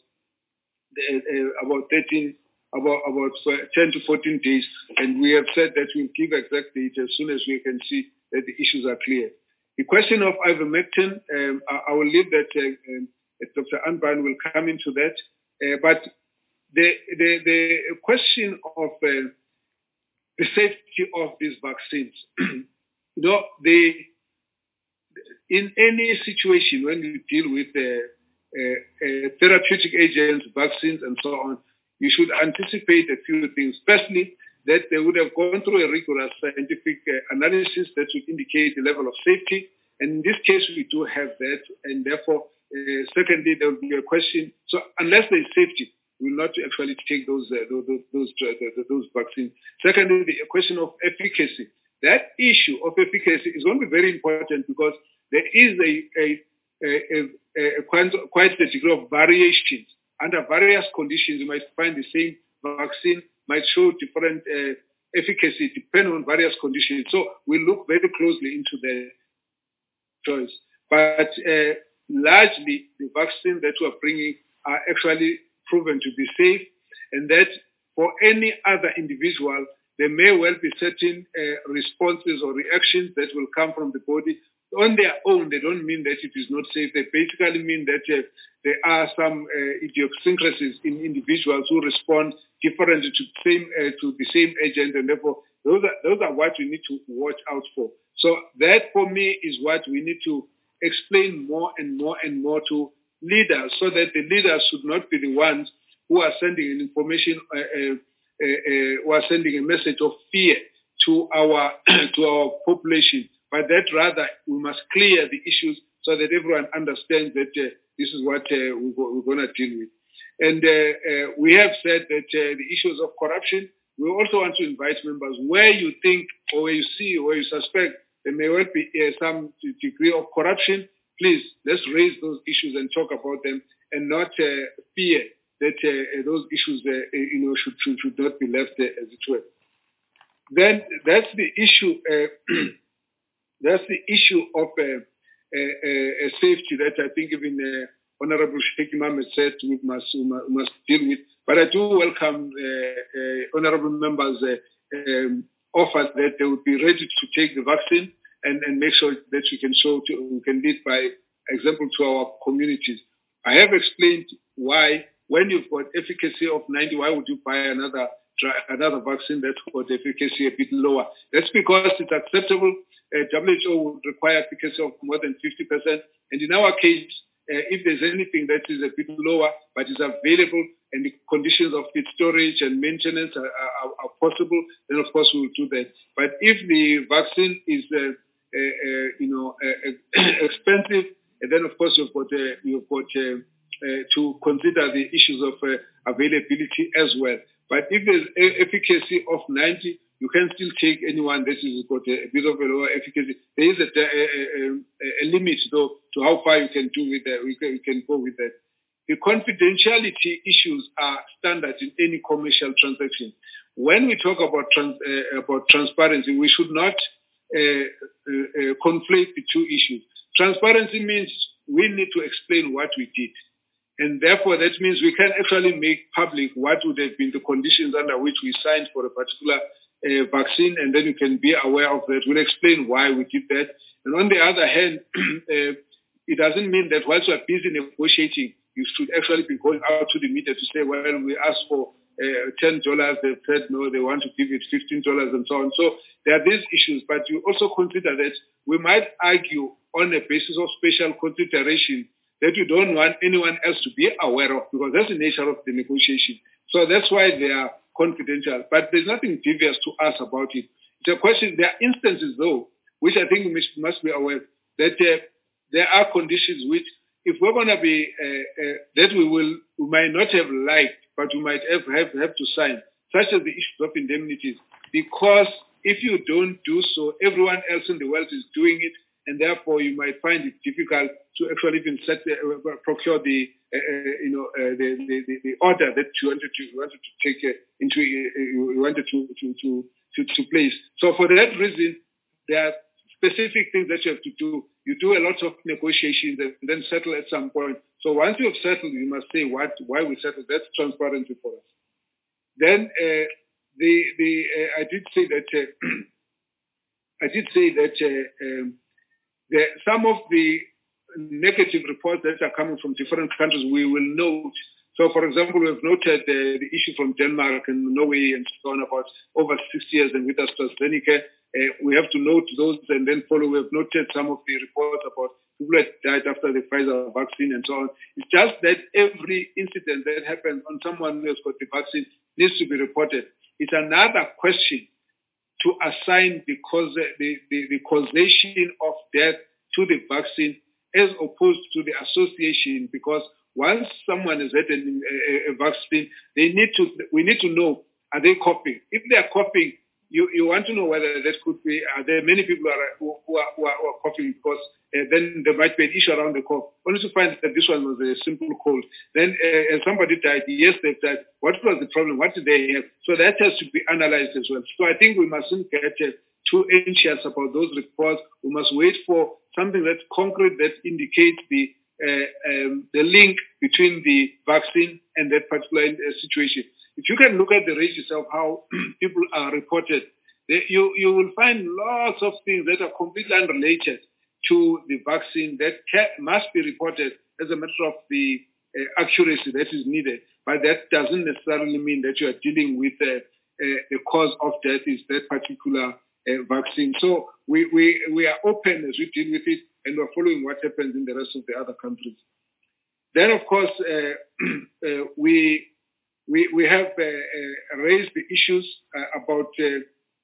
uh, about thirteen, about about ten to fourteen days, and we have said that we'll give exact date as soon as we can see that the issues are clear. The question of ivermectin, um, I, I will leave that. Uh, um, Doctor Anban will come into that, uh, but the the the question of uh, the safety of these vaccines, you know, the in any situation when you deal with uh, uh, uh, therapeutic agents, vaccines, and so on, you should anticipate a few things. Firstly, that they would have gone through a rigorous scientific uh, analysis that would indicate the level of safety. And in this case, we do have that. And therefore, uh, secondly, there will be a question. So unless there is safety, we will not actually take those uh, those those, uh, those vaccines. Secondly, the question of efficacy. That issue of efficacy is going to be very important because there is a, a, a, a, a quite, quite a degree of variations. Under various conditions, you might find the same vaccine might show different uh, efficacy depending on various conditions. So we look very closely into the choice. But uh, largely, the vaccine that we're bringing are actually proven to be safe, and that for any other individual, there may well be certain uh, responses or reactions that will come from the body. On their own, they don't mean that it is not safe. They basically mean that uh, there are some uh, idiosyncrasies in individuals who respond differently to the same uh, to the same agent, and therefore those are those are what we need to watch out for. So that, for me, is what we need to explain more and more and more to leaders, so that the leaders should not be the ones who are sending an information, uh, uh, uh, uh, who are sending a message of fear to our to our population. But that rather, we must clear the issues so that everyone understands that uh, this is what uh, we're, we're going to deal with. And uh, uh, we have said that uh, the issues of corruption, we also want to invite members where you think or where you see or where you suspect there may well be uh, some degree of corruption, please, let's raise those issues and talk about them and not uh, fear that uh, those issues, uh, you know, should, should should not be left there as it were. Then that's the issue. Uh, that's the issue of uh, uh, uh, safety that I think even uh, Honorable Sheikh Imam has said we must we must deal with. But I do welcome uh, uh, honorable members' uh, um, offers that they would be ready to take the vaccine and, and make sure that we can show to, we can lead by example to our communities. I have explained why, when you've got efficacy of ninety, why would you buy another another vaccine that's got efficacy a bit lower? That's because it's acceptable. Uh, W H O would require efficacy of more than fifty percent. And in our case, uh, if there's anything that is a bit lower but is available and the conditions of its storage and maintenance are, are, are possible, then of course we'll do that. But if the vaccine is, uh, uh, uh, you know, uh, expensive, and then of course you've got, uh, you've got uh, uh, to consider the issues of uh, availability as well. But if there's a efficacy of ninety, you can still take anyone that has got a, a bit of a lower efficacy. There is a, a, a, a limit, though, to how far you can do with that. We can, we can go with that. The confidentiality issues are standard in any commercial transaction. When we talk about trans, uh, about transparency, we should not uh, uh, uh, conflate the two issues. Transparency means we need to explain what we did. And therefore, that means we can actually make public what would have been the conditions under which we signed for a particular uh, vaccine, and then you can be aware of that. We'll explain why we did that. And on the other hand, uh, it doesn't mean that whilst we're busy negotiating, you should actually be going out to the media to say, well, we asked for uh, ten dollars, they've said no, they want to give it fifteen dollars and so on. So there are these issues, but you also consider that we might argue on a basis of special consideration that you don't want anyone else to be aware of, because that's the nature of the negotiation. So that's why they are confidential. But there's nothing devious to us about it. It's a question. There are instances, though, which I think we must, must be aware that uh, there are conditions which, if we're going to be, uh, uh, that we will, we might not have liked, but we might have, have, have to sign, such as the issue of indemnities. Because if you don't do so, everyone else in the world is doing it, and therefore you might find it difficult to actually even set, uh, procure the, uh, you know, uh, the, the, the order that you wanted to, you wanted to take uh, into, uh, you wanted to, to, to, to, to place. So for that reason, there are specific things that you have to do. You do a lot of negotiations and then settle at some point. So once you have settled, you must say what, why we settled. That's transparency for us. Then uh, the, the, uh, I did say that, uh, I did say that, uh, um, The, some of the negative reports that are coming from different countries, we will note. So, for example, we've noted uh, the issue from Denmark and Norway and so on about over six years and with AstraZeneca. Uh, we have to note those and then follow. We've noted some of the reports about people that died after the Pfizer vaccine and so on. It's just that every incident that happens on someone who has got the vaccine needs to be reported. It's another question to assign the, cause, the, the, the causation of death to the vaccine as opposed to the association, because once someone has had a, a, a vaccine, they need to, we need to know, are they coughing? If they are coughing, you, you want to know whether that could be, are there many people who are, who are, who are, who are coughing, because uh, then there might be an issue around the cough. Only to find that this one was a simple cold. Then uh, somebody died, yes, they died. What was the problem? What did they have? So that has to be analyzed as well. So I think we mustn't get uh, too anxious about those reports. We must wait for something that's concrete that indicates the uh, um, the link between the vaccine and that particular uh, situation. If you can look at the ranges of how people are reported, they, you, you will find lots of things that are completely unrelated to the vaccine that can, must be reported as a matter of the uh, accuracy that is needed. But that doesn't necessarily mean that you are dealing with uh, uh, the cause of death is that particular uh, vaccine. So we, we, we are open as we deal with it, and we're following what happens in the rest of the other countries. Then, of course, uh, uh, we We, we have uh, uh, raised the issues uh, about uh,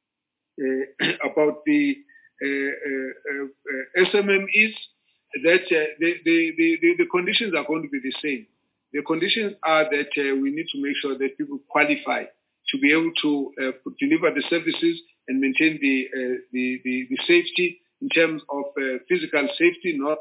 uh, about the uh, uh, uh, S M M Es, that uh, the, the, the, the conditions are going to be the same. The conditions are that uh, we need to make sure that people qualify to be able to uh, deliver the services and maintain the, uh, the, the, the safety in terms of uh, physical safety, not theft,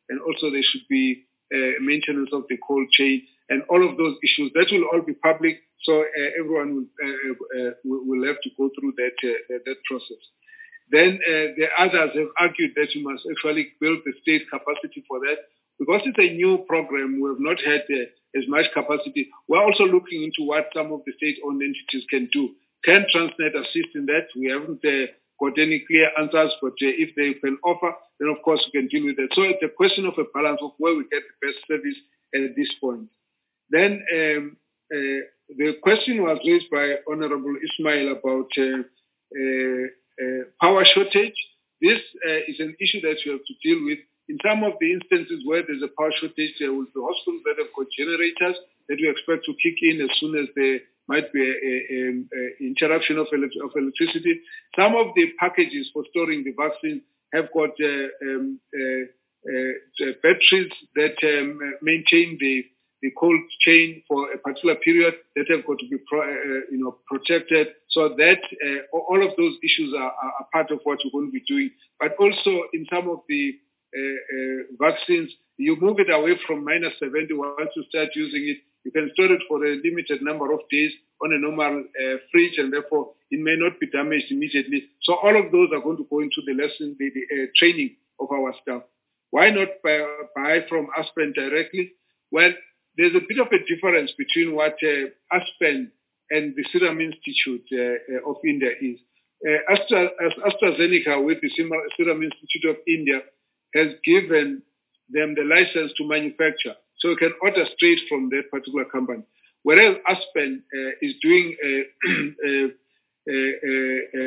and also there should be uh, maintenance of the cold chain, and all of those issues. That will all be public, so uh, everyone will, uh, uh, will have to go through that uh, that process. Then uh, the others have argued that you must actually build the state capacity for that. Because it's a new program, we have not had uh, as much capacity. We're also looking into what some of the state-owned entities can do. Can Transnet assist in that? We haven't uh, got any clear answers, but uh, if they can offer, then of course we can deal with that. So it's a question of a balance of where we get the best service at this point. Then um, uh, the question was raised by Honorable Ismail about uh, uh, uh, power shortage. This uh, is an issue that you have to deal with. In some of the instances where there's a power shortage, there will be hospitals that have got generators that we expect to kick in as soon as there might be an interruption of, elect of electricity. Some of the packages for storing the vaccine have got uh, um, uh, uh, batteries that um, maintain the, the cold chain for a particular period that have got to be pro, uh, you know, protected. So that uh, all of those issues are, are part of what we're going to be doing. But also in some of the Uh, uh, vaccines, you move it away from minus seventy. Once you start using it, you can store it for a limited number of days on a normal uh, fridge, and therefore it may not be damaged immediately. So all of those are going to go into the lesson, the, the uh, training of our staff. Why not buy, buy from Aspen directly? Well, there's a bit of a difference between what uh, Aspen and the Serum Institute uh, of India is. Uh, Astra, AstraZeneca with the Serum Institute of India has given them the license to manufacture. So you can order straight from that particular company. Whereas Aspen uh, is doing a, a, a, a,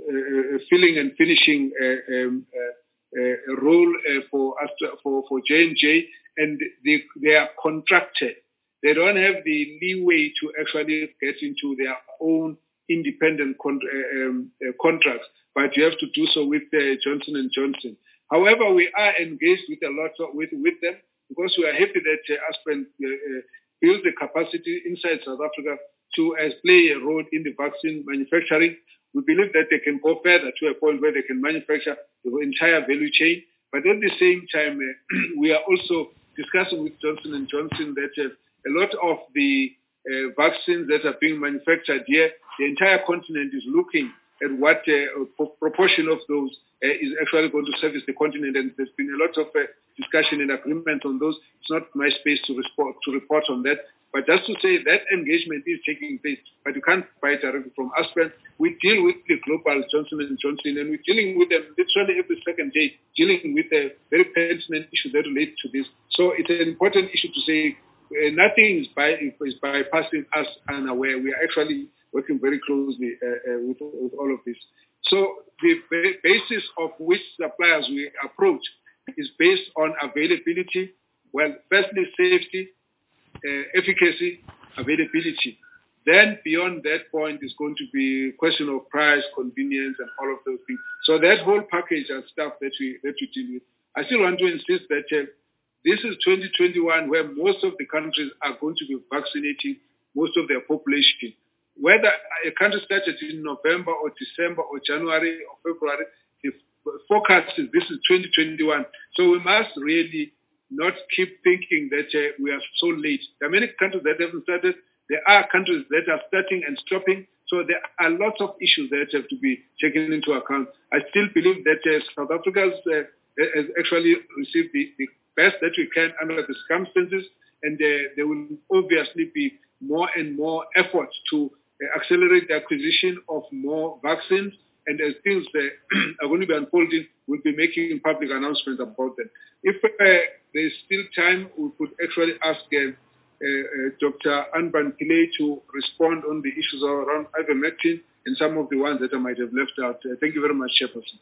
a, a filling and finishing uh, um, uh, a role uh, for, Astra, for for J and J, and they, they are contracted. They don't have the leeway to actually get into their own independent con uh, um, uh, contracts, but you have to do so with uh, Johnson and Johnson. However, we are engaged with a lot of, with, with them because we are happy that uh, Aspen uh, uh, builds the capacity inside South Africa to uh, play a role in the vaccine manufacturing. We believe that they can go further to a point where they can manufacture the entire value chain. But at the same time, uh, we are also discussing with Johnson and Johnson that uh, a lot of the uh, vaccines that are being manufactured here, the entire continent is looking at what uh, proportion of those uh, is actually going to service the continent, and there's been a lot of uh, discussion and agreement on those. It's not my space to, respond, to report on that, but just to say that engagement is taking place, but you can't buy directly from Aspen. We deal with the global Johnson and Johnson, and we're dealing with them literally every second day, dealing with a very pertinent issue that relates to this. So it's an important issue to say uh, nothing is, by, is bypassing us unaware. We are actually working very closely uh, uh, with, with all of this. So the basis of which suppliers we approach is based on availability. Well, firstly, safety, uh, efficacy, availability. Then beyond that point is going to be a question of price, convenience, and all of those things. So that whole package and stuff that we, that we deal with. I still want to insist that uh, this is twenty twenty-one where most of the countries are going to be vaccinating most of their population. Whether a country started in November or December or January or February, the forecast is this is twenty twenty-one. So we must really not keep thinking that uh, we are so late. There are many countries that haven't started. There are countries that are starting and stopping. So there are lots of issues that have to be taken into account. I still believe that uh, South Africa uh, has actually received the, the best that we can under the circumstances, and uh, there will obviously be more and more efforts to accelerate the acquisition of more vaccines, and as things uh, are going to be unfolding, we'll be making public announcements about them. If uh, there's still time, we could actually ask uh, uh, uh, Doctor Anban Pillay to respond on the issues around ivermectin and some of the ones that I might have left out. Uh, thank you very much, Chairperson.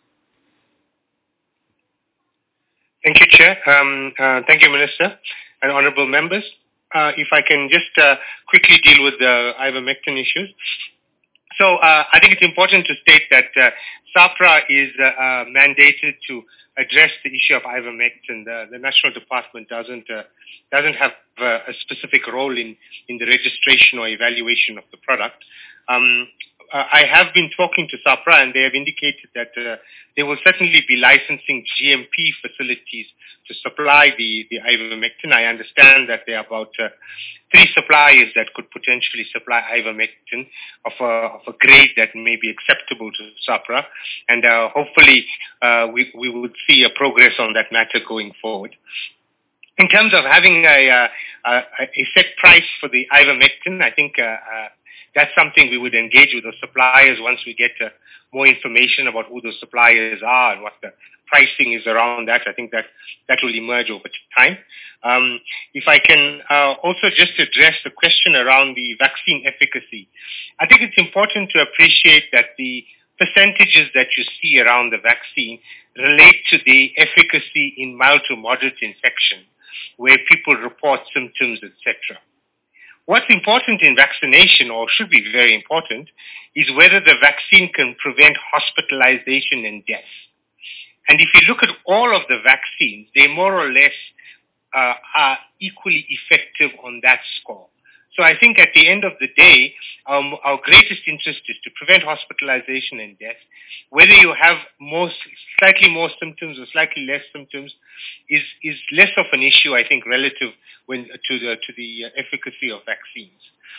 Thank you, Chair. Um, uh, thank you, Minister and honourable members. Uh, if I can just uh, quickly deal with the ivermectin issues. So uh, I think it's important to state that uh, SAHPRA is uh, uh, mandated to address the issue of ivermectin. The, the National Department doesn't uh, doesn't have uh, a specific role in, in the registration or evaluation of the product. Um, uh, I have been talking to SAHPRA, and they have indicated that uh, they will certainly be licensing G M P facilities to supply the, the ivermectin. I understand that there are about uh, three suppliers that could potentially supply ivermectin of a, of a grade that may be acceptable to SAHPRA, and uh, hopefully uh, we, we would see a progress on that matter going forward. In terms of having a, uh, a, a set price for the ivermectin, I think uh, uh, that's something we would engage with the suppliers once we get uh, more information about who those suppliers are and what the pricing is around that. I think that that will emerge over time. Um, if I can uh, also just address the question around the vaccine efficacy, I think it's important to appreciate that the percentages that you see around the vaccine relate to the efficacy in mild to moderate infection, where people report symptoms, et cetera. What's important in vaccination, or should be very important, is whether the vaccine can prevent hospitalization and death. And if you look at all of the vaccines, they more or less uh, are equally effective on that score. So I think at the end of the day, um, our greatest interest is to prevent hospitalization and death. Whether you have more, slightly more symptoms or slightly less symptoms is, is less of an issue, I think, relative when, to the, to the efficacy of vaccines.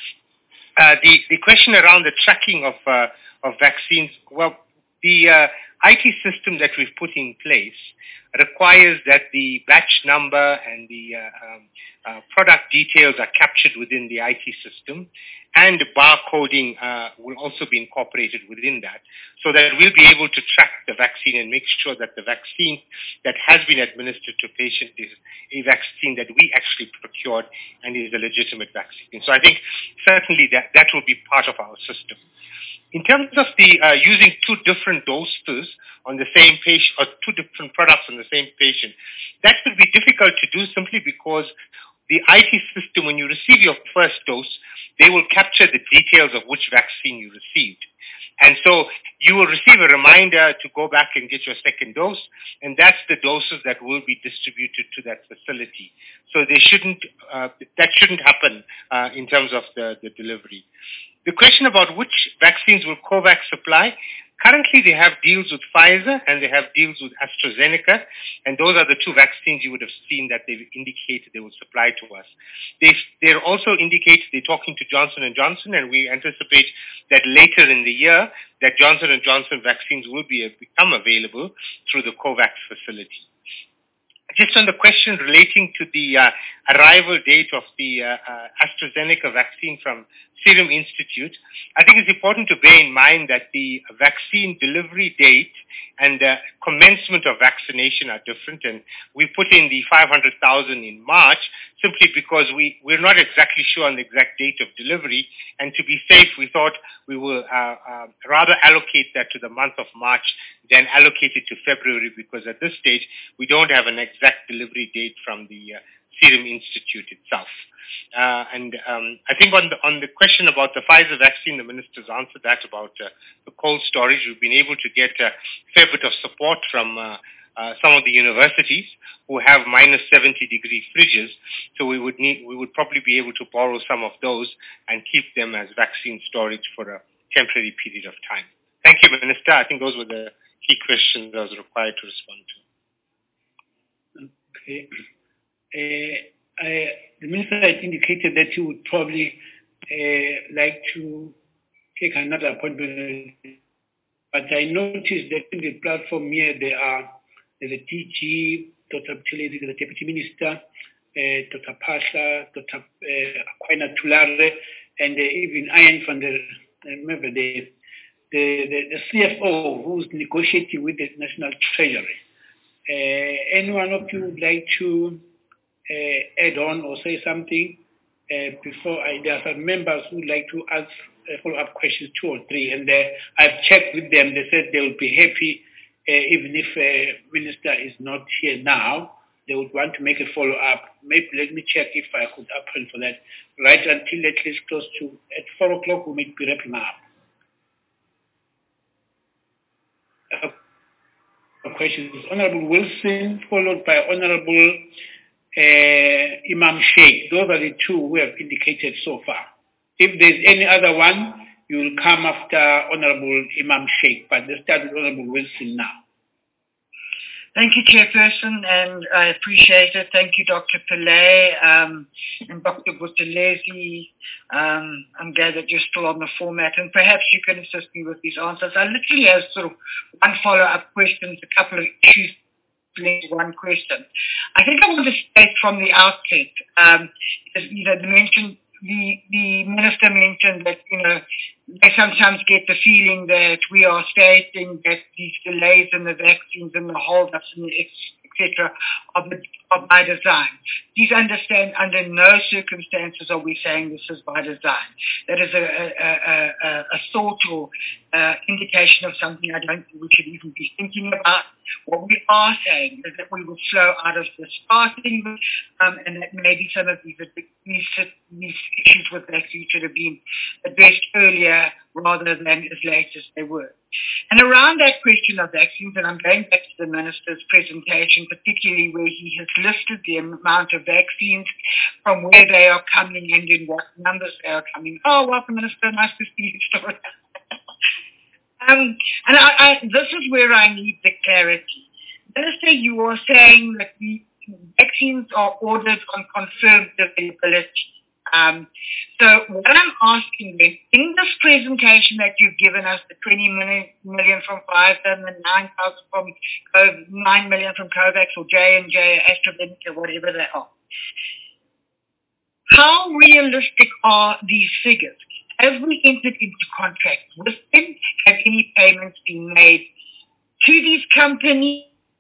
Uh, the, the question around the tracking of, uh, of vaccines, well, the uh, I T system that we've put in place requires that the batch number and the uh, um, uh, product details are captured within the I T system, and barcoding uh, will also be incorporated within that, so that we'll be able to track the vaccine and make sure that the vaccine that has been administered to patients is a vaccine that we actually procured and is a legitimate vaccine. So I think certainly that, that will be part of our system. In terms of the uh, using two different doses on the same patient, or two different products on the same patient, that will be difficult to do simply because the I T system, when you receive your first dose, they will capture the details of which vaccine you received. And so you will receive a reminder to go back and get your second dose, and that's the doses that will be distributed to that facility. So they shouldn't, uh, that shouldn't happen uh, in terms of the, the delivery. The question about which vaccines will COVAX supply, currently they have deals with Pfizer and they have deals with AstraZeneca, and those are the two vaccines you would have seen that they've indicated they will supply to us. They've, they're also indicated they're talking to Johnson and Johnson, and we anticipate that later in the year that Johnson and Johnson vaccines will be become available through the COVAX facility. Just on the question relating to the uh, arrival date of the uh, uh, AstraZeneca vaccine from Serum Institute, I think it's important to bear in mind that the vaccine delivery date and the commencement of vaccination are different, and we put in the five hundred thousand in March simply because we, we're not exactly sure on the exact date of delivery, and to be safe, we thought we will uh, uh, rather allocate that to the month of March than allocate it to February, because at this stage, we don't have an exact delivery date from the uh, Serum Institute itself. Uh, and um, I think on the, on the question about the Pfizer vaccine, the minister's answered that about uh, the cold storage. We've been able to get a fair bit of support from uh, uh, some of the universities who have minus seventy degree fridges. So we would need, we would probably be able to borrow some of those and keep them as vaccine storage for a temporary period of time. Thank you, Minister. I think those were the key questions I was required to respond to. Okay. Uh, I, the Minister had indicated that he would probably uh, like to take another appointment, but I noticed that in the platform here there are there's a D G, Doctor Buthelezi, the Deputy Minister, uh, Doctor Pasha, Doctor Uh, Aquina Tulare, and uh, even Ian van der, remember the, the, the, the C F O who's negotiating with the National Treasury. Uh, any one of you would like to uh, add on or say something uh, before I, there are some members who would like to ask uh, follow-up questions, two or three, and uh, I've checked with them. They said they will be happy uh, even if uh, Minister is not here now. They would want to make a follow-up. Maybe let me check if I could append for that. Right until at least close to, at four o'clock we might be wrapping up. Uh, questions. Honorable Wilson, followed by Honorable uh, Imam Sheikh. Those are the two who have indicated so far. If there's any other one, you will come after Honorable Imam Sheikh, but let's start with Honorable Wilson now. Thank you, Chairperson, and I appreciate it. Thank you, Doctor Pillay um, and Doctor Buthelezi. Um, I'm glad that you're still on the format, and perhaps you can assist me with these answers. I literally have sort of one follow-up question, a couple of issues, one question. I think I want to state from the outset, um, you know, the mention, the, the minister mentioned that, you know, they sometimes get the feeling that we are stating that these delays in the vaccines and the hold-ups and et cetera are, are by design. Please understand, under no circumstances are we saying this is by design. That is a, a, a, a thought or uh, indication of something I don't think we should even be thinking about. What we are saying is that we will slow out of the starting, um, and that maybe some of these, these, these issues with vaccines should have been addressed earlier rather than as late as they were. And around that question of vaccines, and I'm going back to the Minister's presentation, particularly where he has listed the amount of vaccines, from where they are coming and in what numbers they are coming. Oh, welcome, Minister. Nice to see you. um, and I, I, this is where I need the clarity. Minister, you are saying that the vaccines are ordered on confirmed availability. Um, so what I'm asking then, in this presentation that you've given us, the twenty million from Pfizer and the nine thousand from nine million from COVAX or J and J, AstraZeneca, whatever they are, how realistic are these figures? Have we entered into contracts with them? Have any payments been made to these companies?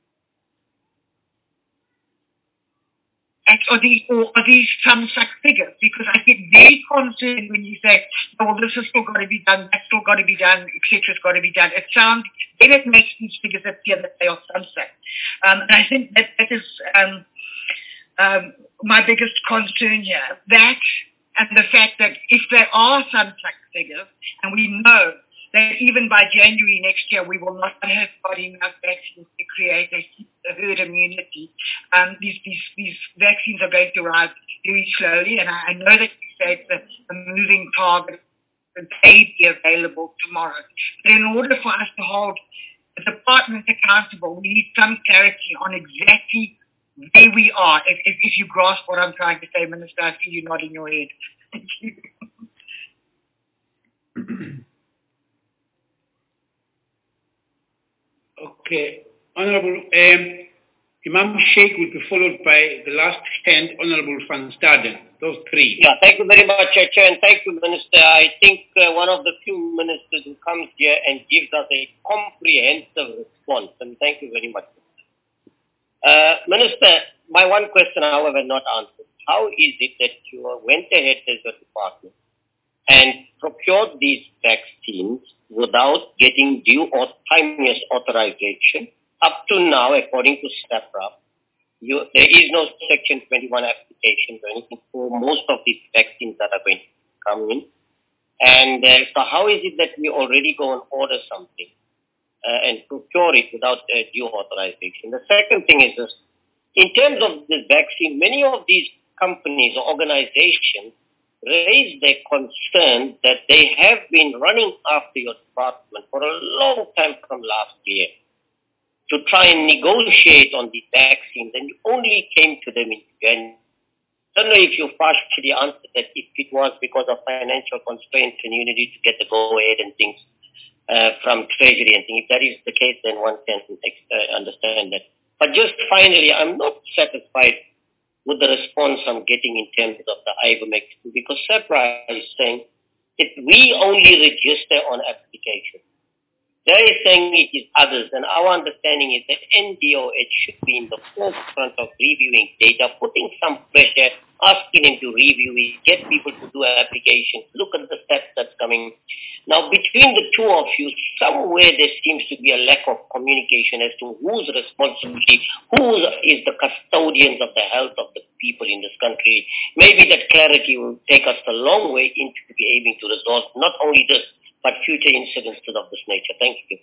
Or, the, or are these some such figures? Because I get very concerned when you say, oh, well, this has still got to be done, that's still got to be done, et cetera, it's got to be done. It sounds, then it makes these figures appear that they are some such. Um, and I think that that is um, um, my biggest concern here. That and the fact that if there are some such figures, and we know that even by January next year, we will not have got enough vaccines to create a, a herd immunity. Um, these, these, these vaccines are going to arrive very slowly, and I, I know that you say it's a, a moving target and may be available tomorrow. But in order for us to hold the department accountable, we need some clarity on exactly where we are, if, if, if you grasp what I'm trying to say, Minister. I see you nodding your head. Thank you. Okay. Honorable um, Imam Sheikh will be followed by the last hand, Honorable Van Staden. Those three. Yeah, thank you very much, Chair, and thank you, Minister. I think uh, one of the few ministers who comes here and gives us a comprehensive response, and thank you very much. Uh, Minister, my one question, however, not answered. How is it that you went ahead as a department and procured these vaccines without getting due or timeous authorization? Up to now, according to SAHPRA, you, there is no Section twenty-one application or anything for most of these vaccines that are going to come in. And uh, so how is it that we already go and order something uh, and procure it without uh, due authorization? The second thing is this. In terms of the vaccine, many of these companies or organizations raise their concern that they have been running after your department for a long time from last year to try and negotiate on the vaccines, and you only came to them in January. I don't know if you partially answered that, if it was because of financial constraints and you needed to get the go-ahead and things uh, from Treasury and things. If that is the case, then one can uh, understand that. But just finally, I'm not satisfied with the response I'm getting in terms of the ivermectin, because SAHPRA is saying that we only register on application. They are saying it is others, and our understanding is that N D O H should be in the forefront of reviewing data, putting some pressure, asking them to review it, get people to do applications, look at the steps that's coming. Now, between the two of you, somewhere there seems to be a lack of communication as to whose responsibility, who is the custodians of the health of the people in this country. Maybe that clarity will take us a long way into be able to resolve not only this, but future incidents of this nature. Thank you.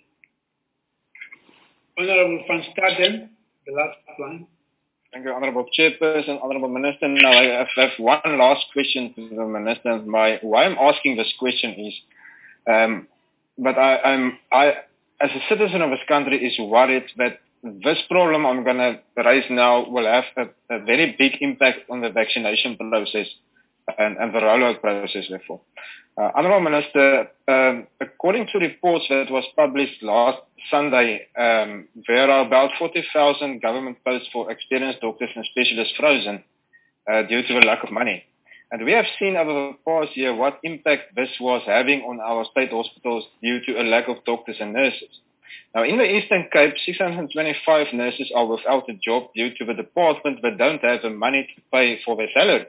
Honorable Van Staden, the last line. Thank you, Honorable Chairperson, Honorable Minister. Now, I have one last question to the Minister. My, why I'm asking this question is, Um, but I, I'm, I, as a citizen of this country, is worried that this problem I'm going to raise now will have a, a very big impact on the vaccination process and, and the rollout process, therefore. Uh, Honourable Minister, um, according to reports that was published last Sunday, um, there are about forty thousand government posts for experienced doctors and specialists frozen uh, due to the lack of money. And we have seen over the past year what impact this was having on our state hospitals due to a lack of doctors and nurses. Now, in the Eastern Cape, six hundred twenty-five nurses are without a job due to the department that don't have the money to pay for their salaries.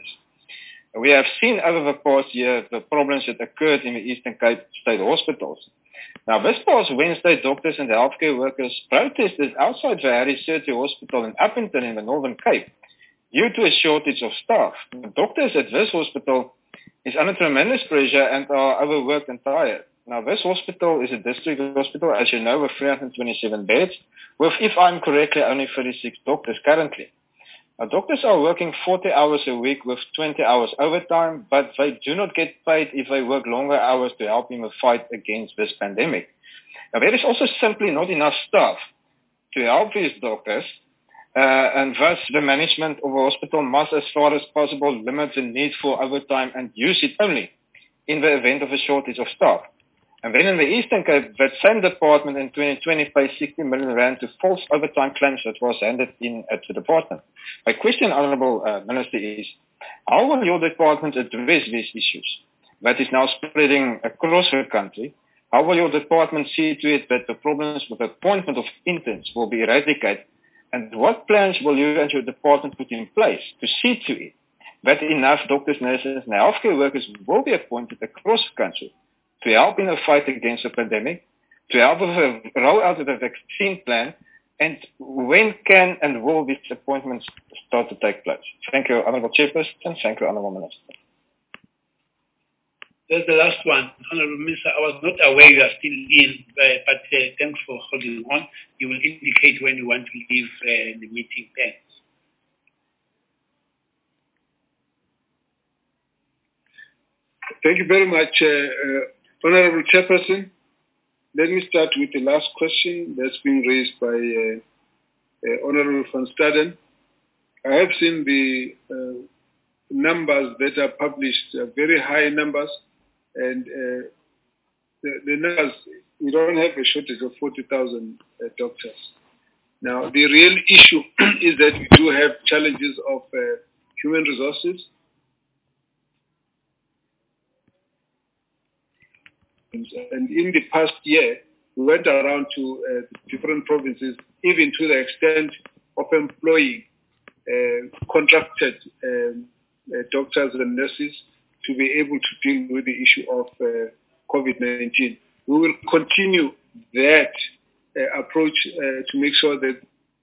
We have seen over the past year the problems that occurred in the Eastern Cape state hospitals. Now, this past Wednesday, doctors and healthcare workers protested outside the Harry Surgery Hospital in Appington in the Northern Cape due to a shortage of staff. The doctors at this hospital is under tremendous pressure and are overworked and tired. Now, this hospital is a district hospital, as you know, with three hundred twenty-seven beds, with, if I'm correctly, only thirty-six doctors currently. Now, doctors are working forty hours a week with twenty hours overtime, but they do not get paid if they work longer hours to help in the fight against this pandemic. Now, there is also simply not enough staff to help these doctors, uh, and thus the management of a hospital must, as far as possible, limit the need for overtime and use it only in the event of a shortage of staff. And then in the Eastern Cape, that same department in twenty twenty paid sixty million rand to false overtime claims that was handed in at the department. My question, Honourable uh, Minister, is how will your department address these issues that is now spreading across the country? How will your department see to it that the problems with the appointment of interns will be eradicated? And what plans will you and your department put in place to see to it that enough doctors, nurses and healthcare workers will be appointed across the country to help in the fight against the pandemic, to help with the rollout of the vaccine plan, and when can and will these appointments start to take place? Thank you, Honourable Chairperson. Thank you, Honourable Minister. That's the last one. Honourable Minister, I was not aware you are still in, uh, but uh, thanks for holding on. You will indicate when you want to leave uh, the meeting. Thanks. Thank you very much, uh, uh, Honourable Chairperson. Let me start with the last question that's been raised by uh, uh, Honourable van Staden. I have seen the uh, numbers that are published, uh, very high numbers, and uh, the, the numbers, we don't have a shortage of forty thousand uh, doctors. Now, the real issue is that we do have challenges of uh, human resources. And in the past year, we went around to uh, different provinces, even to the extent of employing uh, contracted um, uh, doctors and nurses to be able to deal with the issue of uh, COVID nineteen. We will continue that uh, approach uh, to make sure that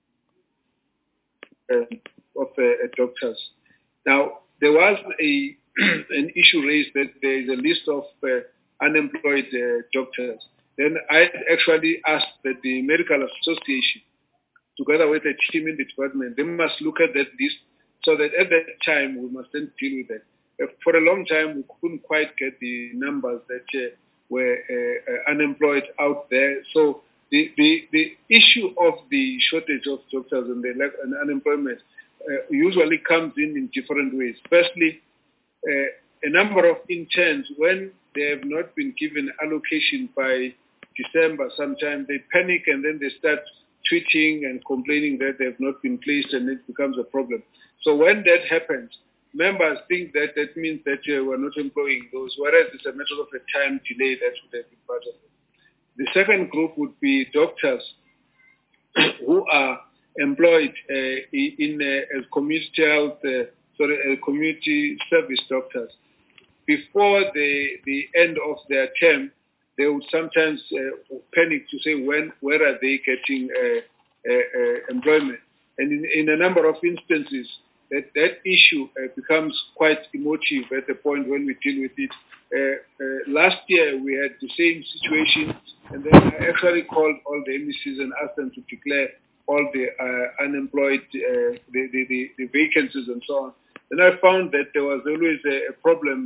uh, of uh, doctors. Now, there was a an issue raised that there is a list of uh, unemployed uh, doctors. Then I actually asked that the Medical Association, together with a team in the department, they must look at that list so that at that time we must then deal with it. Uh, for a long time, we couldn't quite get the numbers that uh, were uh, uh, unemployed out there. So the, the, the issue of the shortage of doctors and the lack and unemployment uh, usually comes in in different ways. Firstly, uh, a number of interns, when they have not been given allocation by December, sometimes they panic and then they start tweeting and complaining that they have not been placed, and it becomes a problem. So when that happens, members think that that means that uh, we're not employing those, whereas it's a matter of a time delay that would have been part of it. The second group would be doctors who are employed uh, in uh, as community health, uh, sorry, uh, community service doctors. Before the, the end of their term, they would sometimes uh, panic to say when, where are they getting uh, uh, uh, employment. And in, in a number of instances, that, that issue uh, becomes quite emotive at the point when we deal with it. Uh, uh, last year, we had the same situation, and then I actually called all the M E Cs and asked them to declare all the uh, unemployed, uh, the, the, the, the vacancies and so on. And I found that there was always a, a problem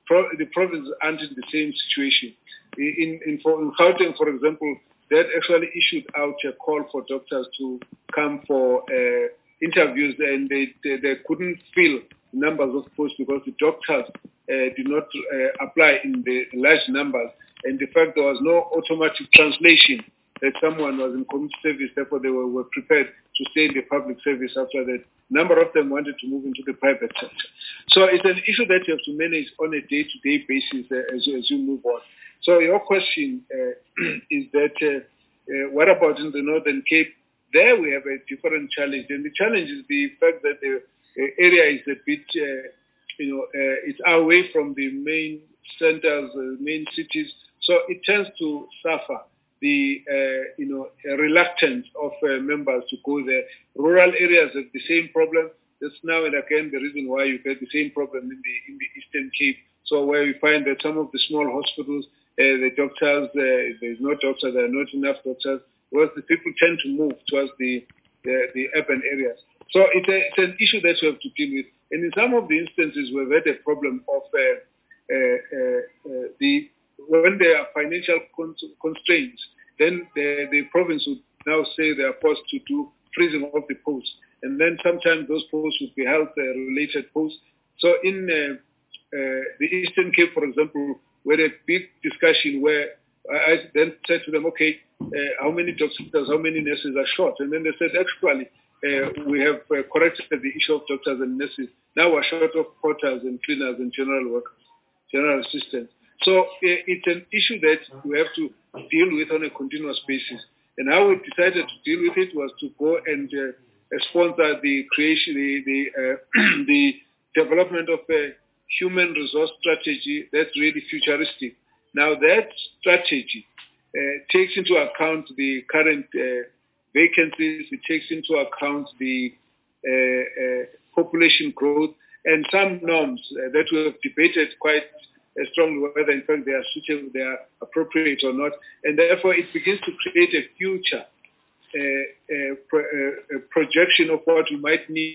pro- the provinces aren't in the same situation. In, in, for, in Gauteng, for example, they had actually issued out a call for doctors to come for uh, interviews, and they, they, they couldn't fill numbers of posts because the doctors uh, did not uh, apply in the large numbers. And the fact there was no automatic translation that someone was in community service, therefore they were, were prepared to stay in the public service after that. A number of them wanted to move into the private sector. So it's an issue that you have to manage on a day-to-day basis uh, as, you, as you move on. So your question uh, is that uh, uh, what about in the Northern Cape? There we have a different challenge, and the challenge is the fact that the uh, area is a bit, uh, you know, uh, it's away from the main centers, uh, main cities, so it tends to suffer the, uh, you know, reluctance of uh, members to go there. Rural areas have the same problem. That's now and again the reason why you get the same problem in the in the Eastern Cape. So where we find that some of the small hospitals, uh, the doctors, uh, there's no doctors, there are not enough doctors, because the people tend to move towards the the, the urban areas. So it's, a, it's an issue that you have to deal with. And in some of the instances, we've had a problem of uh, uh, uh, uh, the when there are financial constraints, then the, the province would now say they are forced to do freezing of the posts. And then sometimes those posts would be health-related posts. So in uh, uh, the Eastern Cape, for example, we had a big discussion where I then said to them, okay, uh, how many doctors, how many nurses are short? And then they said, actually, uh, we have uh, corrected the issue of doctors and nurses. Now we're short of porters and cleaners and general workers, general assistants. So uh, it's an issue that we have to deal with on a continuous basis. And how we decided to deal with it was to go and uh, sponsor the creation, the the, uh, the development of a human resource strategy that's really futuristic. Now that strategy uh, takes into account the current uh, vacancies, it takes into account the uh, uh, population growth and some norms uh, that we have debated quite uh, strongly whether in fact they are suitable, they are appropriate or not, and therefore it begins to create a future uh, uh, pro, uh, a projection of what we might need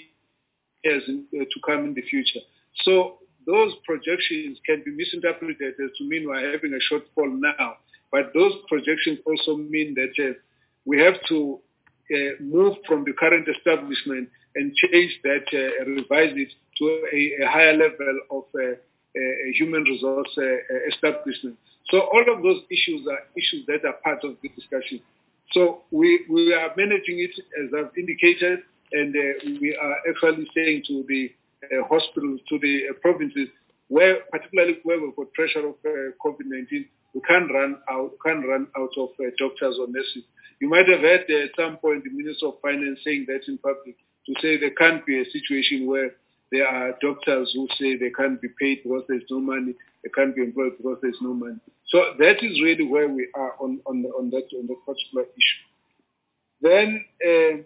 as in, uh, to come in the future. So those projections can be misinterpreted as to mean we're having a shortfall now, but those projections also mean that uh, we have to uh, move from the current establishment and change that, uh, revise it to a, a higher level of uh, a human resource uh, establishment. So all of those issues are issues that are part of the discussion. So we, we are managing it, as I've indicated, and uh, we are actually saying to the uh, hospitals, to the uh, provinces, where particularly where we've got pressure of uh, COVID nineteen, we can't run out, can't run out of uh, doctors or nurses. You might have heard uh, at some point the Minister of Finance saying that in public, to say there can't be a situation where there are doctors who say they can't be paid because there's no money, they can't be employed because there's no money. So that is really where we are on, on, the, on, that, on that particular issue. Then uh,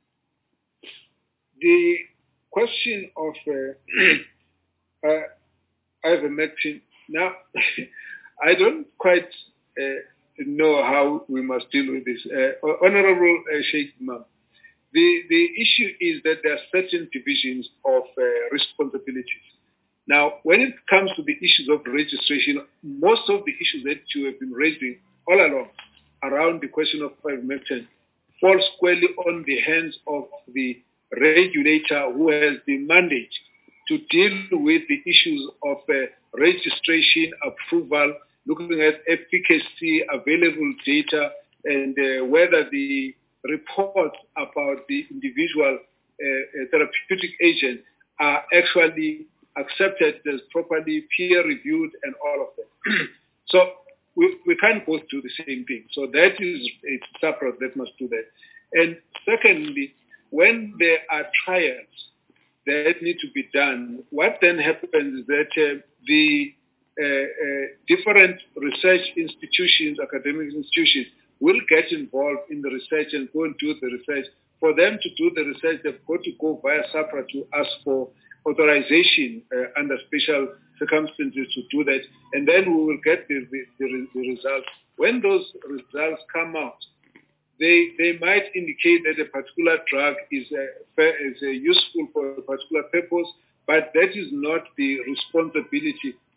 the question of uh, uh, ivermectin. Now, I don't quite uh, know how we must deal with this. Uh, Honorable uh, Sheikh Imam, the, the issue is that there are certain divisions of uh, responsibilities. Now, when it comes to the issues of registration, most of the issues that you have been raising all along around the question of ivermectin fall squarely on the hands of the regulator who has the mandate to deal with the issues of uh, registration, approval, looking at efficacy, available data, and uh, whether the reports about the individual uh, therapeutic agent are actually accepted as properly peer-reviewed and all of that. So we, we can't both do the same thing. So that is it's separate that must do that. And secondly, when there are trials that need to be done, what then happens is that uh, the uh, uh, different research institutions, academic institutions, will get involved in the research and go and do the research. For them to do the research, they've got to go via SAHPRA to ask for authorization uh, under special circumstances to do that, and then we will get the, the, the, the results. When those results come out, they they might indicate that a particular drug is uh, is uh, useful for a particular purpose, but that is not the responsibility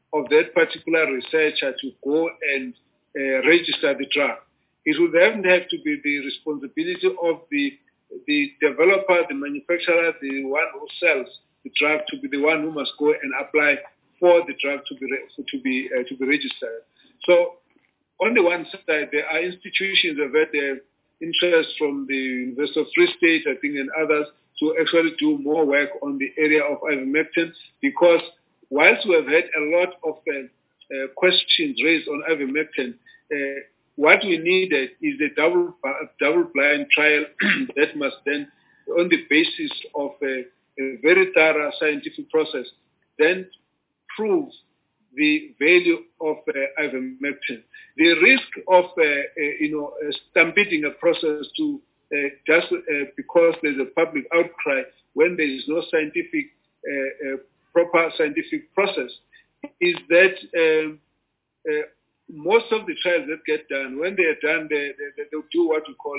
of that particular researcher to go and uh, register the drug. It would then have to be the responsibility of the the developer, the manufacturer, the one who sells the drug to be the one who must go and apply for the drug to be to be uh, to be registered. So, on the one side, there are institutions that have had interest from the University of Free State, I think, and others to actually do more work on the area of ivermectin, because whilst we have had a lot of uh, uh, questions raised on ivermectin, uh, what we needed is a double double-blind trial that must then, on the basis of a, a very thorough scientific process, then prove the value of uh, ivermectin. The risk of uh, uh, you know uh, stampeding a process to uh, just uh, because there's a public outcry when there is no scientific uh, uh, proper scientific process is that. Um, uh, most of the trials that get done, when they are done, they, they, they'll do what we call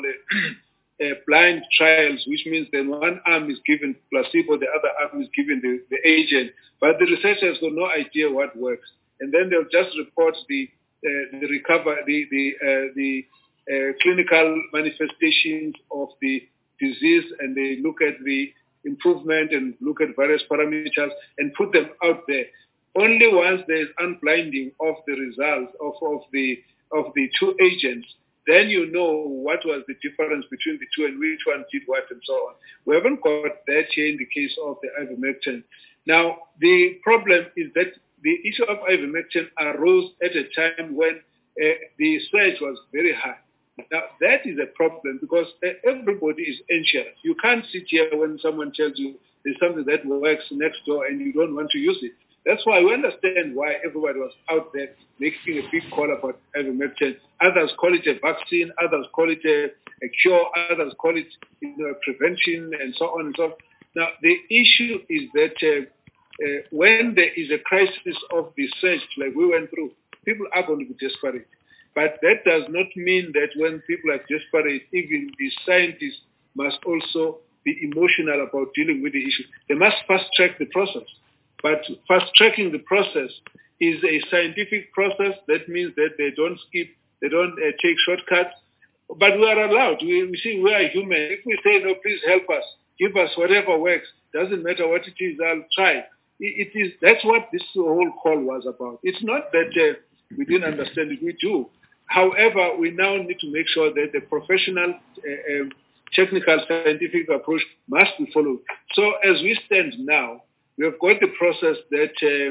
a, a blind trials, which means then one arm is given placebo, the other arm is given the, the agent. But the researchers got no idea what works. And then they'll just report the uh, the recover, the, the, uh, the uh, clinical manifestations of the disease, and they look at the improvement and look at various parameters and put them out there. Only once there is unblinding of the results of, of the of the two agents, then you know what was the difference between the two and which one did what and so on. We haven't got that here in the case of the ivermectin. Now, the problem is that the issue of ivermectin arose at a time when uh, the surge was very high. Now, that is a problem because uh, everybody is anxious. You can't sit here when someone tells you there's something that works next door and you don't want to use it. That's why we understand why everybody was out there making a big call about ivermectin. Others call it a vaccine, others call it a, a cure, others call it you know, prevention, and so on and so on. Now, the issue is that uh, uh, when there is a crisis of the surge like we went through, people are going to be desperate. But that does not mean that when people are desperate, even the scientists must also be emotional about dealing with the issue. They must fast-track the process. But fast-tracking the process is a scientific process. That means that they don't skip, they don't uh, take shortcuts. But we are allowed. We, we see we are human. If we say, no, please help us, give us whatever works, doesn't matter what it is, I'll try. It, it is, that's what this whole call was about. It's not that uh, we didn't understand it. We do. However, we now need to make sure that the professional, uh, uh, technical, scientific approach must be followed. So as we stand now, we have got the process that uh,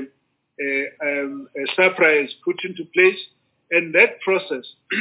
uh, um, uh, SAHPRA has put into place, and that process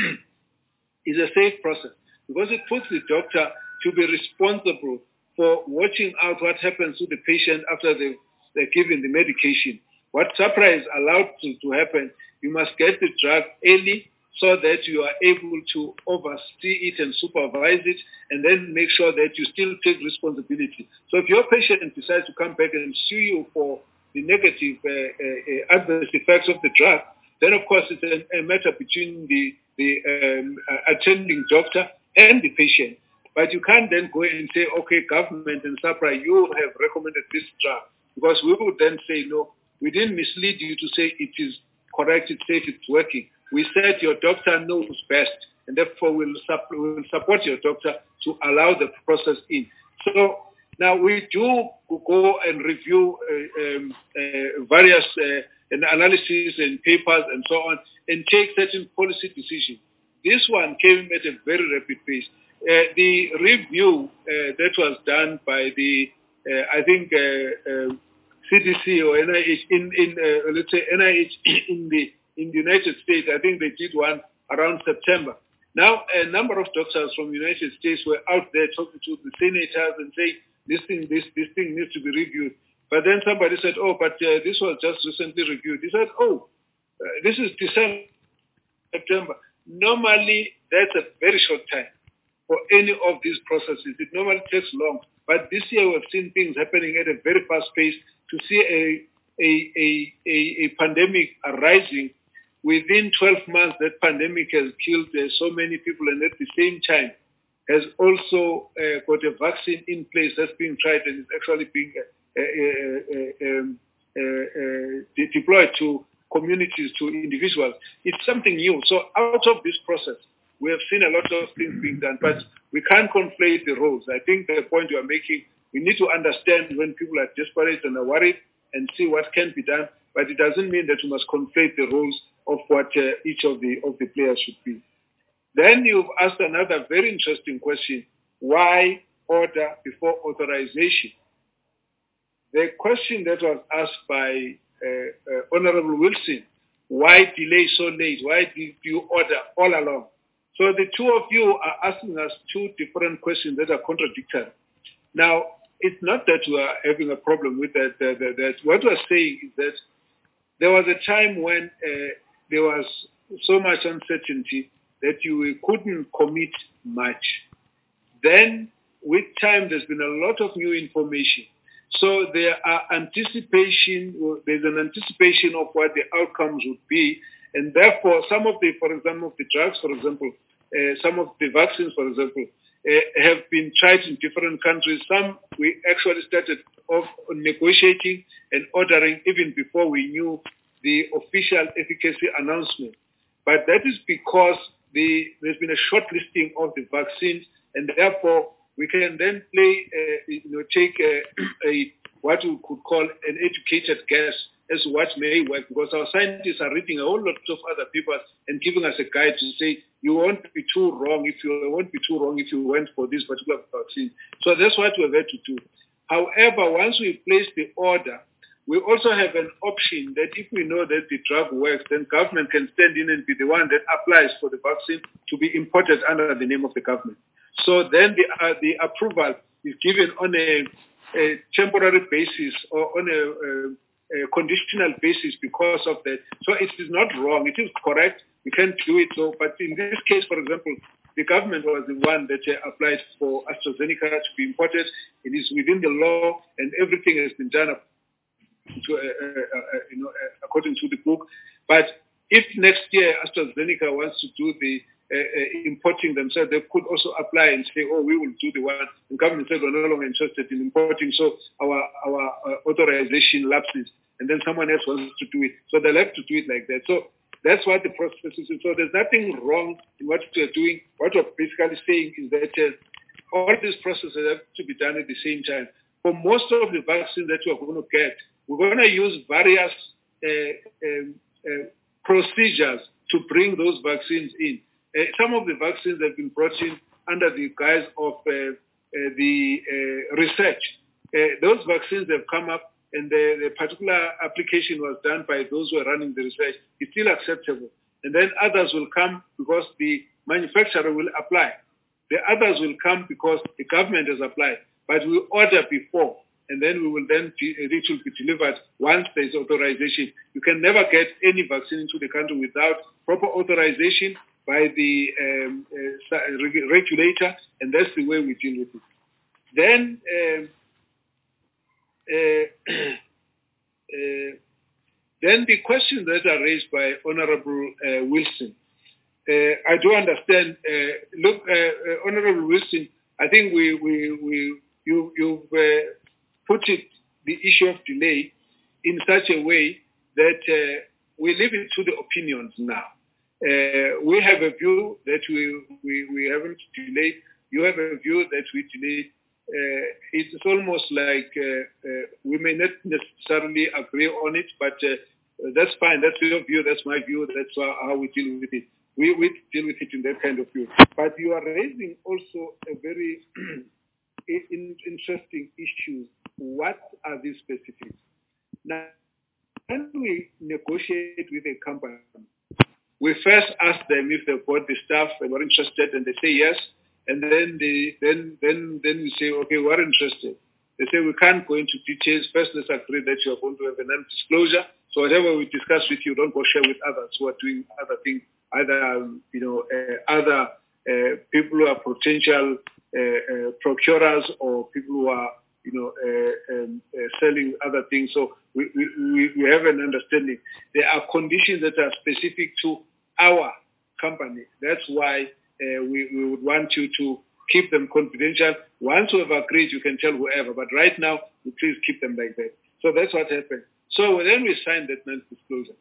is a safe process because it puts the doctor to be responsible for watching out what happens to the patient after they've, they're given the medication. What SAHPRA is allowed to, to happen, you must get the drug early so that you are able to oversee it and supervise it, and then make sure that you still take responsibility. So if your patient decides to come back and sue you for the negative uh, uh, adverse effects of the drug, then of course it's a, a matter between the, the um, uh, attending doctor and the patient. But you can't then go and say, okay, government and SAHPRA, you have recommended this drug. Because we would then say, no, we didn't mislead you to say it is correct, it's safe, it's working. We said your doctor knows best, and therefore we'll, sup- we'll support your doctor to allow the process in. So now we do go and review uh, um, uh, various uh, analyses and papers and so on, and take certain policy decisions. This one came at a very rapid pace. Uh, the review uh, that was done by the, uh, I think, uh, uh, C D C or N I H in, in uh, let's say N I H in the in the United States, I think they did one around September. Now, a number of doctors from the United States were out there talking to the senators and saying, this thing, this, this thing needs to be reviewed. But then somebody said, oh, but uh, this was just recently reviewed. He said, oh, uh, this is December, September. Normally, that's a very short time for any of these processes. It normally takes long. But this year, we've seen things happening at a very fast pace. To see a, a, a, a, a pandemic arising, within twelve months, that pandemic has killed uh, so many people, and at the same time has also uh, got a vaccine in place that's being tried and is actually being uh, uh, uh, um, uh, uh, de- deployed to communities to individuals. It's something new. So out of this process, we have seen a lot of things being done, but we can't conflate the roles. I think the point you are making, we need to understand when people are desperate and are worried and see what can be done, but it doesn't mean that we must conflate the roles of what uh, each of the of the players should be. Then you've asked another very interesting question: why order before authorization? The question that was asked by uh, uh, Honorable Wilson: why delay so late? Why did you order all along? So the two of you are asking us two different questions that are contradictory. Now, it's not that we are having a problem with that. that, that, that. What we're saying is that there was a time when uh, there was so much uncertainty that you couldn't commit much. Then, with time, there's been a lot of new information. So there are anticipation, there's an anticipation of what the outcomes would be. And therefore, some of the, for example, of the drugs, for example, uh, some of the vaccines, for example, uh, have been tried in different countries. Some we actually started off negotiating and ordering even before we knew the official efficacy announcement. But that is because the, there's been a shortlisting of the vaccines, and therefore we can then play, uh, you know, take a, a what we could call an educated guess as to what may work, because our scientists are reading a whole lot of other papers and giving us a guide to say you won't be too wrong if you won't be too wrong if you went for this particular vaccine. So that's what we've had to do. However, once we place the order, we also have an option that if we know that the drug works, then government can stand in and be the one that applies for the vaccine to be imported under the name of the government. So then the uh, the approval is given on a, a temporary basis or on a, a, a conditional basis because of that. So it is not wrong. It is correct. We can do it. So, but in this case, for example, the government was the one that uh, applied for AstraZeneca to be imported. It is within the law, and everything has been done to, uh, uh, uh, you know, uh, according to the book. But if next year AstraZeneca wants to do the Uh, uh, importing themselves, they could also apply and say, oh, we will do the one. The government said we're no longer interested in importing, so our our uh, authorization lapses, and then someone else wants to do it. So they'll have to do it like that. So that's what the process is. So there's nothing wrong in what we're doing. What we're basically saying is that uh, all these processes have to be done at the same time. For most of the vaccines that we're going to get, we're going to use various uh, um, uh, procedures to bring those vaccines in. Uh, some of the vaccines have been brought in under the guise of uh, uh, the uh, research. Uh, those vaccines have come up, and the, the particular application was done by those who are running the research. It's still acceptable. And then others will come because the manufacturer will apply. The others will come because the government has applied. But we order before, and then we will then, it will be delivered once there is authorization. You can never get any vaccine into the country without proper authorization by the um, uh, regulator, and that's the way we deal with it. Then, uh, uh, uh, then the questions that are raised by Honorable uh, Wilson, uh, I do understand. Uh, look, uh, uh, Honorable Wilson, I think we we we you you've uh, put it the issue of delay in such a way that uh, we leave it to the opinions now. Uh, we have a view that we, we, we haven't delayed. You have a view that we delayed. Uh, it's almost like uh, uh, we may not necessarily agree on it, but uh, that's fine. That's your view. That's my view. That's how, how we deal with it. We, we deal with it in that kind of view. But you are raising also a very in, interesting issue. What are these specifics? Now, when we negotiate with a company, we first ask them if they've got the staff and we're interested, and they say yes. And then they, then then then we say, okay, we're interested. They say we can't go into details. First, let's agree that you are going to have a non-disclosure. So whatever we discuss with you, don't go share with others who are doing other things, either um, you know uh, other uh, people who are potential uh, uh, procurers or people who are you know uh, um, uh, selling other things. So we, we we have an understanding. There are conditions that are specific to our company. That's why uh, we, we would want you to keep them confidential. Once we have agreed, you can tell whoever. But right now, we please keep them like that. So that's what happened. So then we signed that non-disclosure.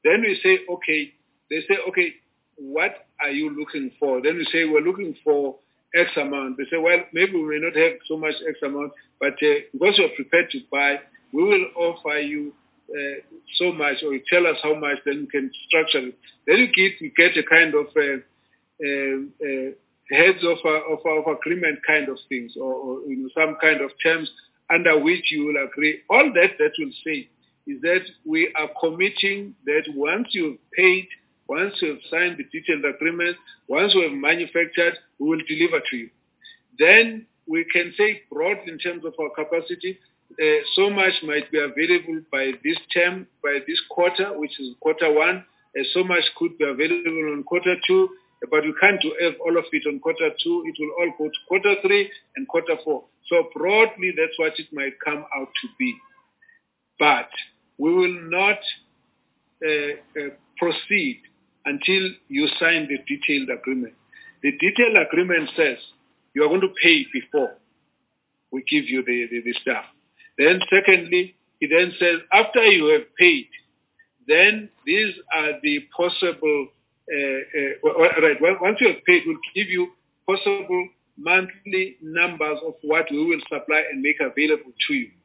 Then we say, okay, they say, okay, what are you looking for? Then we say, we're looking for X amount. They say, well, maybe we may not have so much X amount, but uh, because you're prepared to buy, we will offer you uh, so much, or you tell us how much, then you can structure it. Then you get, you get a kind of uh, uh, uh, heads of, uh, of, of agreement kind of things, or, or you know, some kind of terms under which you will agree. All that that will say is that we are committing that once you've paid, once you have signed the detailed agreement, once we have manufactured, we will deliver to you. Then we can say broad in terms of our capacity, uh, so much might be available by this term, by this quarter, which is quarter one, uh, so much could be available on quarter two, but we can't do all of it on quarter two. It will all go to quarter three and quarter four. So broadly, that's what it might come out to be. But we will not uh, uh, proceed until you sign the detailed agreement. The detailed agreement says you are going to pay before we give you the, the, the stuff. Then secondly, it then says after you have paid, then these are the possible, uh, uh, right, once you have paid, we'll give you possible monthly numbers of what we will supply and make available to you.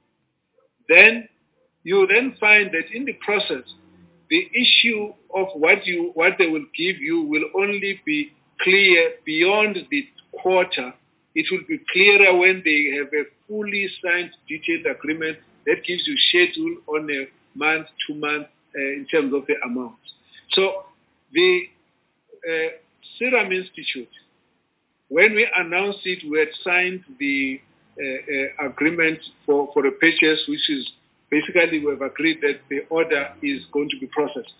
Then you then find that in the process, the issue of what you what they will give you will only be clear beyond the quarter. It will be clearer when they have a fully signed detailed agreement that gives you schedule on a month-to-month uh, in terms of the amount. So the uh, Serum Institute, when we announced it, we had signed the uh, uh, agreement for, for a purchase, which is basically we have agreed that the order is going to be processed.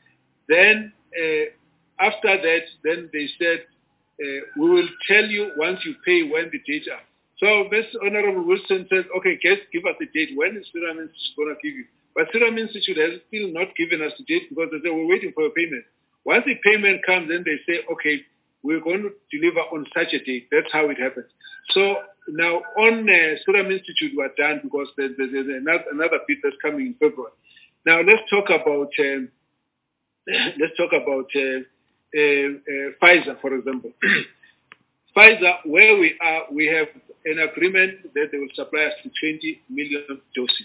Then uh, after that, then they said, uh, we will tell you once you pay when the date are. So Mister Honorable Wilson said, okay, guys, give us the date. When is Serum Institute going to give you? But Serum Institute has still not given us the date because they say, we're waiting for a payment. Once the payment comes, then they say, okay, we're going to deliver on such a date. That's how it happens. So now on uh, Serum Institute, we're done because there's, there's another, another bit that's coming in February. Now let's talk about um, let's talk about uh, uh, uh, Pfizer, for example. Pfizer, where we are, we have an agreement that they will supply us to twenty million doses.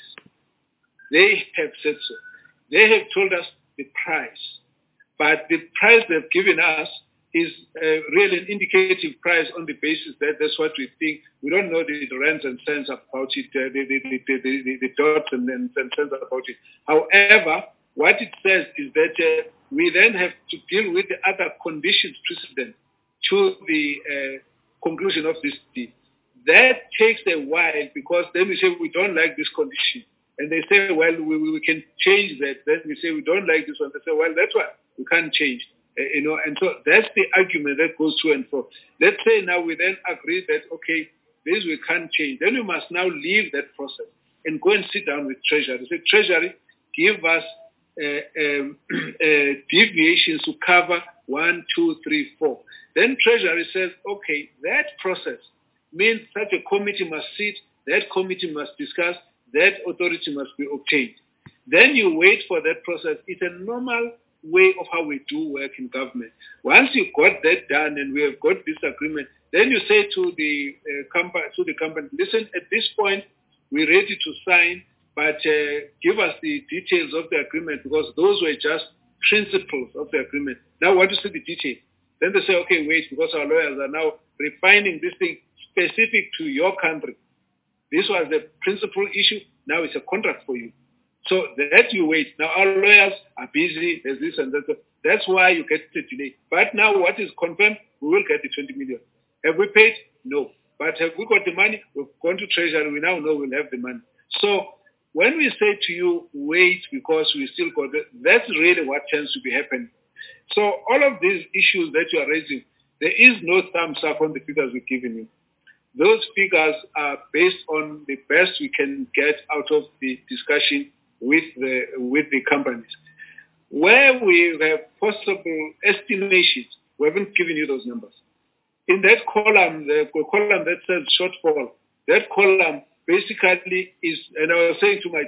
They have said so. They have told us the price, but the price they've given us is uh, really an indicative price on the basis that that's what we think. We don't know the, the rands and cents about it, uh, the, the, the, the, the, the dots and, and cents about it. However, what it says is that uh, we then have to deal with the other conditions precedent to the uh, conclusion of this deal. That takes a while because then we say we don't like this condition. And they say, well, we, we can change that. Then we say we don't like this one. They say, well, that's why we can't change. Uh, you know, and so that's the argument that goes to and fro. Let's say now we then agree that, okay, this we can't change. Then we must now leave that process and go and sit down with Treasury. Say, Treasury, give us uh, um, uh, deviations to cover one, two, three, four. Then Treasury says, okay, that process means such a committee must sit, that committee must discuss, that authority must be obtained. Then you wait for that process. It's a normal way of how we do work in government. Once you got that done and we have got this agreement, then you say to the uh, company, to the company, listen, at this point, we're ready to sign, but uh, give us the details of the agreement because those were just principles of the agreement. Now, what is the detail? Then they say, okay, wait, because our lawyers are now refining this thing specific to your country. This was the principal issue. Now it's a contract for you. So that you wait. Now our lawyers are busy. There's this and that. That's why you get the delay. But now what is confirmed, we will get the twenty million. Have we paid? No. But have we got the money? We've gone to Treasury. We now know we'll have the money. So when we say to you, wait, because we still got it, that's really what tends to be happening. So all of these issues that you are raising, there is no thumbs up on the figures we've given you. Those figures are based on the best we can get out of the discussion with the with the companies. Where we have possible estimations, we haven't given you those numbers. In that column, the column that says shortfall, that column basically is, and I was saying to my team,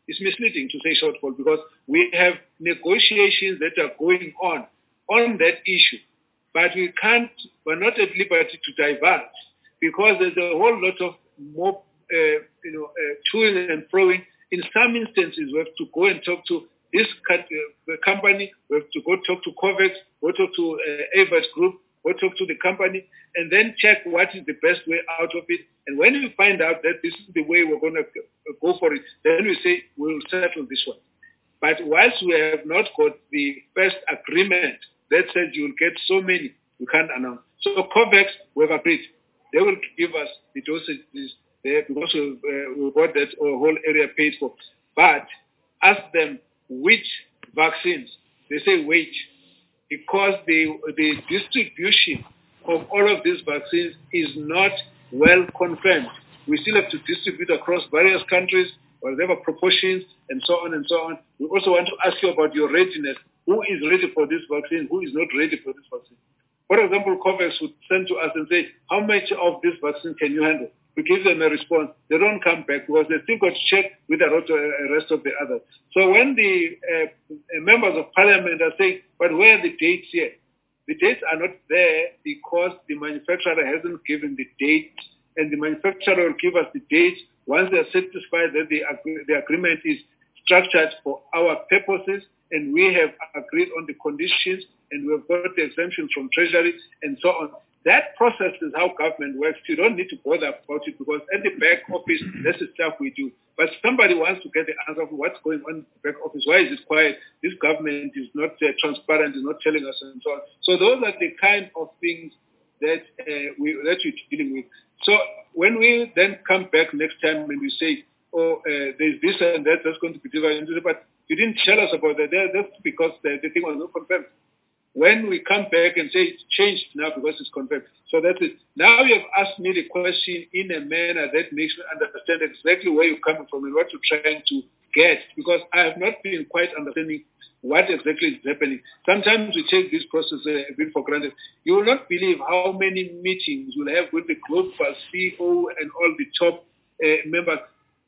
It's misleading to say shortfall because we have negotiations that are going on on that issue. But we can't, we're not at liberty to divulge because there's a whole lot of more, uh, you know, uh, toing and throwing. In some instances, we have to go and talk to this company, we have to go talk to COVAX, go talk to uh, A V A T Group, go talk to the company, and then check what is the best way out of it. And when we find out that this is the way we're going to go for it, then we say we'll settle this one. But whilst we have not got the first agreement that says you'll get so many, we can't announce. So COVAX, we've agreed. They will give us the dosages there because we've, uh, we've got that whole area paid for. But ask them which vaccines. They say wait, because the, the distribution of all of these vaccines is not well confirmed. We still have to distribute across various countries, whatever proportions, and so on and so on. We also want to ask you about your readiness. Who is ready for this vaccine? Who is not ready for this vaccine? For example, COVAX would send to us and say, how much of this vaccine can you handle? We give them a response. They don't come back because they still got to check with the rest of the others. So when the uh, members of parliament are saying, but where are the dates here? The dates are not there because the manufacturer hasn't given the date, and the manufacturer will give us the dates once they are satisfied that the, the agreement is structured for our purposes, and we have agreed on the conditions, and we have got the exemptions from Treasury, and so on. That process is how government works. You don't need to bother about it because at the back office, that's the stuff we do. But somebody wants to get the answer for what's going on in the back office. Why is it quiet? This government is not uh, transparent, is not telling us, and so on. So those are the kind of things that uh, we that we're dealing with. So when we then come back next time and we say, oh, uh, there's this and that, that's going to be divided into, but you didn't tell us about that. That's because the, the thing was not confirmed. When we come back and say it's changed now because it's confirmed. So that's it. Now you have asked me the question in a manner that makes me understand exactly where you're coming from and what you're trying to get, because I have not been quite understanding what exactly is happening. Sometimes we take this process a bit for granted. You will not believe how many meetings we'll have with the global C E O and all the top uh, members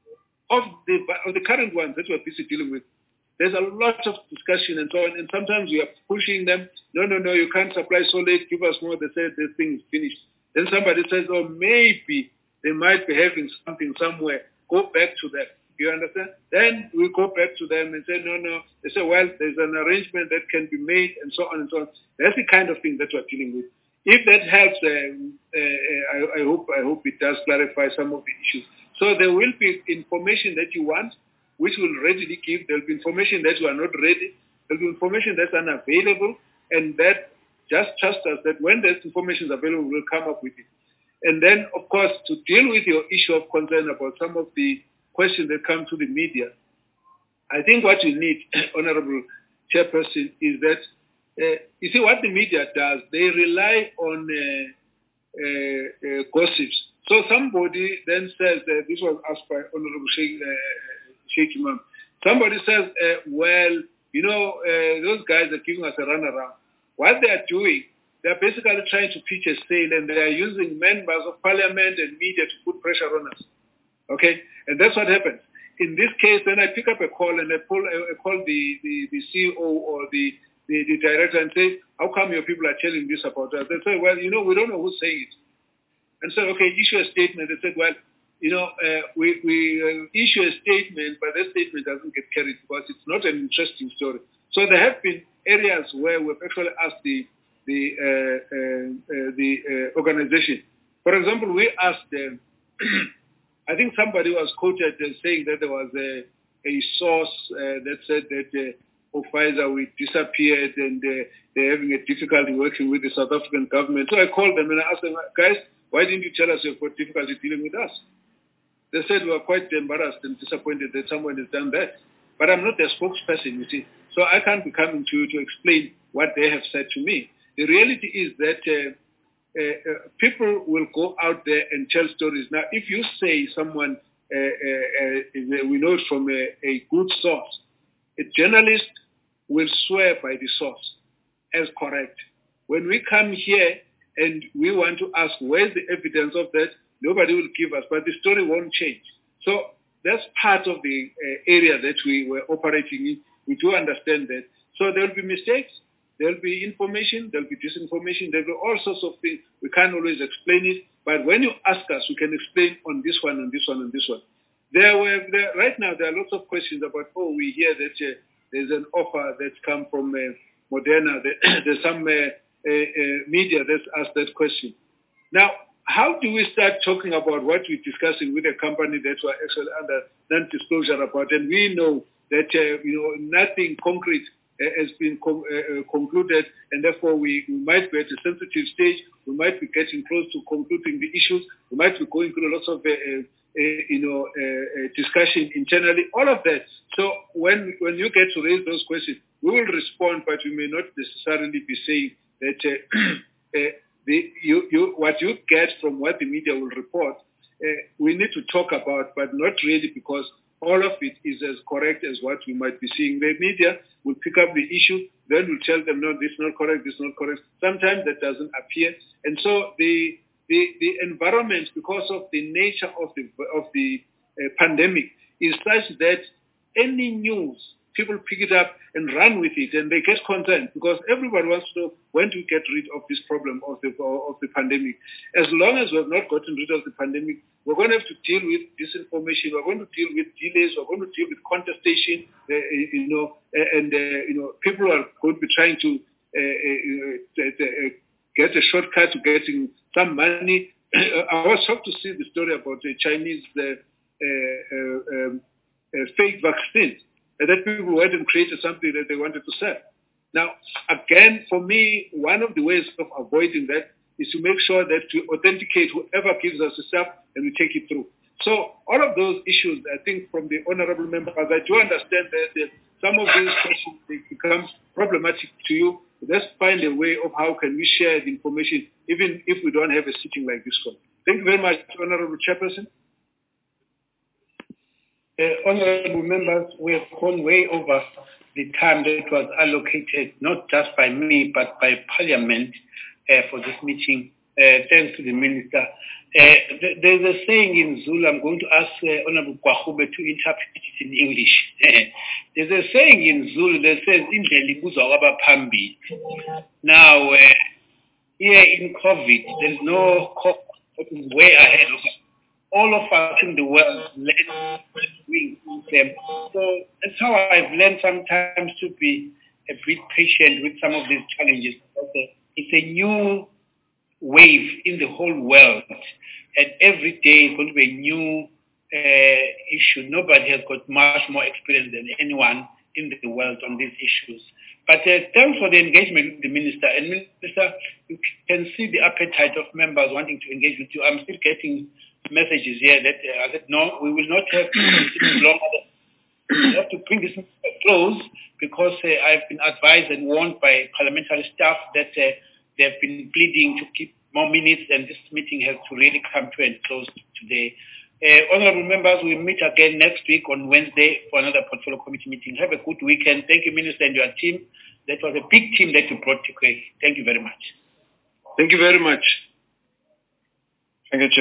of the, of the current ones that we're busy dealing with. There's a lot of discussion and so on, and sometimes we are pushing them. No, no, no, you can't supply so late. Give us more. They say this thing is finished. Then somebody says, oh, maybe they might be having something somewhere. Go back to them. You understand? Then we go back to them and say, no, no. They say, well, there's an arrangement that can be made and so on and so on. That's the kind of thing that we're dealing with. If that helps, uh, uh, I, I hope I hope it does clarify some of the issues. So there will be information that you want, which will readily give. There will be information that you are not ready. There will be information that's unavailable, and that just trust us that when that information is available, we'll come up with it. And then, of course, to deal with your issue of concern about some of the questions that come to the media, I think what you need, Honorable Chairperson, is that, uh, you see what the media does, they rely on uh, uh, uh, gossips. So somebody then says, uh, this was asked by Honorable Sheikh, uh, Sheikh Imam. Somebody says, uh, well, you know, uh, those guys are giving us a runaround. What they are doing, they are basically trying to pitch a sale, and they are using members of parliament and media to put pressure on us. Okay? And that's what happens. In this case, then I pick up a call and I, pull, I call the, the, the C E O or the, the, the director and say, how come your people are telling this about us? They say, well, you know, we don't know who's saying it. And so, okay, issue a statement. They said, well, you know, uh, we, we uh, issue a statement, but that statement doesn't get carried because it's not an interesting story. So there have been areas where we've actually asked the the uh, uh, uh, the uh, organization. For example, we asked them. I think somebody was quoted as saying that there was a a source uh, that said that uh, Pfizer we disappeared and uh, they're having a difficulty working with the South African government. So I called them and I asked them, guys, why didn't you tell us you've got difficulty dealing with us? They said we were quite embarrassed and disappointed that someone has done that. But I'm not their spokesperson, you see. So I can't be coming to you to explain what they have said to me. The reality is that uh, uh, uh, people will go out there and tell stories. Now, if you say someone, uh, uh, uh, we know it from a, a good source, a journalist will swear by the source as correct. When we come here and we want to ask where's the evidence of that, nobody will give us, but the story won't change. So that's part of the uh, area that we were operating in. We do understand that. So there will be mistakes, there will be information, there will be disinformation, there will be all sorts of things. We can't always explain it, but when you ask us, we can explain on this one, on this one, on this one. There were there, right now there are lots of questions about, oh, we hear that uh, there's an offer that's come from uh, Moderna. There's some uh, uh, uh, media that's asked that question. Now, how do we start talking about what we're discussing with a company that we're actually under non-disclosure about, and we know that uh, you know nothing concrete uh, has been com- uh, concluded, and therefore we, we might be at a sensitive stage. We might be getting close to concluding the issues. We might be going through lots of uh, uh, uh, you know uh, uh, discussion internally. All of that. So when when you get to raise those questions, we will respond, but we may not necessarily be saying that. Uh, uh, The, you, you, what you get from what the media will report, uh, we need to talk about, but not really, because all of it is as correct as what we might be seeing. The media will pick up the issue, then we'll tell them, no, this is not correct, this is not correct. Sometimes that doesn't appear. And so the, the, the environment, because of the nature of the, of the uh, pandemic, is such that any news, people pick it up and run with it, and they get concerned because everybody wants to know when do we get rid of this problem of the of the pandemic. As long as we've not gotten rid of the pandemic, we're going to have to deal with disinformation. We're going to deal with delays. We're going to deal with contestation. Uh, you know, and uh, you know, people are going to be trying to uh, uh, get a shortcut to getting some money. I was shocked to see the story about the Chinese uh, uh, um, uh, fake vaccines. And that people went and created something that they wanted to sell. Now, again, for me, one of the ways of avoiding that is to make sure that we authenticate whoever gives us the stuff and we take it through. So all of those issues, I think, from the honorable members, I do understand that, that some of these questions become problematic to you. Let's find a way of how can we share the information, even if we don't have a sitting like this one. Thank you very much, Honorable Chairperson. Uh, honorable members, we have gone way over the time that was allocated, not just by me, but by Parliament uh, for this meeting. Uh, thanks to the Minister. Uh, th- there's a saying in Zulu, I'm going to ask uh, Honorable Kwahube to interpret it in English. There's a saying in Zulu that says, "Indlela ibuzwa kwabaphambi." Now, uh, here in COVID, there's no COVID that is way ahead of us. All of us in the world learn doing them. So that's how I've learned sometimes to be a bit patient with some of these challenges. It's a new wave in the whole world, and every day is going to be a new uh, issue. Nobody has got much more experience than anyone in the world on these issues. But uh, thanks for the engagement with the Minister. And Minister, you can see the appetite of members wanting to engage with you. I'm still getting messages here that uh, I said, no, we will not have to longer. We have to bring this close because uh, I've been advised and warned by parliamentary staff that uh, they've been pleading to keep more minutes, and this meeting has to really come to a close today. Uh, honorable members, we'll meet again next week on Wednesday for another portfolio committee meeting. Have a good weekend. Thank you, Minister, and your team. That was a big team that you brought to Craig. Thank you very much. Thank you very much. Thank you, Chair.